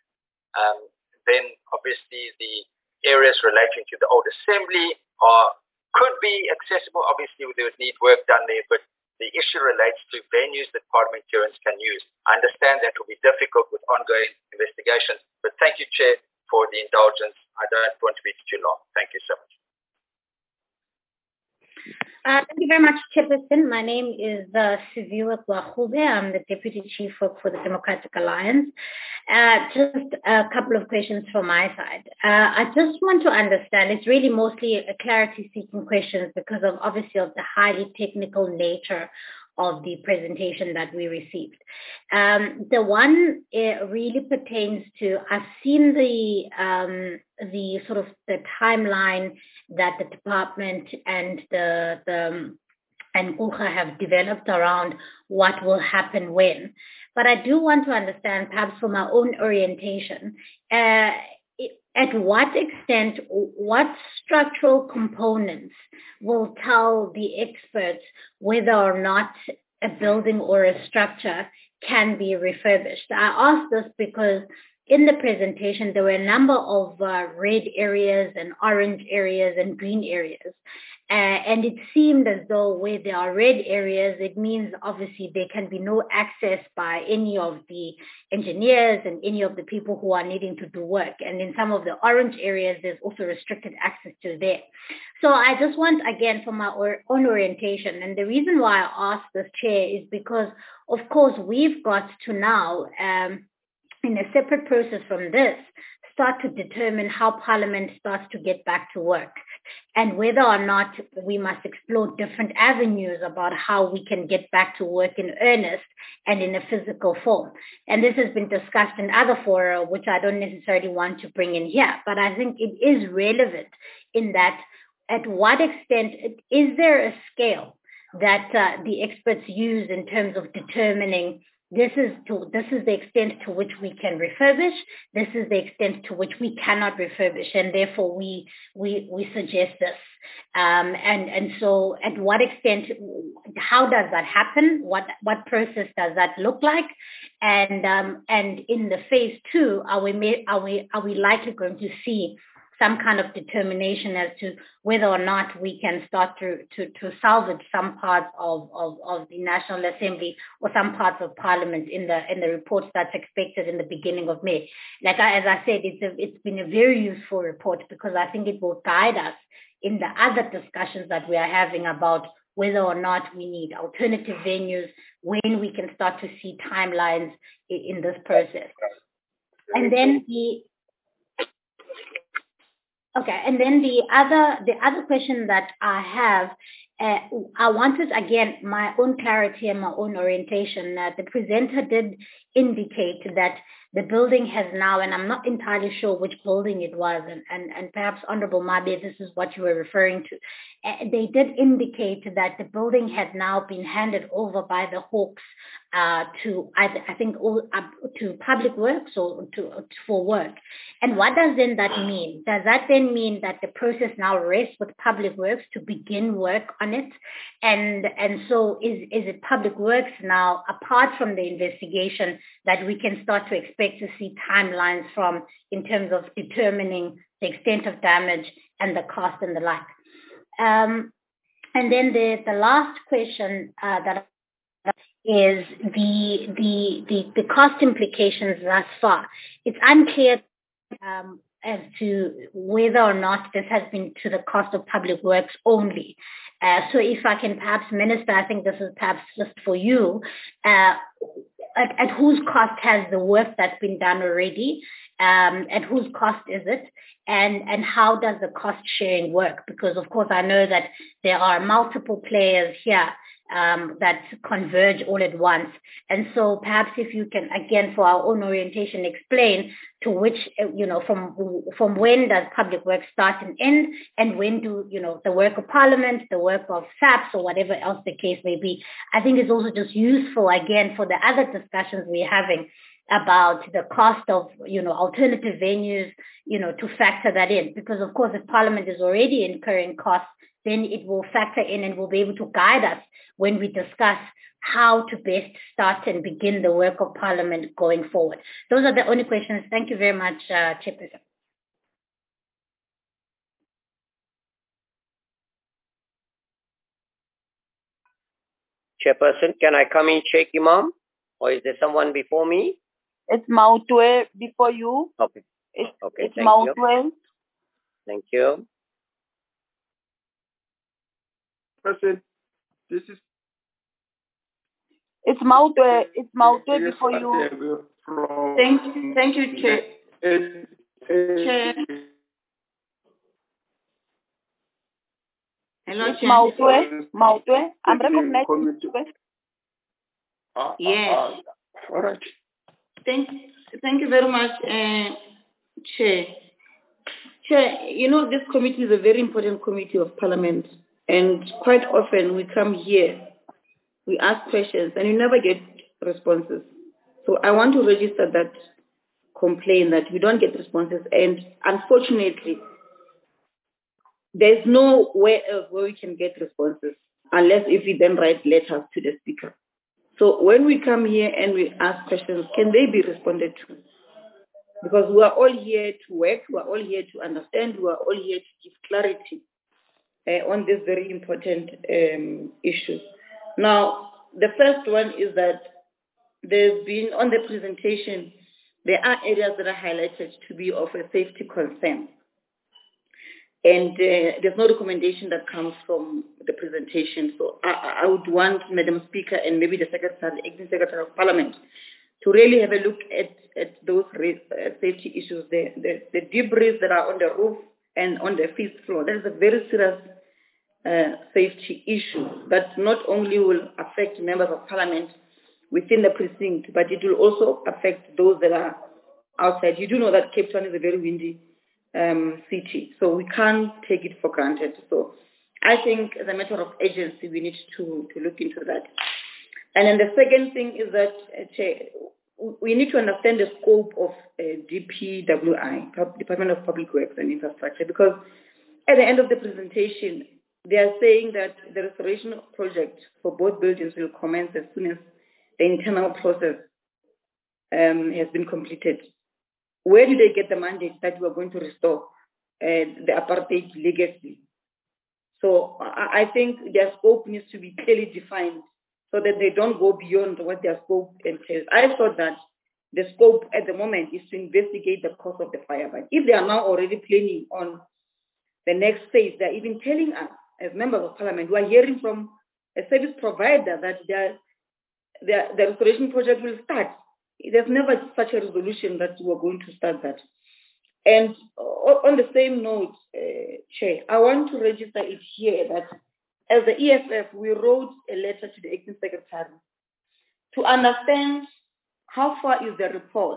Then obviously the areas relating to the old assembly could be accessible. Obviously there would need work done there, but the issue relates to venues that parliamentarians can use. I understand that will be difficult with ongoing investigations, but thank you, Chair, for the indulgence. I don't want to be too long. Thank you so much. Thank you very much, Chairperson. My name is Siviwe Gwahube. I'm the Deputy Chief Whip for the Democratic Alliance. Just a couple of questions from my side. I just want to understand, it's really mostly a clarity-seeking question because of obviously of the highly technical nature of the presentation that we received. The one really pertains to, I've seen the sort of the timeline that the department and and UGA have developed around what will happen when. But I do want to understand, perhaps from our own orientation, at what extent, what structural components will tell the experts whether or not a building or a structure can be refurbished. I ask this because in the presentation, there were a number of red areas and orange areas and green areas. And it seemed as though where there are red areas, it means obviously there can be no access by any of the engineers and any of the people who are needing to do work. And in some of the orange areas, there's also restricted access to there. So I just want, again, for my own orientation, and the reason why I asked this, Chair, is because, of course, we've got to now, in a separate process from this, start to determine how Parliament starts to get back to work and whether or not we must explore different avenues about how we can get back to work in earnest and in a physical form. And this has been discussed in other fora, which I don't necessarily want to bring in here, but I think it is relevant in that at what extent is there a scale that the experts use in terms of determining this is the extent to which we can refurbish, this is the extent to which we cannot refurbish, and therefore we suggest this. And so at what extent, how does that happen? What process does that look like? And in the phase 2, are we likely going to see some kind of determination as to whether or not we can start to salvage some parts of the National Assembly or some parts of Parliament in the reports that's expected in the beginning of May. As I said, it's been a very useful report because I think it will guide us in the other discussions that we are having about whether or not we need alternative venues, when we can start to see timelines in this process. And then the other question that I have, I wanted, again, my own clarity and my own orientation. The presenter did indicate that the building has now, and I'm not entirely sure which building it was, and perhaps Honorable Mabe, this is what you were referring to. They did indicate that the building had now been handed over by the Hawks to, I think, to Public Works or for work. And what does then that mean? Does that then mean that the process now rests with Public Works to begin work on it? And so is it Public Works now, apart from the investigation, that we can start to expect to see timelines from in terms of determining the extent of damage and the cost and the like? And then the last question that is the cost implications thus far. It's unclear as to whether or not this has been to the cost of Public Works only. So if I can perhaps, Minister, I think this is perhaps just for you, at whose cost has the work that's been done already? At whose cost is it? And how does the cost sharing work? Because, of course, I know that there are multiple players here that converge all at once. And so perhaps if you can, again, for our own orientation, explain to which, from when does Public Works start and end, and when do, the work of Parliament, the work of SAPS, or whatever else the case may be. I think it's also just useful, again, for the other discussions we're having about the cost of, alternative venues, to factor that in. Because, of course, if Parliament is already incurring costs, then it will factor in and will be able to guide us when we discuss how to best start and begin the work of Parliament going forward. Those are the only questions. Thank you very much, Chairperson. Chairperson, can I come in, Sheikh Imam? Or is there someone before me? It's Mautwe before you. Okay. It's Mautwe. Thank you. Person, this is. It's Mautwe. It's Mautwe before you. Thank you, Chair. Chair. Hello, Chair. Mautwe. I'm recognizing. Yes. All right. Thank you very much, Chair. Chair, this committee is a very important committee of Parliament. And quite often we come here, we ask questions, and you never get responses. So I want to register that complaint that we don't get responses. And unfortunately, there's nowhere else where we can get responses, unless if we then write letters to the Speaker. So when we come here and we ask questions, can they be responded to? because we are all here to work, we are all here to understand, we are all here to give clarity on this very important issue. Now, the first one is that there's been, on the presentation, there are areas that are highlighted to be of a safety concern. And there's no recommendation that comes from the presentation. So I would want Madam Speaker and maybe the Secretary, the Acting Secretary of Parliament, to really have a look at those safety issues, the debris that are on the roof and on the fifth floor. That is a very serious safety issue that not only will affect members of Parliament within the precinct, but it will also affect those that are outside. You do know that Cape Town is a very windy city, so we can't take it for granted. So I think as a matter of urgency, we need to look into that. And then the second thing is that we need to understand the scope of DPWI, Department of Public Works and Infrastructure, because at the end of the presentation, they are saying that the restoration project for both buildings will commence as soon as the internal process has been completed. Where do they get the mandate that we are going to restore the apartheid legacy? So I think their scope needs to be clearly defined so that they don't go beyond what their scope entails. I thought that the scope at the moment is to investigate the cause of the fire. But if they are now already planning on the next phase, they're even telling us as members of Parliament, we are hearing from a service provider that the restoration project will start. There's never such a resolution that we're going to start that. And on the same note, Chair, I want to register it here that as the EFF, we wrote a letter to the Acting Secretary to understand how far is the report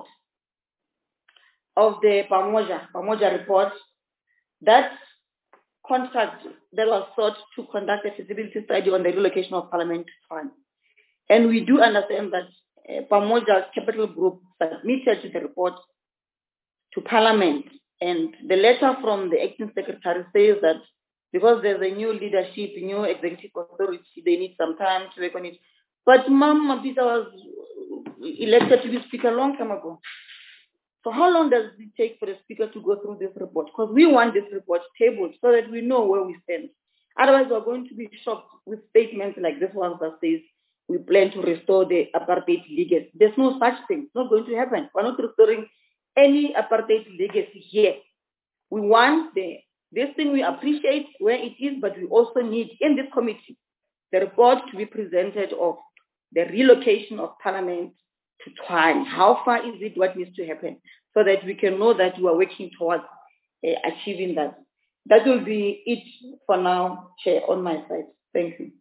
of the Pamoja report, that contract that was sought to conduct a feasibility study on the relocation of Parliament Fund. And we do understand that Pamoja Capital Group submitted the report to Parliament, and the letter from the Acting Secretary says that because there's a new leadership, new executive authority, they need some time to work on it. But Mama Peter was elected to be Speaker a long time ago. So how long does it take for the Speaker to go through this report? Because we want this report tabled so that we know where we stand. Otherwise, we're going to be shocked with statements like this one that says we plan to restore the apartheid legacy. There's no such thing. It's not going to happen. We're not restoring any apartheid legacy here. We want this thing, we appreciate where it is, but we also need in this committee the report to be presented of the relocation of Parliament to Tshwane. How far is it? What needs to happen? So that we can know that we are working towards achieving that. That will be it for now, Chair, on my side. Thank you.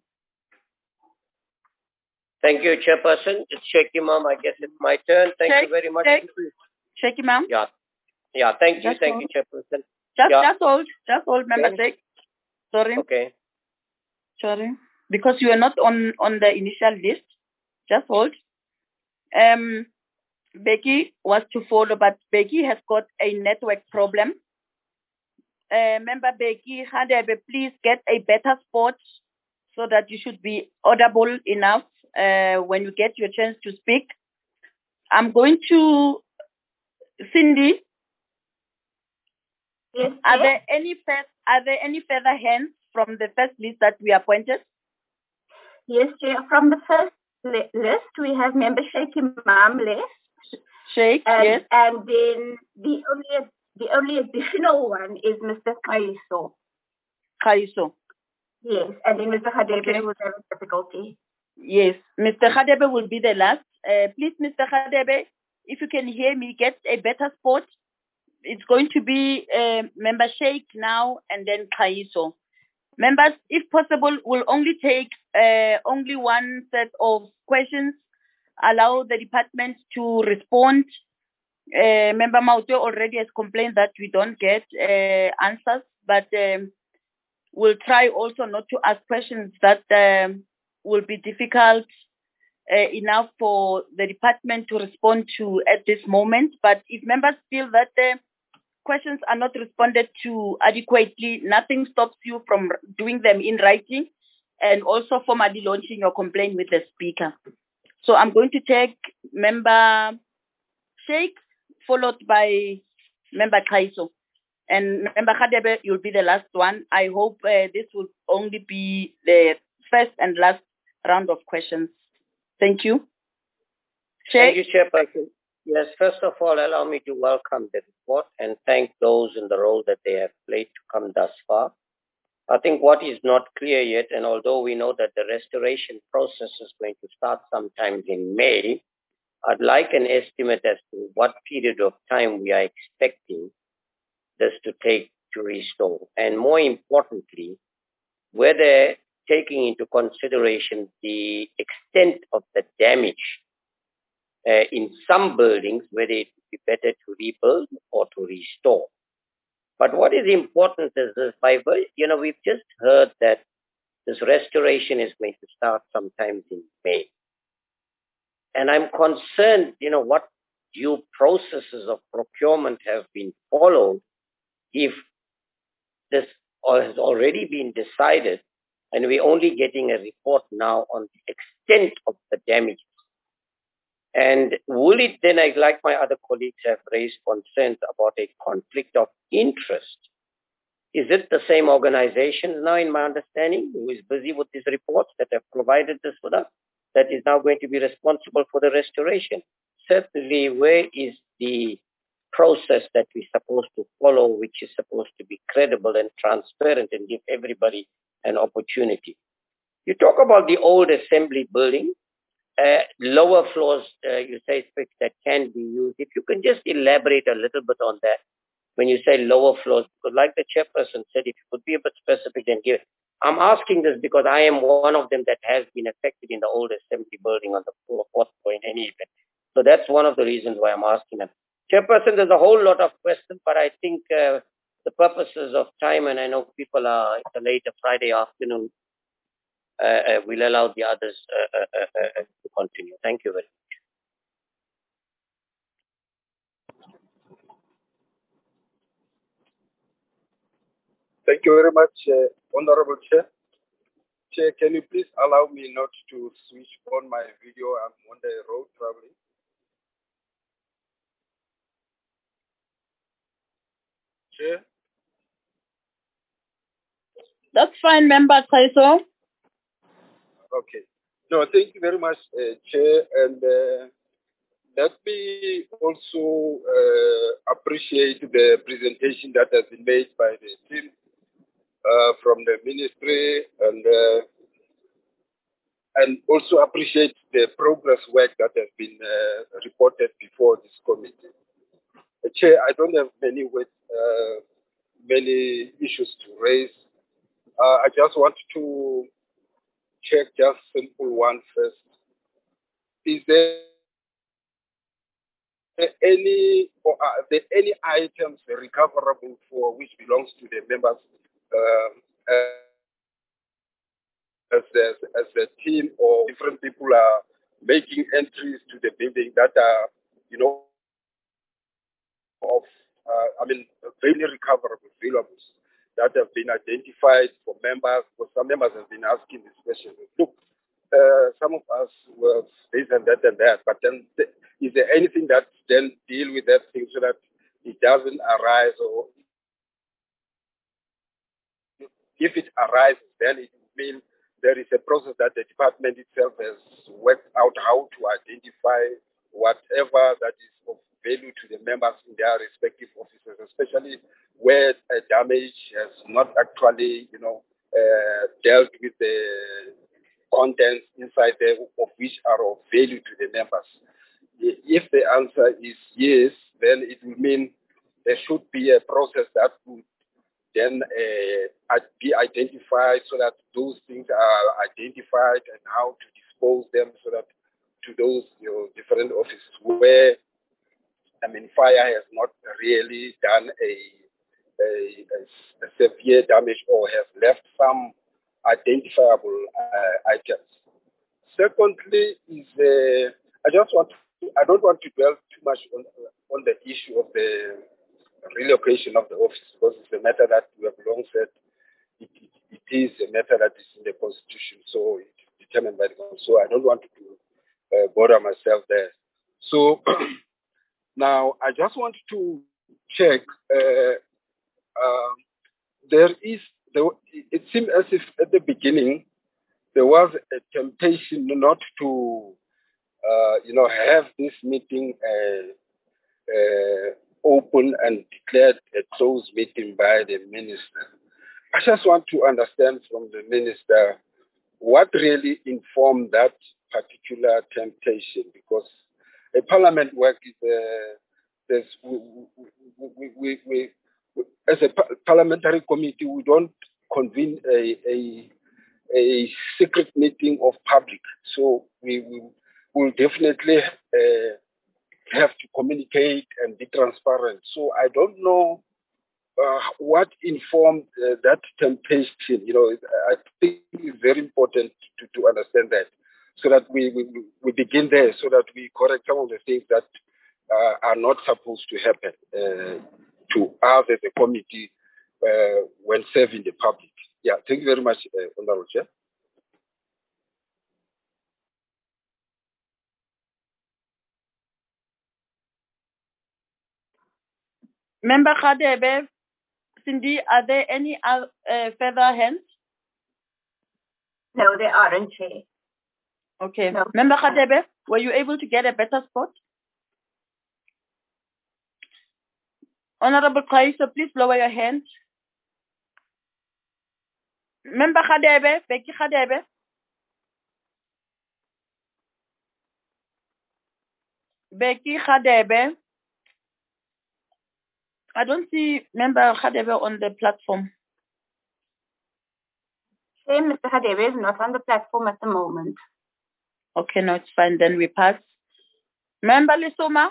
Thank you, Chairperson. It's Shaky Mom. I guess it's my turn. Thank you very much. Shaky Mom? Yeah. Yeah, thank you. Thank you, Chairperson. Just hold, Member Sake. Sorry. Okay. Sorry. Because you are not on the initial list. Just hold. Becky was to follow, but Becky has got a network problem. Member Becky, Hadebe, please get a better spot so that you should be audible enough when you get your chance to speak. I'm going to Cindy. Yes, are there any further hands from the first list that we appointed? Yes, Chair. From the first list, we have Member Shaky Mom left. Sheikh, yes. And then the only additional one is Mr. Kaiso. Kaiso. Yes, and then Mr. Hadebe will have difficulty. Yes, Mr. Hadebe will be the last. Please, Mr. Hadebe, if you can hear me, get a better spot. It's going to be Member Sheikh now and then Kaiso. Members, if possible, will only take only one set of questions. Allow the department to respond. Member Maute already has complained that we don't get answers, but we'll try also not to ask questions that will be difficult enough for the department to respond to at this moment. But if members feel that the questions are not responded to adequately, nothing stops you from doing them in writing and also formally launching your complaint with the Speaker. So I'm going to take Member Sheikh followed by Member Kaiso. And Member Khadebe, you'll be the last one. I hope this will only be the first and last round of questions. Thank you. Thank you, Chairperson. Yes, first of all, allow me to welcome the report and thank those in the role that they have played to come thus far. I think what is not clear yet, and although we know that the restoration process is going to start sometime in May, I'd like an estimate as to what period of time we are expecting this to take to restore. And more importantly, whether taking into consideration the extent of the damage in some buildings, whether it would be better to rebuild or to restore. But what is important is this, we've just heard that this restoration is going to start sometime in May. And I'm concerned, what due processes of procurement have been followed if this has already been decided and we're only getting a report now on the extent of the damage. And will it then, like my other colleagues have raised concerns about a conflict of interest? Is it the same organization now, in my understanding, who is busy with these reports that have provided this with us, that is now going to be responsible for the restoration? Certainly, where is the process that we're supposed to follow, which is supposed to be credible and transparent and give everybody an opportunity? You talk about the old assembly building. Lower floors, you say that can be used. If you can just elaborate a little bit on that when you say lower floors, because like the chairperson said, if you could be a bit specific and give it. I'm asking this because I am one of them that has been affected in the old assembly building on the fourth floor in any event. So that's one of the reasons why I'm asking them. Chairperson, there's a whole lot of questions, but I think the purposes of time, and I know people are, it's a later Friday afternoon, we'll allow the others to continue. Thank you very much. Thank you very much, Honorable Chair. Chair, can you please allow me not to switch on my video? I'm on the road traveling. Chair? That's fine, Member Kaiso. Okay. No, thank you very much, Chair. And let me also appreciate the presentation that has been made by the team from the ministry, and also appreciate the progress work that has been reported before this committee. Chair, I don't have many issues to raise. I just want to check just simple one first. Is there any, or are there any items recoverable for which belongs to the members as a team, or different people are making entries to the building that are, very recoverable valuables that have been identified for members? Because some members have been asking this question. Look, some of us were this and that, but then is there anything that then deal with that thing so that it doesn't arise, or if it arises, then it means there is a process that the department itself has worked out how to identify whatever that is of value to the members in their respective offices, especially where damage has not actually, dealt with the contents inside there of which are of value to the members. If the answer is yes, then it will mean there should be a process that would then be identified so that those things are identified and how to dispose them so that to those different offices where fire has not really done a severe damage or has left some identifiable items. Secondly, I don't want to dwell too much on the issue of the relocation of the office, because it's a matter that we have long said it is a matter that is in the Constitution, so it's determined by the Constitution. So I don't want to bother myself there. So Now, I just want to check. It seemed as if at the beginning there was a temptation not to, have this meeting open and declared a closed meeting by the minister. I just want to understand from the minister what really informed that particular temptation, because a parliament work is as a parliamentary committee, we don't convene a secret meeting of public. So we will definitely have to communicate and be transparent. So I don't know what informed that temptation. I think it's very important to understand that, so that we begin there, so that we correct some of the things that are not supposed to happen to us as a committee when serving the public. Yeah, thank you very much, Honorable Chair. Member Khadebe, Cindy, are there any further hands? No, there aren't, Chair. Okay. No. Member Khadebe, were you able to get a better spot? Honorable Kaiso, please lower your hand. Member Khadebe, Becky Khadebe. Becky Khadebe. I don't see Member Khadebe on the platform. Chair, Mr. Khadebe is not on the platform at the moment. Okay, no, it's fine. Then we pass. Member Lisuma.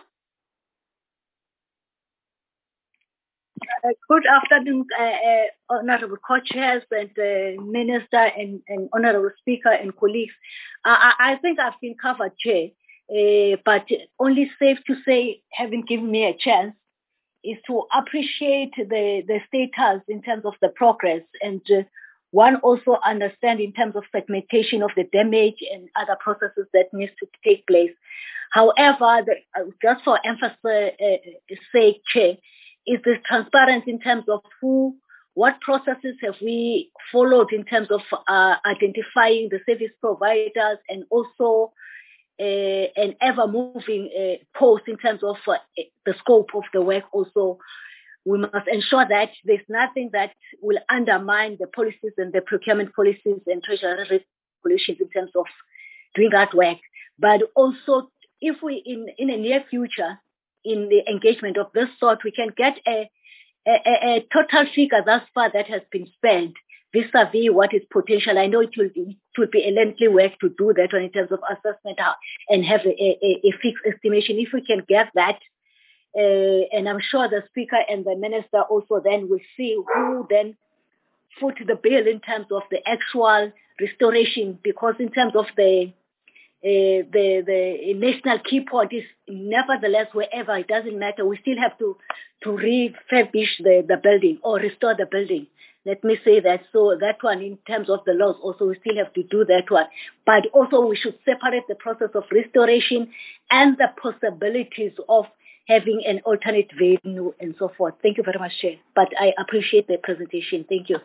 Good afternoon, Honorable Co-Chairs and Minister and Honorable Speaker and colleagues. I think I've been covered, Chair, but only safe to say, having given me a chance, is to appreciate the status in terms of the progress, and one also understand in terms of segmentation of the damage and other processes that needs to take place. However, just for emphasis' sake, Chair, is this transparency in terms of what processes have we followed in terms of identifying the service providers, and also an ever-moving post in terms of the scope of the work. Also, we must ensure that there's nothing that will undermine the policies and the procurement policies and treasury regulations in terms of doing that work. But also, if we, in the near future, in the engagement of this sort, we can get a total figure thus far that has been spent vis-a-vis what is potential. I know it will be a lengthy work to do that one in terms of assessment and have a fixed estimation. If we can get that, and I'm sure the Speaker and the Minister also then will see who then foot the bill in terms of the actual restoration, because in terms of the national key point is nevertheless, wherever, it doesn't matter, we still have to refurbish the building or restore the building. Let me say that. So that one, in terms of the laws, also we still have to do that one. But also we should separate the process of restoration and the possibilities of having an alternate venue and so forth. Thank you very much, Chair. But I appreciate the presentation. Thank you.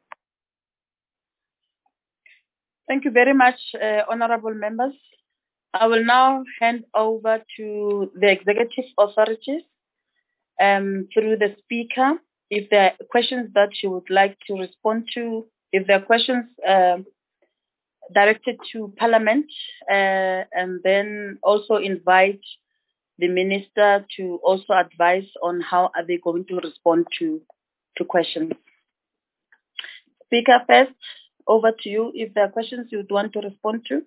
Thank you very much, honorable members. I will now hand over to the executive authorities through the Speaker. If there are questions that you would like to respond to, if there are questions directed to Parliament, and then also invite the Minister to also advise on how are they going to respond to questions. Speaker first, over to you if there are questions you would want to respond to.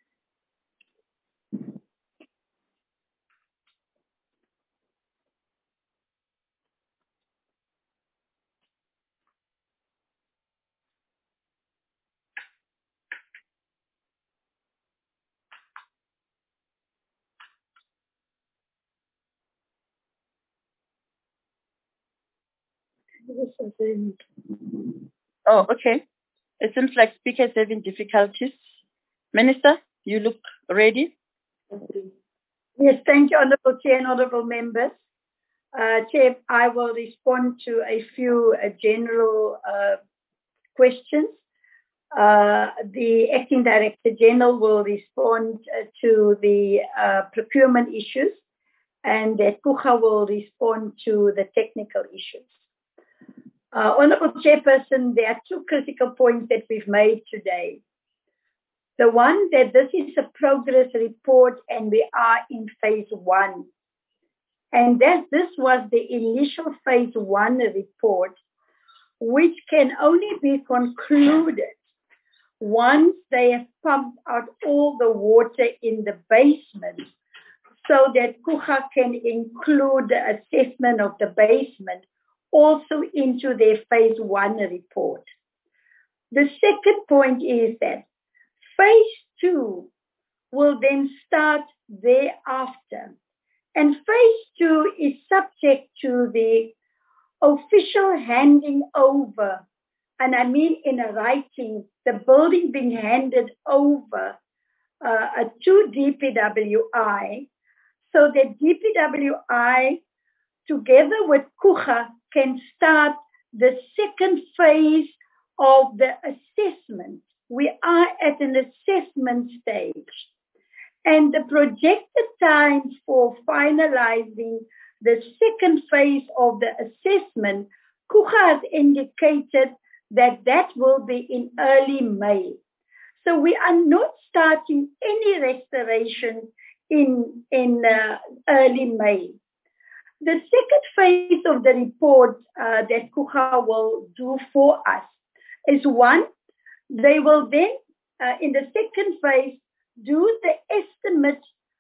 Oh, okay. It seems like Speaker is having difficulties. Minister, you look ready? Yes, thank you, Honourable Chair and Honourable Members. Chair, I will respond to a few general questions. The Acting Director General will respond to the procurement issues, and Kucha will respond to the technical issues. Honourable Chairperson, there are two critical points that we've made today. The one that this is a progress report and we are in phase 1. And that this was the initial phase 1 report, which can only be concluded once they have pumped out all the water in the basement, so that Kucha can include the assessment of the basement also into their phase 1 report. The second point is that phase 2 will then start thereafter. And phase 2 is subject to the official handing over, and I mean in a writing, the building being handed over to DPWI, so that DPWI, together with Kucha, can start the second phase of the assessment. We are at an assessment stage. And the projected time for finalizing the second phase of the assessment, Kucha has indicated that that will be in early May. So we are not starting any restoration in early May. The second phase of the report that Kucha will do for us is one, they will then, in the second phase, do the estimate.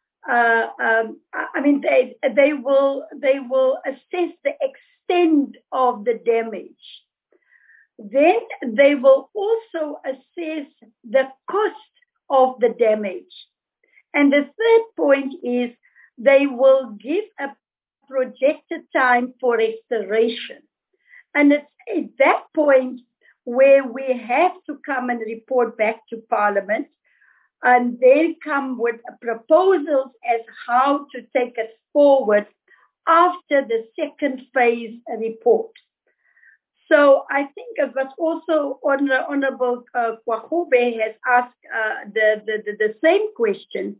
They will assess the extent of the damage. Then they will also assess the cost of the damage. And the third point is they will give a projected time for restoration. And it's at that point where we have to come and report back to Parliament and then come with proposals as how to take it forward after the second phase report. So I think it was also Honourable Kwahube has asked the same question.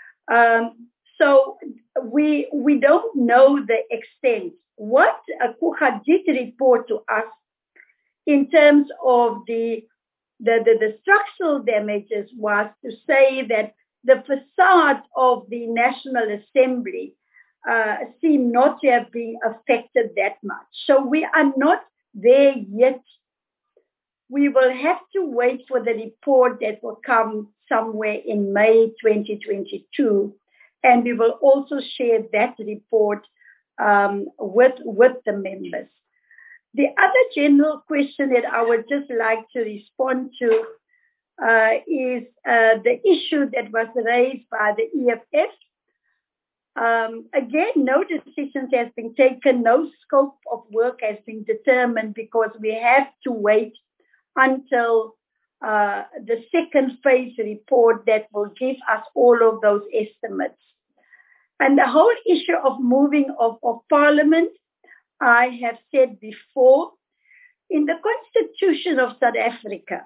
So we don't know the extent. What Kucha did report to us in terms of the structural damages was to say that the facade of the National Assembly seemed not to have been affected that much. So we are not there yet. We will have to wait for the report that will come somewhere in May 2022, and we will also share that report with the members. The other general question that I would just like to respond to is the issue that was raised by the EFF. Again, no decisions has been taken, no scope of work has been determined because we have to wait until the second phase report that will give us all of those estimates. And the whole issue of moving of Parliament, I have said before, in the Constitution of South Africa,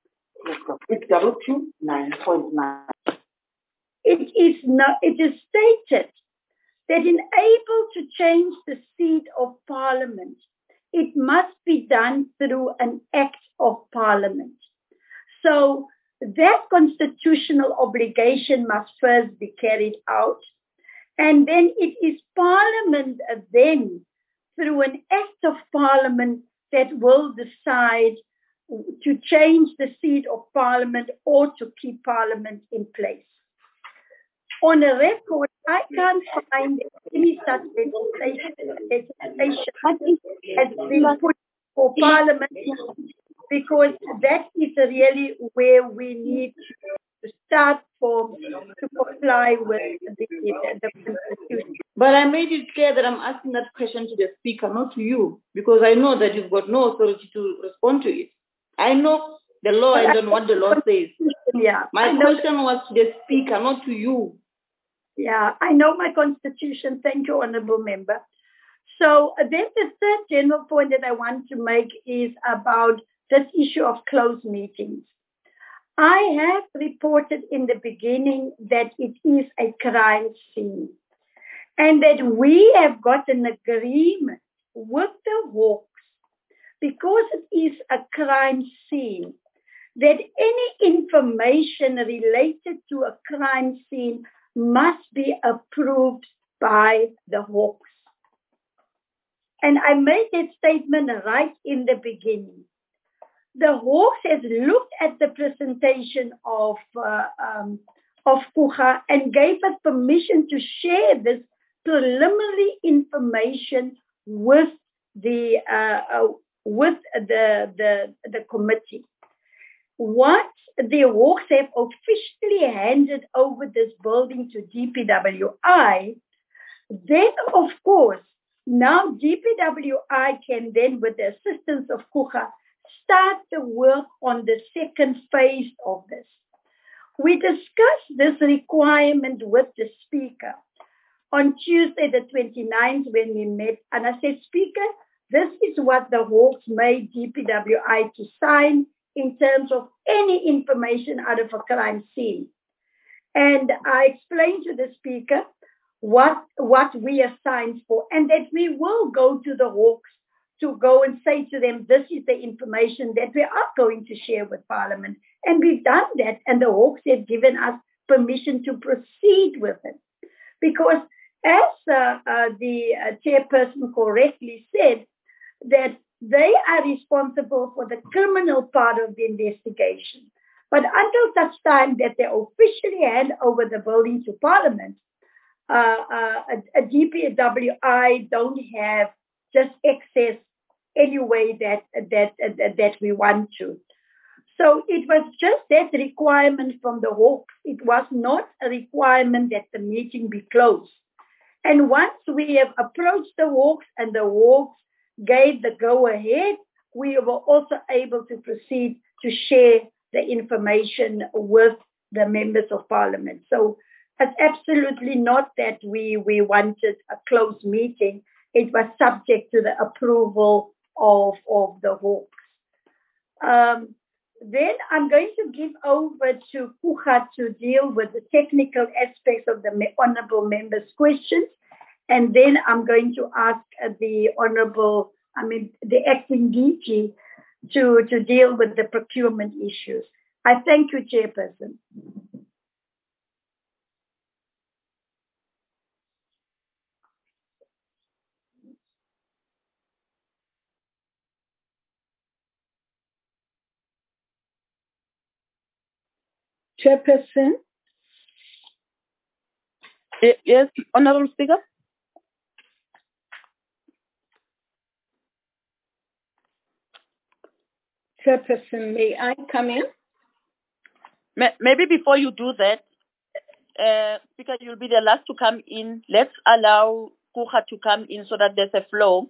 it is stated that in able to change the seat of Parliament, it must be done through an Act of Parliament. So that constitutional obligation must first be carried out, and then it is Parliament then, through an Act of Parliament, that will decide to change the seat of Parliament or to keep Parliament in place. On a record, I can't find any such legislation has been put for Parliament, because that is really where we need to start from to comply with the Constitution. But I made it clear that I'm asking that question to the Speaker, not to you, because I know that you've got no authority to respond to it. I know the law and what the law says. Yeah, my question was to the Speaker, not to you. Yeah, I know my constitution. Thank you, Honourable Member. So then the third general point that I want to make is about this issue of closed meetings. I have reported in the beginning that it is a crime scene and that we have got an agreement with the Hawks because it is a crime scene that any information related to a crime scene must be approved by the Hawks. And I made that statement right in the beginning. The Hawks has looked at the presentation of Kucha and gave us permission to share this preliminary information with the committee. Once the Hawks have officially handed over this building to DPWI, then of course now DPWI can then, with the assistance of Kucha, start the work on the second phase of this. We discussed this requirement with the Speaker on Tuesday the 29th when we met, and I said, Speaker, this is what the Hawks made DPWI to sign in terms of any information out of a crime scene. And I explained to the Speaker what we are signed for, and that we will go to the Hawks to go and say to them, this is the information that we are going to share with Parliament. And we've done that, and the Hawks have given us permission to proceed with it. Because as the chairperson correctly said, that they are responsible for the criminal part of the investigation. But until such time that they officially hand over the building to Parliament, a DPWI don't have just access any way that we want to. So it was just that requirement from the Hawks. It was not a requirement that the meeting be closed. And once we have approached the Hawks and the Hawks gave the go-ahead, we were also able to proceed to share the information with the members of Parliament. So it's absolutely not that we wanted a closed meeting. It was subject to the approval of the Hawks. Then I'm going to give over to Kucha to deal with the technical aspects of the honourable members' questions. And then I'm going to ask the acting DG to deal with the procurement issues. I thank you, Chairperson. Chairperson? Yes, Honourable Speaker. Chairperson, may I come in? Maybe before you do that, Speaker, you'll be the last to come in. Let's allow Kucha to come in so that there's a flow.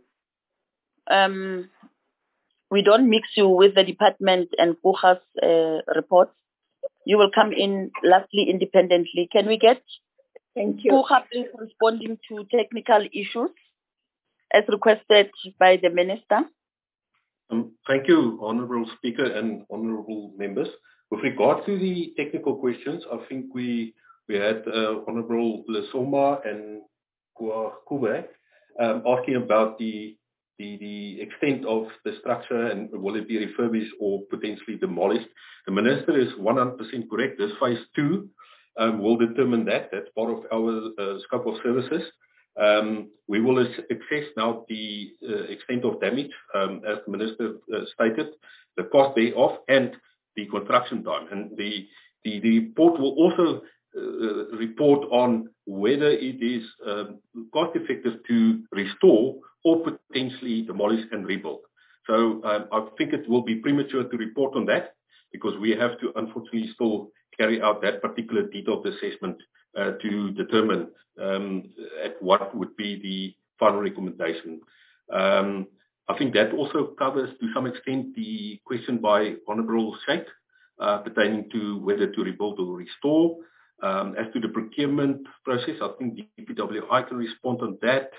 We don't mix you with the department and Kucha's reports. You will come in lastly independently. Can we get Kucha please responding to technical issues as requested by the Minister? Thank you, Honourable Speaker and Honourable Members. With regard to the technical questions, I think we had Honourable Lesoma and Kube asking about the extent of the structure and will it be refurbished or potentially demolished. The Minister is 100% correct. This phase 2 will determine that. That's part of our scope of services. We will assess now the extent of damage, as the Minister stated, the cost thereof and the construction time. And the report will also report on whether it is cost effective to restore or potentially demolish and rebuild. So I think it will be premature to report on that because we have to unfortunately still carry out that particular detailed assessment to determine at what would be the final recommendation. I think that also covers to some extent the question by Honourable Sheikh pertaining to whether to rebuild or restore. As to the procurement process, I think the DPWI can respond on that.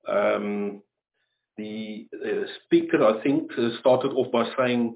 The speaker, I think, started off by saying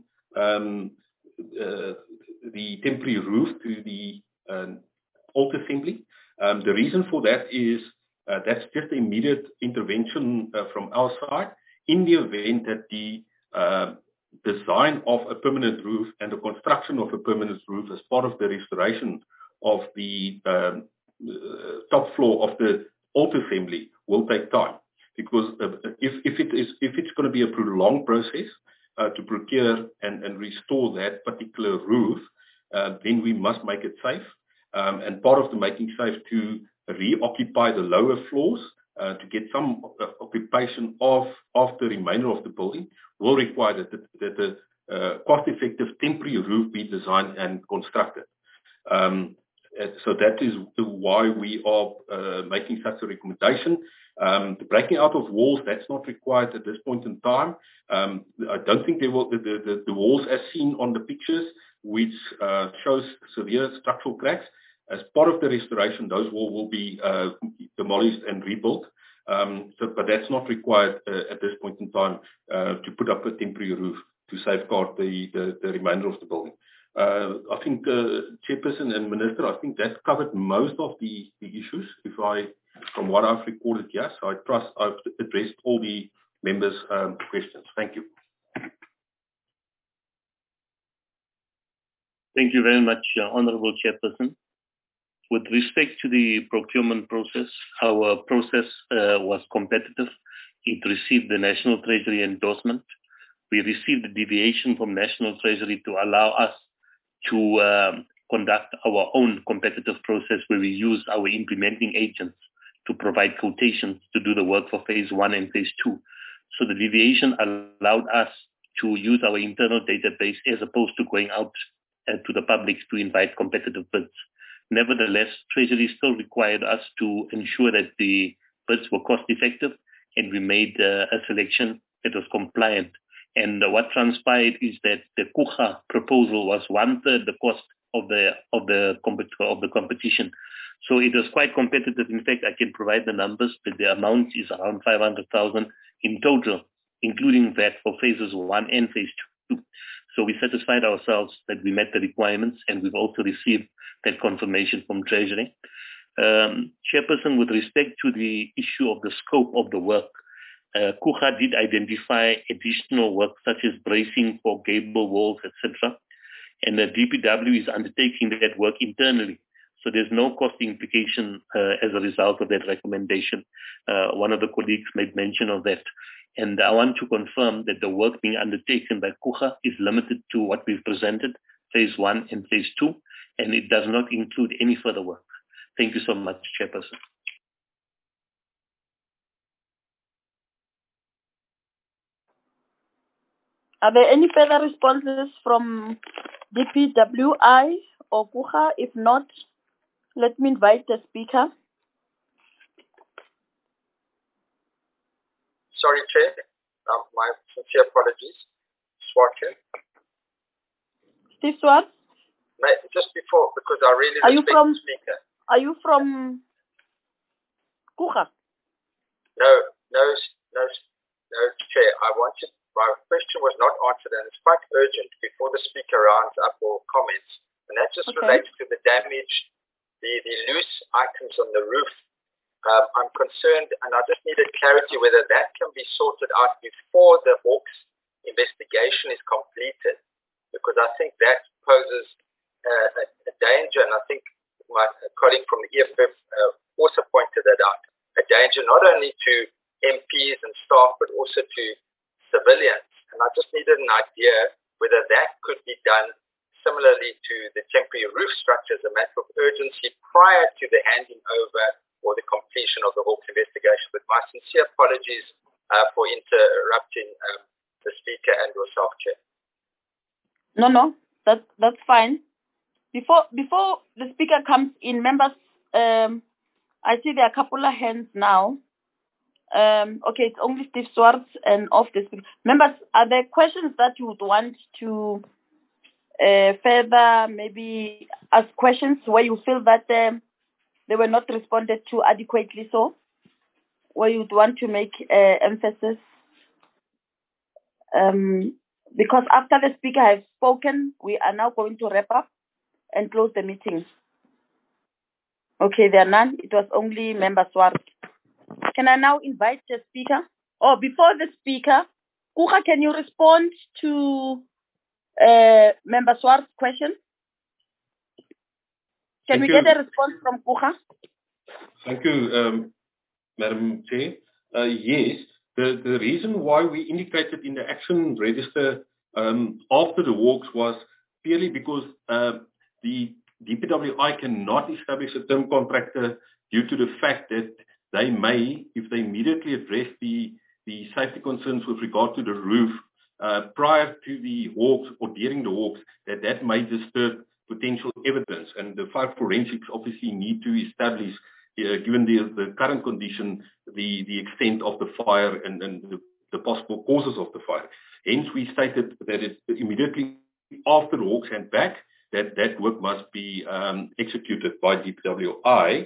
the temporary roof to the alt assembly. The reason for that is that's just immediate intervention from our side in the event that the design of a permanent roof and the construction of a permanent roof as part of the restoration of the top floor of the alt assembly will take time. Because if it's going to be a prolonged process to procure and restore that particular roof, then we must make it safe. And part of the making safe to reoccupy the lower floors to get some occupation of the remainder of the building will require that the cost-effective temporary roof be designed and constructed. So that is why we are making such a recommendation. The breaking out of walls, that's not required at this point in time. I don't think the walls as seen on the pictures, which shows severe structural cracks. As part of the restoration, those walls will be demolished and rebuilt. But that's not required at this point in time to put up a temporary roof to safeguard the remainder of the building. I think, Chairperson and Minister, I think that covered most of the issues, from what I've recorded, yes. I trust I've addressed all the members' questions. Thank you. Thank you very much, Honourable Chairperson. With respect to the procurement process, our process was competitive. It received the National Treasury endorsement. We received a deviation from National Treasury to allow us to conduct our own competitive process where we use our implementing agents to provide quotations to do the work for phase 1 and phase 2. So the deviation allowed us to use our internal database as opposed to going out to the public to invite competitive bids. Nevertheless, Treasury still required us to ensure that the bids were cost effective, and we made a selection that was compliant. And what transpired is that the KUGA proposal was 1/3 the cost of the competition. So it was quite competitive. In fact, I can provide the numbers, but the amount is around 500,000 in total, including that for phases 1 and phase 2. So we satisfied ourselves that we met the requirements, and we've also received that confirmation from Treasury. Chairperson, with respect to the issue of the scope of the work, KUGA did identify additional work such as bracing for gable walls, etc. And the DPW is undertaking that work internally. So there's no cost implication as a result of that recommendation. One of the colleagues made mention of that. And I want to confirm that the work being undertaken by KUGA is limited to what we've presented, phase 1 and phase 2, and it does not include any further work. Thank you so much, Chairperson. Are there any further responses from DPWI or KUGA? If not, let me invite the speaker. Sorry, Chair. My sincere apologies. Swart here. Steve Swart? Just before, because I really respect the speaker. Are you from KUGA? No, Chair. My question was not answered, and it's quite urgent before the speaker rounds up or comments. And that just relates to the damage, the loose items on the roof. I'm concerned, and I just needed clarity whether that can be sorted out before the Hawks investigation is completed, because I think that poses a danger, and I think my colleague from the EFF also pointed that out, a danger not only to MPs and staff, but also to civilians. And I just needed an idea whether that could be done similarly to the temporary roof structure as a matter of urgency prior to the handing over or the completion of the Hawks investigation. But my sincere apologies for interrupting the speaker and yourself, Chair. No, that's fine. Before the speaker comes in, members, I see there are a couple of hands now. Okay, it's only Steve Swartz and off the speaker. Members, are there questions that you would want to further maybe ask questions where you feel that they were not responded to adequately, so where you'd want to make emphasis? Because after the speaker has spoken, we are now going to wrap up and close the meeting. Okay, there are none. It was only Member Swart. Can I now invite the speaker? Oh, before the speaker, Kucha, can you respond to Member Swart's question? Can we get a response from Kucha? Thank you, Madam Chair. Yes, the reason why we indicated in the action register after the walks was purely because the DPWI cannot establish a term contractor due to the fact that they may, if they immediately address the safety concerns with regard to the roof prior to the walks or during the walks, that may disturb potential evidence. And the fire forensics obviously need to establish, given the current condition, the extent of the fire and the possible causes of the fire. Hence, we stated that it immediately after the walks and back, that work must be executed by DPWI.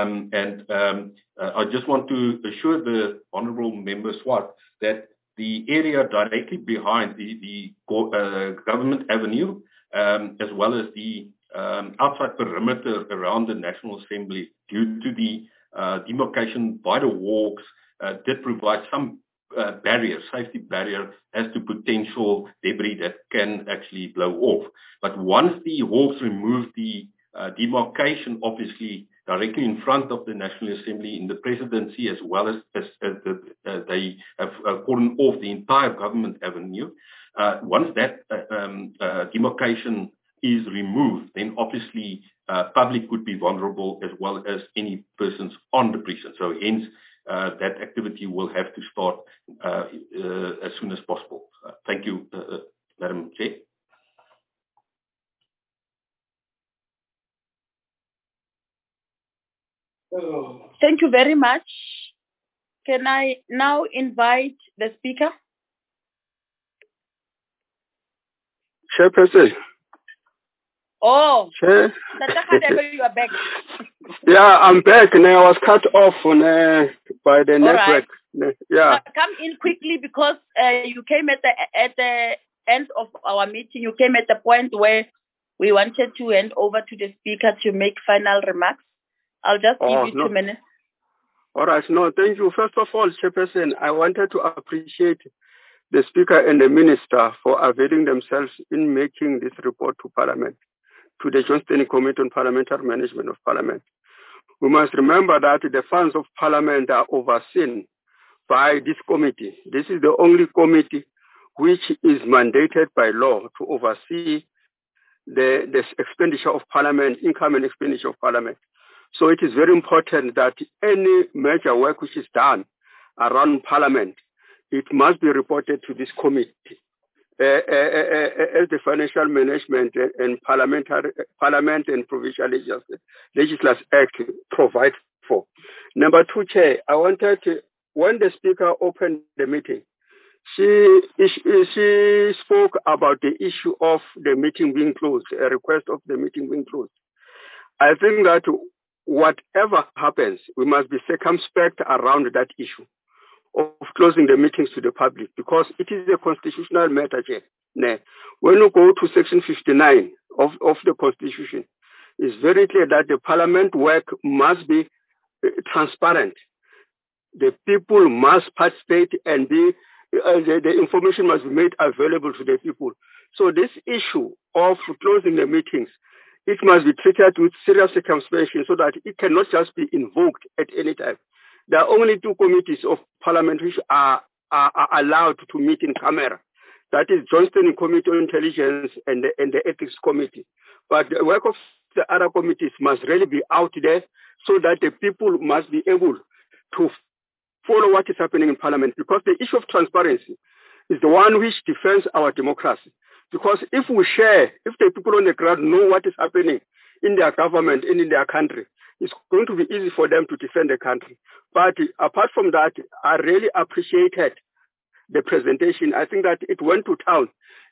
I just want to assure the Honourable Member Swart that the area directly behind the Government Avenue, as well as the outside perimeter around the National Assembly, due to the demarcation by the walks, did provide some safety barrier as to potential debris that can actually blow off. But once the walks remove the demarcation, obviously directly in front of the National Assembly in the Presidency, as well as they have cordoned off the entire Government Avenue. Once that demarcation is removed, then obviously public would be vulnerable as well as any persons on the precinct. So hence, that activity will have to start as soon as possible. Thank you, Madam Chair. Thank you very much. Can I now invite the speaker? Chairperson. Oh, Chair. You are back. Yeah, I'm back. And I was cut off by the network. Right. Yeah. Come in quickly because you came at the end of our meeting. You came at the point where we wanted to hand over to the speaker to make final remarks. I'll just give you 2 minutes. All right. No, thank you. First of all, Chairperson, I wanted to appreciate the Speaker and the Minister for availing themselves in making this report to Parliament, to the Joint Standing Committee on Parliamentary Management of Parliament. We must remember that the funds of Parliament are overseen by this committee. This is the only committee which is mandated by law to oversee the expenditure of Parliament, income and expenditure of Parliament. So it is very important that any major work which is done around Parliament, it must be reported to this committee. As the Financial Management and Parliament and Provincial Legislative Act provide for. Number 2, Chair, I wanted to, when the Speaker opened the meeting, she spoke about the issue of the meeting being closed, a request of the meeting being closed. I think that whatever happens, we must be circumspect around that issue of closing the meetings to the public, because it is a constitutional matter. When you go to Section 59 of the Constitution, it's very clear that the Parliament work must be transparent. The people must participate and the information must be made available to the people. So this issue of closing the meetings, it must be treated with serious circumspection so that it cannot just be invoked at any time. There are only 2 committees of Parliament which are allowed to meet in camera. That is Joint Standing Committee on Intelligence and the Ethics Committee. But the work of the other committees must really be out there so that the people must be able to follow what is happening in Parliament, because the issue of transparency is the one which defends our democracy. Because if the people on the ground know what is happening in their government and in their country, it's going to be easy for them to defend the country. But apart from that, I really appreciated the presentation. I think that it went to town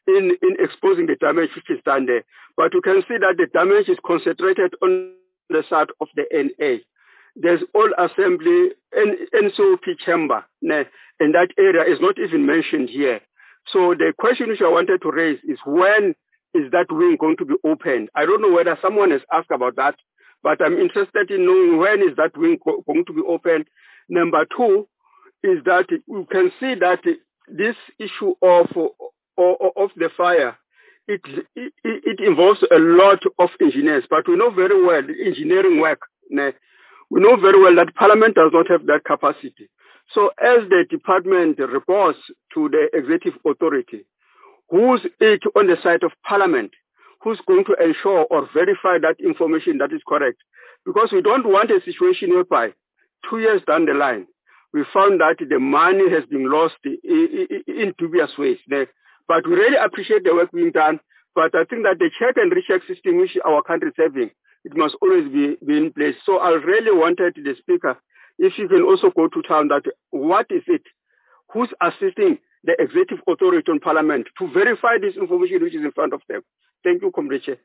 in exposing the damage which is done there. But you can see that the damage is concentrated on the side of the NA. There's all assembly NCOP chamber in that area is not even mentioned here. So the question which I wanted to raise is, when is that wing going to be opened? I don't know whether someone has asked about that, but I'm interested in knowing when is that wing going to be opened. Number two is that you can see that this issue of the fire, it involves a lot of engineers, but we know very well engineering work. We know very well that Parliament does not have that capacity. So as the department reports to the executive authority, who's it on the side of Parliament? Who's going to ensure or verify that information that is correct? Because we don't want a situation whereby 2 years down the line, we found that the money has been lost in dubious ways. But we really appreciate the work being done. But I think that the check and recheck system which our country is having, it must always be in place. So I really wanted the Speaker, if you can also go to town, that what is it? Who's assisting the executive authority on Parliament to verify this information which is in front of them? Thank you, Comrade Chair.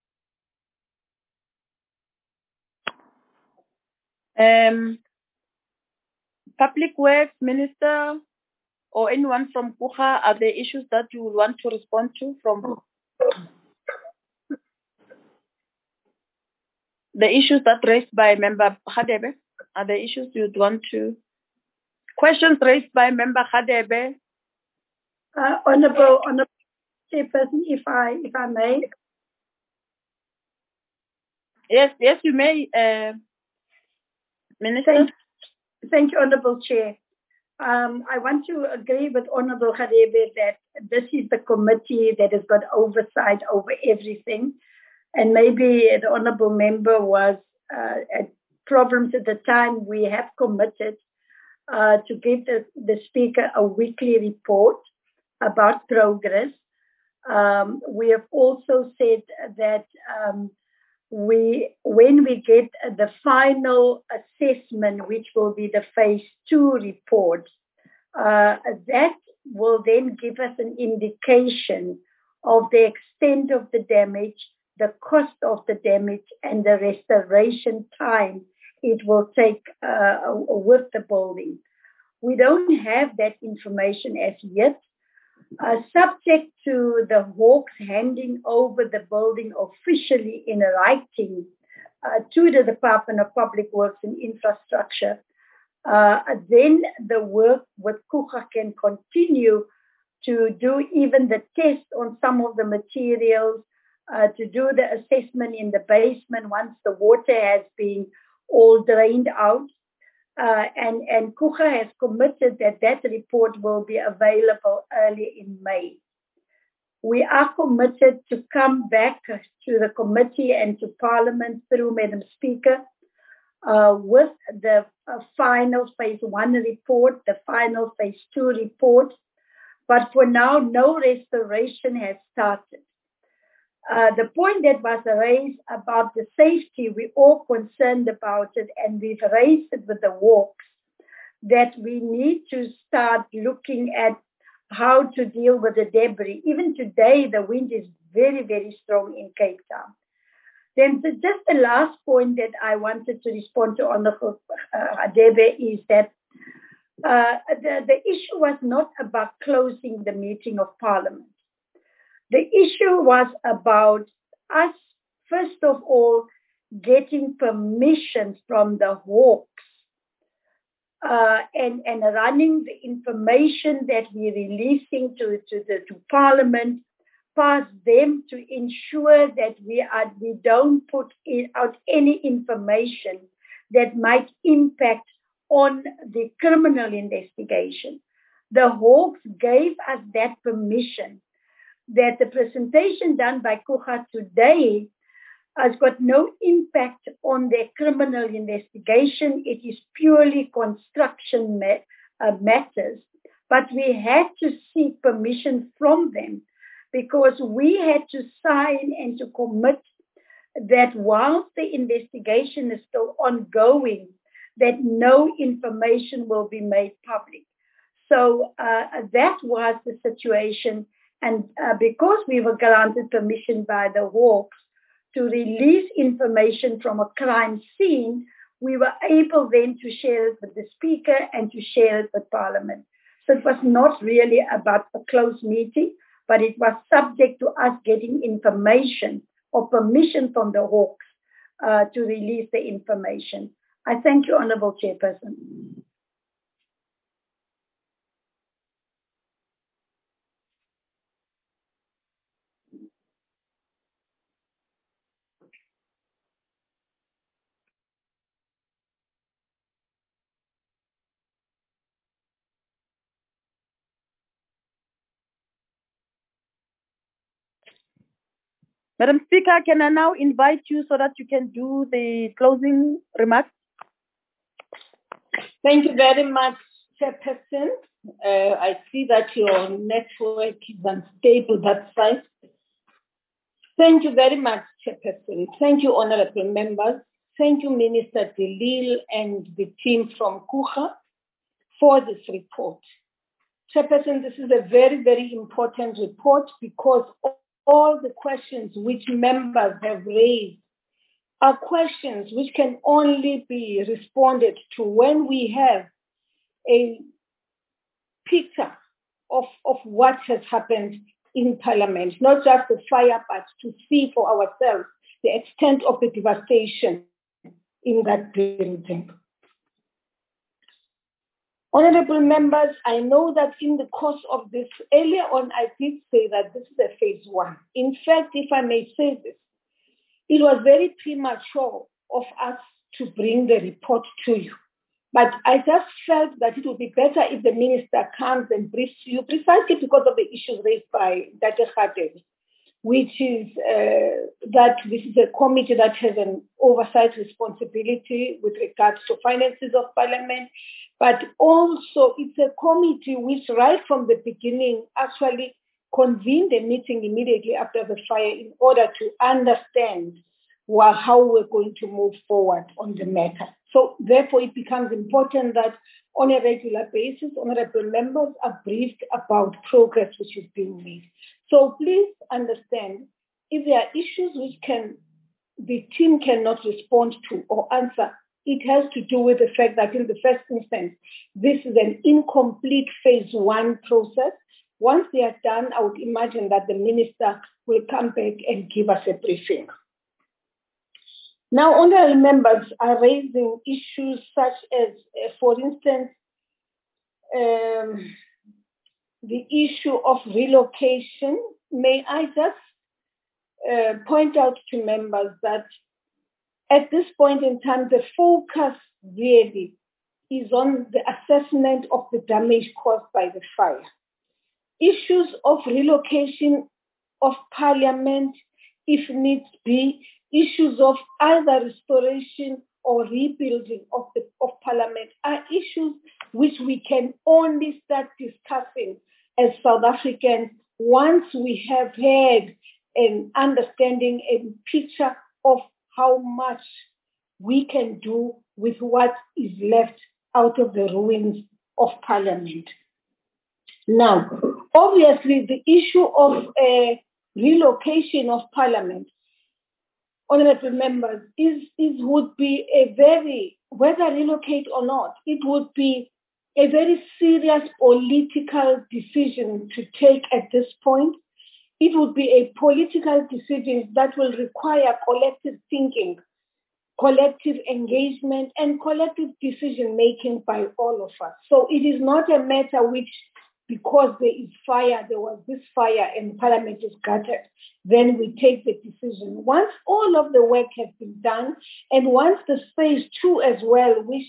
Public Works Minister or anyone from KUHA, are there issues that you would want to respond to from the issues that raised by Member Hadebe? Are there issues you would want to? Questions raised by Member Hadebe? Honourable Chairperson, if I may. Yes, you may, Minister. Thank you, Honourable Chair. I want to agree with Honourable Hadebe that this is the committee that has got oversight over everything. And maybe the Honourable Member was at problems at the time. We have committed to give the Speaker a weekly report about progress. We have also said that when we get the final assessment, which will be the phase 2 report, that will then give us an indication of the extent of the damage, the cost of the damage, and the restoration time it will take with the building. We don't have that information as yet. Subject to the Hawks handing over the building officially in writing to the Department of Public Works and Infrastructure, then the work with KUHA can continue to do even the test on some of the materials, to do the assessment in the basement once the water has been all drained out. And KUHA has committed that report will be available early in May. We are committed to come back to the committee and to Parliament through Madam Speaker with the final phase 1 report, the final phase 2 report. But for now, no restoration has started. The point that was raised about the safety, we're all concerned about it, and we've raised it with the Hawks, that we need to start looking at how to deal with the debris. Even today, the wind is very, very strong in Cape Town. Then just the last point that I wanted to respond to Honourable Hadebe is that the issue was not about closing the meeting of Parliament. The issue was about us, first of all, getting permissions from the Hawks and running the information that we're releasing to Parliament, past them to ensure that we don't put out any information that might impact on the criminal investigation. The Hawks gave us that permission. That the presentation done by KUHA today has got no impact on their criminal investigation. It is purely construction matters. But we had to seek permission from them because we had to sign and to commit that whilst the investigation is still ongoing, that no information will be made public. So that was the situation. And because we were granted permission by the Hawks to release information from a crime scene, we were able then to share it with the Speaker and to share it with Parliament. So it was not really about a closed meeting, but it was subject to us getting information or permission from the Hawks to release the information. I thank you, Honourable Chairperson. Madam Speaker, can I now invite you so that you can do the closing remarks? Thank you very much, Chairperson. I see that your network is unstable that side. Thank you very much, Chairperson. Thank you, honorable members. Thank you, Minister de Lille and the team from KUHA for this report. Chairperson, this is a very, very important report because all the questions which members have raised are questions which can only be responded to when we have a picture of what has happened in Parliament, not just the fire, but to see for ourselves the extent of the devastation in that building. Honorable members, I know that in the course of this, earlier on I did say that this is a phase one. In fact, if I may say this, it was very premature of us to bring the report to you. But I just felt that it would be better if the minister comes and briefs you precisely because of the issues raised by Dr. Khatemi, which is that this is a committee that has an oversight responsibility with regards to finances of Parliament, but also it's a committee which right from the beginning actually convened a meeting immediately after the fire in order to understand how we're going to move forward on the matter. So therefore it becomes important that on a regular basis, honorable members are briefed about progress which is being made. So please understand, if there are issues which the team cannot respond to or answer, it has to do with the fact that in the first instance, this is an incomplete phase one process. Once they are done, I would imagine that the minister will come back and give us a briefing. Now, honorable members are raising issues such as, for instance, the issue of relocation. May I just point out to members that at this point in time, the focus really is on the assessment of the damage caused by the fire. Issues of relocation of Parliament, if needs be, issues of either restoration or rebuilding of Parliament are issues which we can only start discussing as South Africans once we have had an understanding and picture of how much we can do with what is left out of the ruins of Parliament. Now, obviously, the issue of relocation of Parliament, honorable members, would be a very, whether relocate or not, it would be a very serious political decision to take at this point. It would be a political decision that will require collective thinking, collective engagement, and collective decision-making by all of us. So it is not a matter which, because there is fire, there was this fire and Parliament is gutted, then we take the decision. Once all of the work has been done, and once the phase two as well, which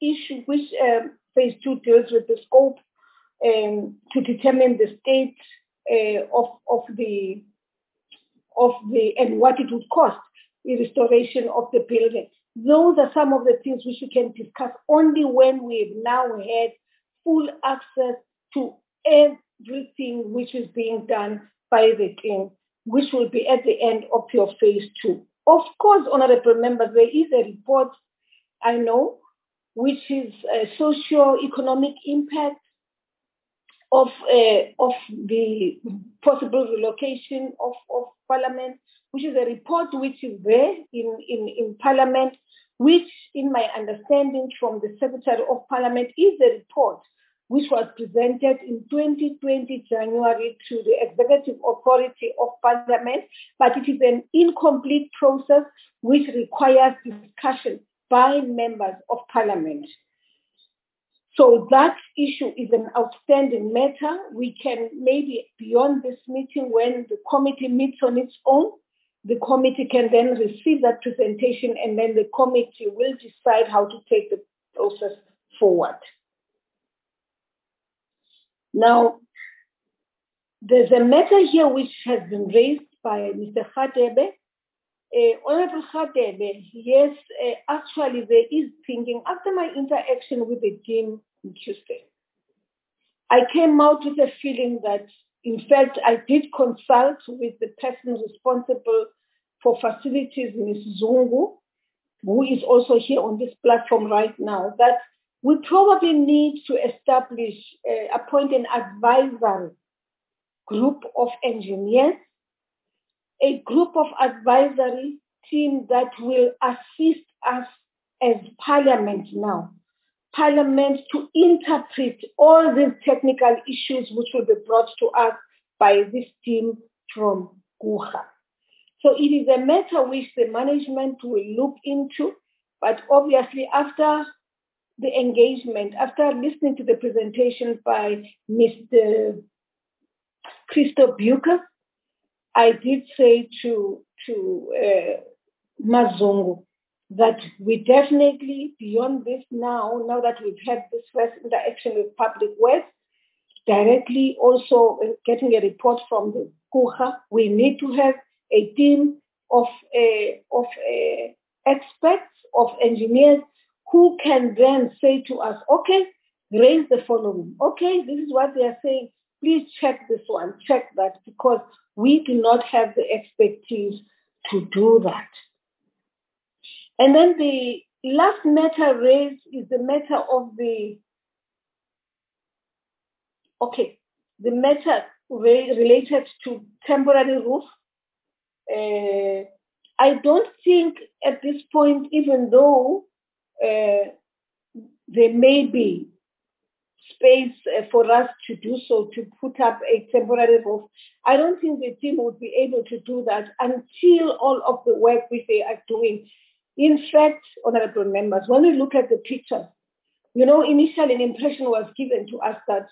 phase two deals with the scope to determine the state of the and what it would cost, the restoration of the building. Those are some of the things which we can discuss only when we've now had full access to everything which is being done by the team, which will be at the end of your phase two. Of course, honorable members, there is a report, I know, which is a socio-economic impact of the possible relocation of Parliament, which is a report which is there in Parliament, which, in my understanding from the Secretary of Parliament, is a report which was presented in 2020 January to the Executive Authority of Parliament, but it is an incomplete process which requires discussion by members of Parliament. So that issue is an outstanding matter. We can maybe, beyond this meeting, when the committee meets on its own, the committee can then receive that presentation, and then the committee will decide how to take the process forward. Now, there's a matter here which has been raised by Mr. Radebe. Honorable Radebe, yes, actually there is thinking. After my interaction with the team on Tuesday, I came out with a feeling that, in fact, I did consult with the person responsible for facilities, Ms. Zungu, who is also here on this platform right now, that we probably need to establish, appoint an advisory group of engineers, a group of advisory team that will assist us as Parliament now. Parliament to interpret all these technical issues which will be brought to us by this team from Guha. So it is a matter which the management will look into, but obviously after the engagement, after listening to the presentation by Mr. Christo Bucher, I did say to Mazungu that we definitely, beyond this now that we've had this first interaction with Public Works, directly also getting a report from the Guha, we need to have a team of experts, of engineers, who can then say to us, okay, raise the following. Okay, this is what they are saying. Please check this one, check that, because we do not have the expertise to do that. And then the last matter raised is the matter of the matter related to temporary roof. I don't think at this point, even though there may be space for us to do so, to put up a temporary roof, I don't think the team would be able to do that until all of the work which they are doing. In fact, honorable members, when we look at the pictures, initially an impression was given to us that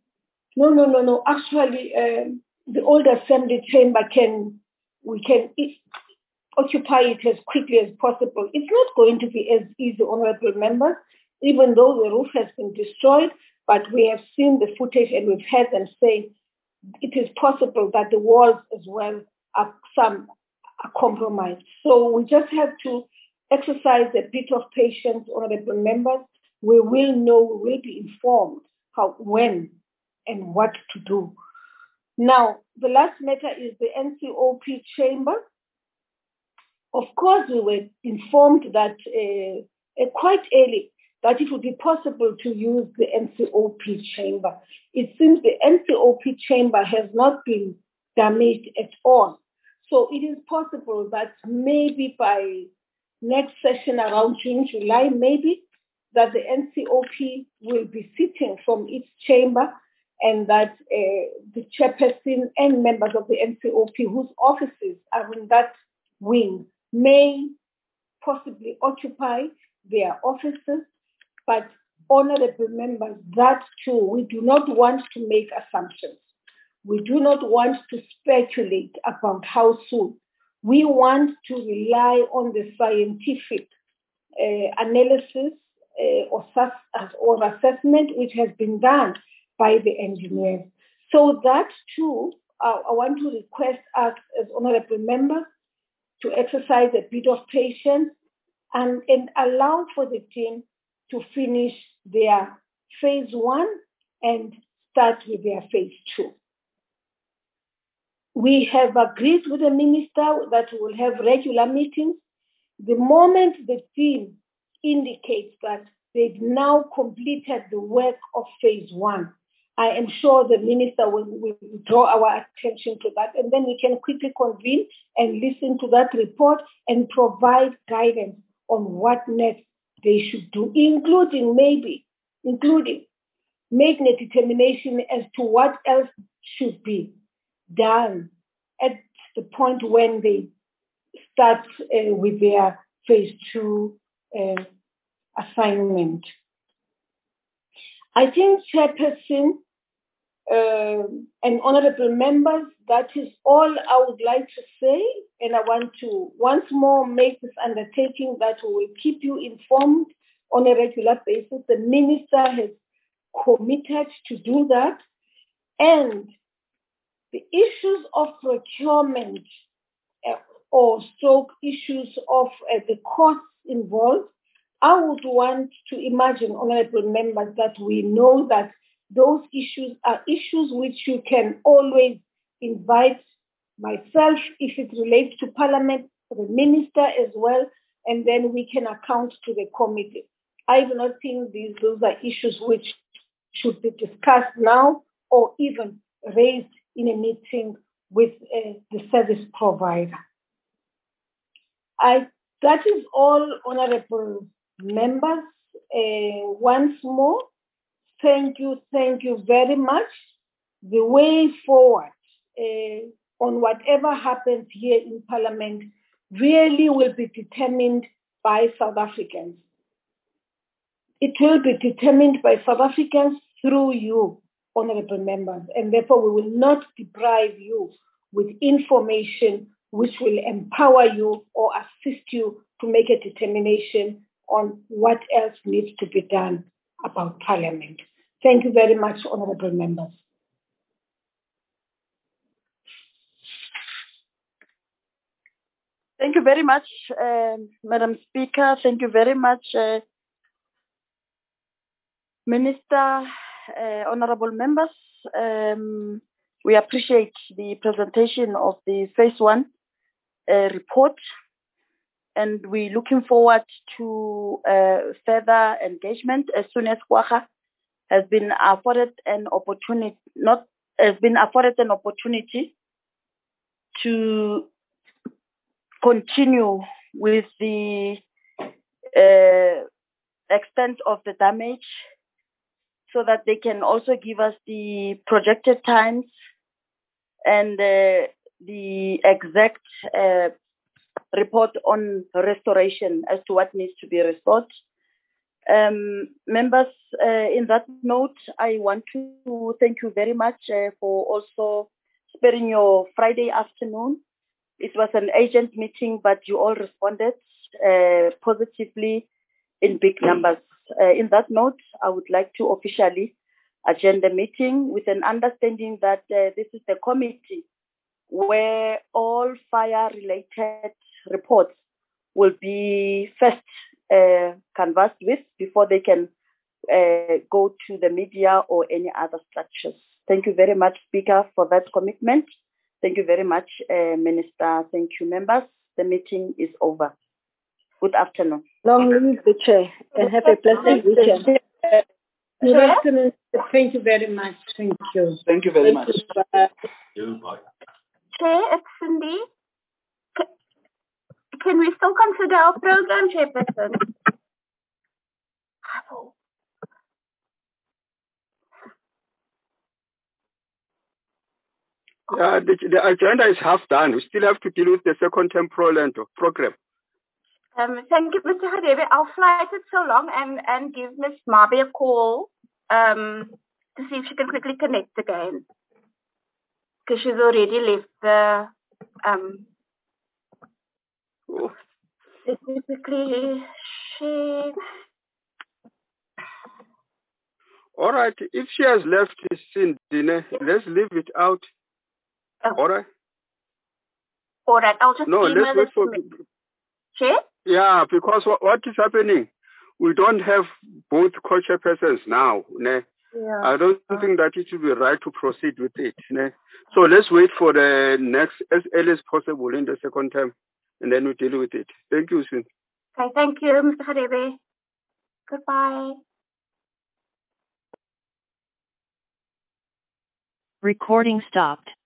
no, actually the old assembly chamber we can occupy it as quickly as possible. It's not going to be as easy, honorable members, even though the roof has been destroyed, but we have seen the footage and we've heard them say it is possible that the walls as well are compromised. So we just have to exercise a bit of patience, honorable members. We will know, we will be informed how, when, and what to do. Now, the last matter is the NCOP chamber. Of course, we were informed that quite early that it would be possible to use the NCOP chamber. It seems the NCOP chamber has not been damaged at all. So it is possible that maybe by next session around June, July, maybe, that the NCOP will be sitting from its chamber, and that the chairperson and members of the NCOP whose offices are in that wing may possibly occupy their offices. But honorable members, that too, we do not want to make assumptions. We do not want to speculate about how soon. We want to rely on the scientific analysis or assessment which has been done by the engineers. So that too, I want to request us as honorable members to exercise a bit of patience and allow for the team to finish their phase 1 and start with their phase 2. We have agreed with the minister that we will have regular meetings. The moment the team indicates that they've now completed the work of phase 1, I am sure the minister will draw our attention to that, and then we can quickly convene and listen to that report and provide guidance on what next they should do, including making a determination as to what else should be done at the point when they start with their phase 2 assignment. I think, Chairperson and honorable members, that is all I would like to say, and I want to once more make this undertaking that we will keep you informed on a regular basis. The minister has committed to do that, and the issues of procurement or stroke issues of the costs involved, I would want to imagine, honorable members, that we know that those issues are issues which you can always invite myself if it relates to Parliament, the minister as well, and then we can account to the committee. I do not think those are issues which should be discussed now or even raised in a meeting with the service provider. That is all, honorable members. Once more, thank you very much. The way forward on whatever happens here in Parliament really will be determined by South Africans. It will be determined by South Africans through you, honorable members, and therefore we will not deprive you with information which will empower you or assist you to make a determination on what else needs to be done about Parliament. Thank you very much, honorable members. Thank you very much, Madam Speaker. Thank you very much, Minister, honorable members. We appreciate the presentation of the phase 1 report, and we're looking forward to further engagement as soon as Kwaga has been afforded an opportunity, to continue with the extent of the damage, so that they can also give us the projected times and the exact report on restoration as to what needs to be restored. Members, in that note, I want to thank you very much for also sparing your Friday afternoon. It was an urgent meeting, but you all responded positively in big numbers. In that note, I would like to officially adjourn the meeting with an understanding that this is the committee where all fire-related reports will be first canvassed with before they can go to the media or any other structures. Thank you very much, Speaker, for that commitment. Thank you very much, Minister. Thank you, members. The meeting is over. Good afternoon. Long live the Chair and have a pleasant weekend. Good afternoon. Thank you very much. Thank you. Thank you very much. Chair, it's Cindy. Can we still consider our program, Chairperson? Yeah, the agenda is half done. We still have to deal with the second term program. Thank you, Mr. Hadebe. I'll fly it so long and give Ms. Mabe a call to see if she can quickly connect again. Because she's already left the... let me quickly share. All right. If she has left his scene, let's leave it out. Oh. All right. All right. I'll just email let's wait for... Chair? Yeah, because what is happening? We don't have both co-chairpersons now. Ne? Yeah. I don't think that it would be right to proceed with it. Ne? So let's wait for the next, as early as possible in the second term, and then we deal with it. Thank you, Sin. Okay, thank you, Mr. Hadebe. Goodbye. Recording stopped.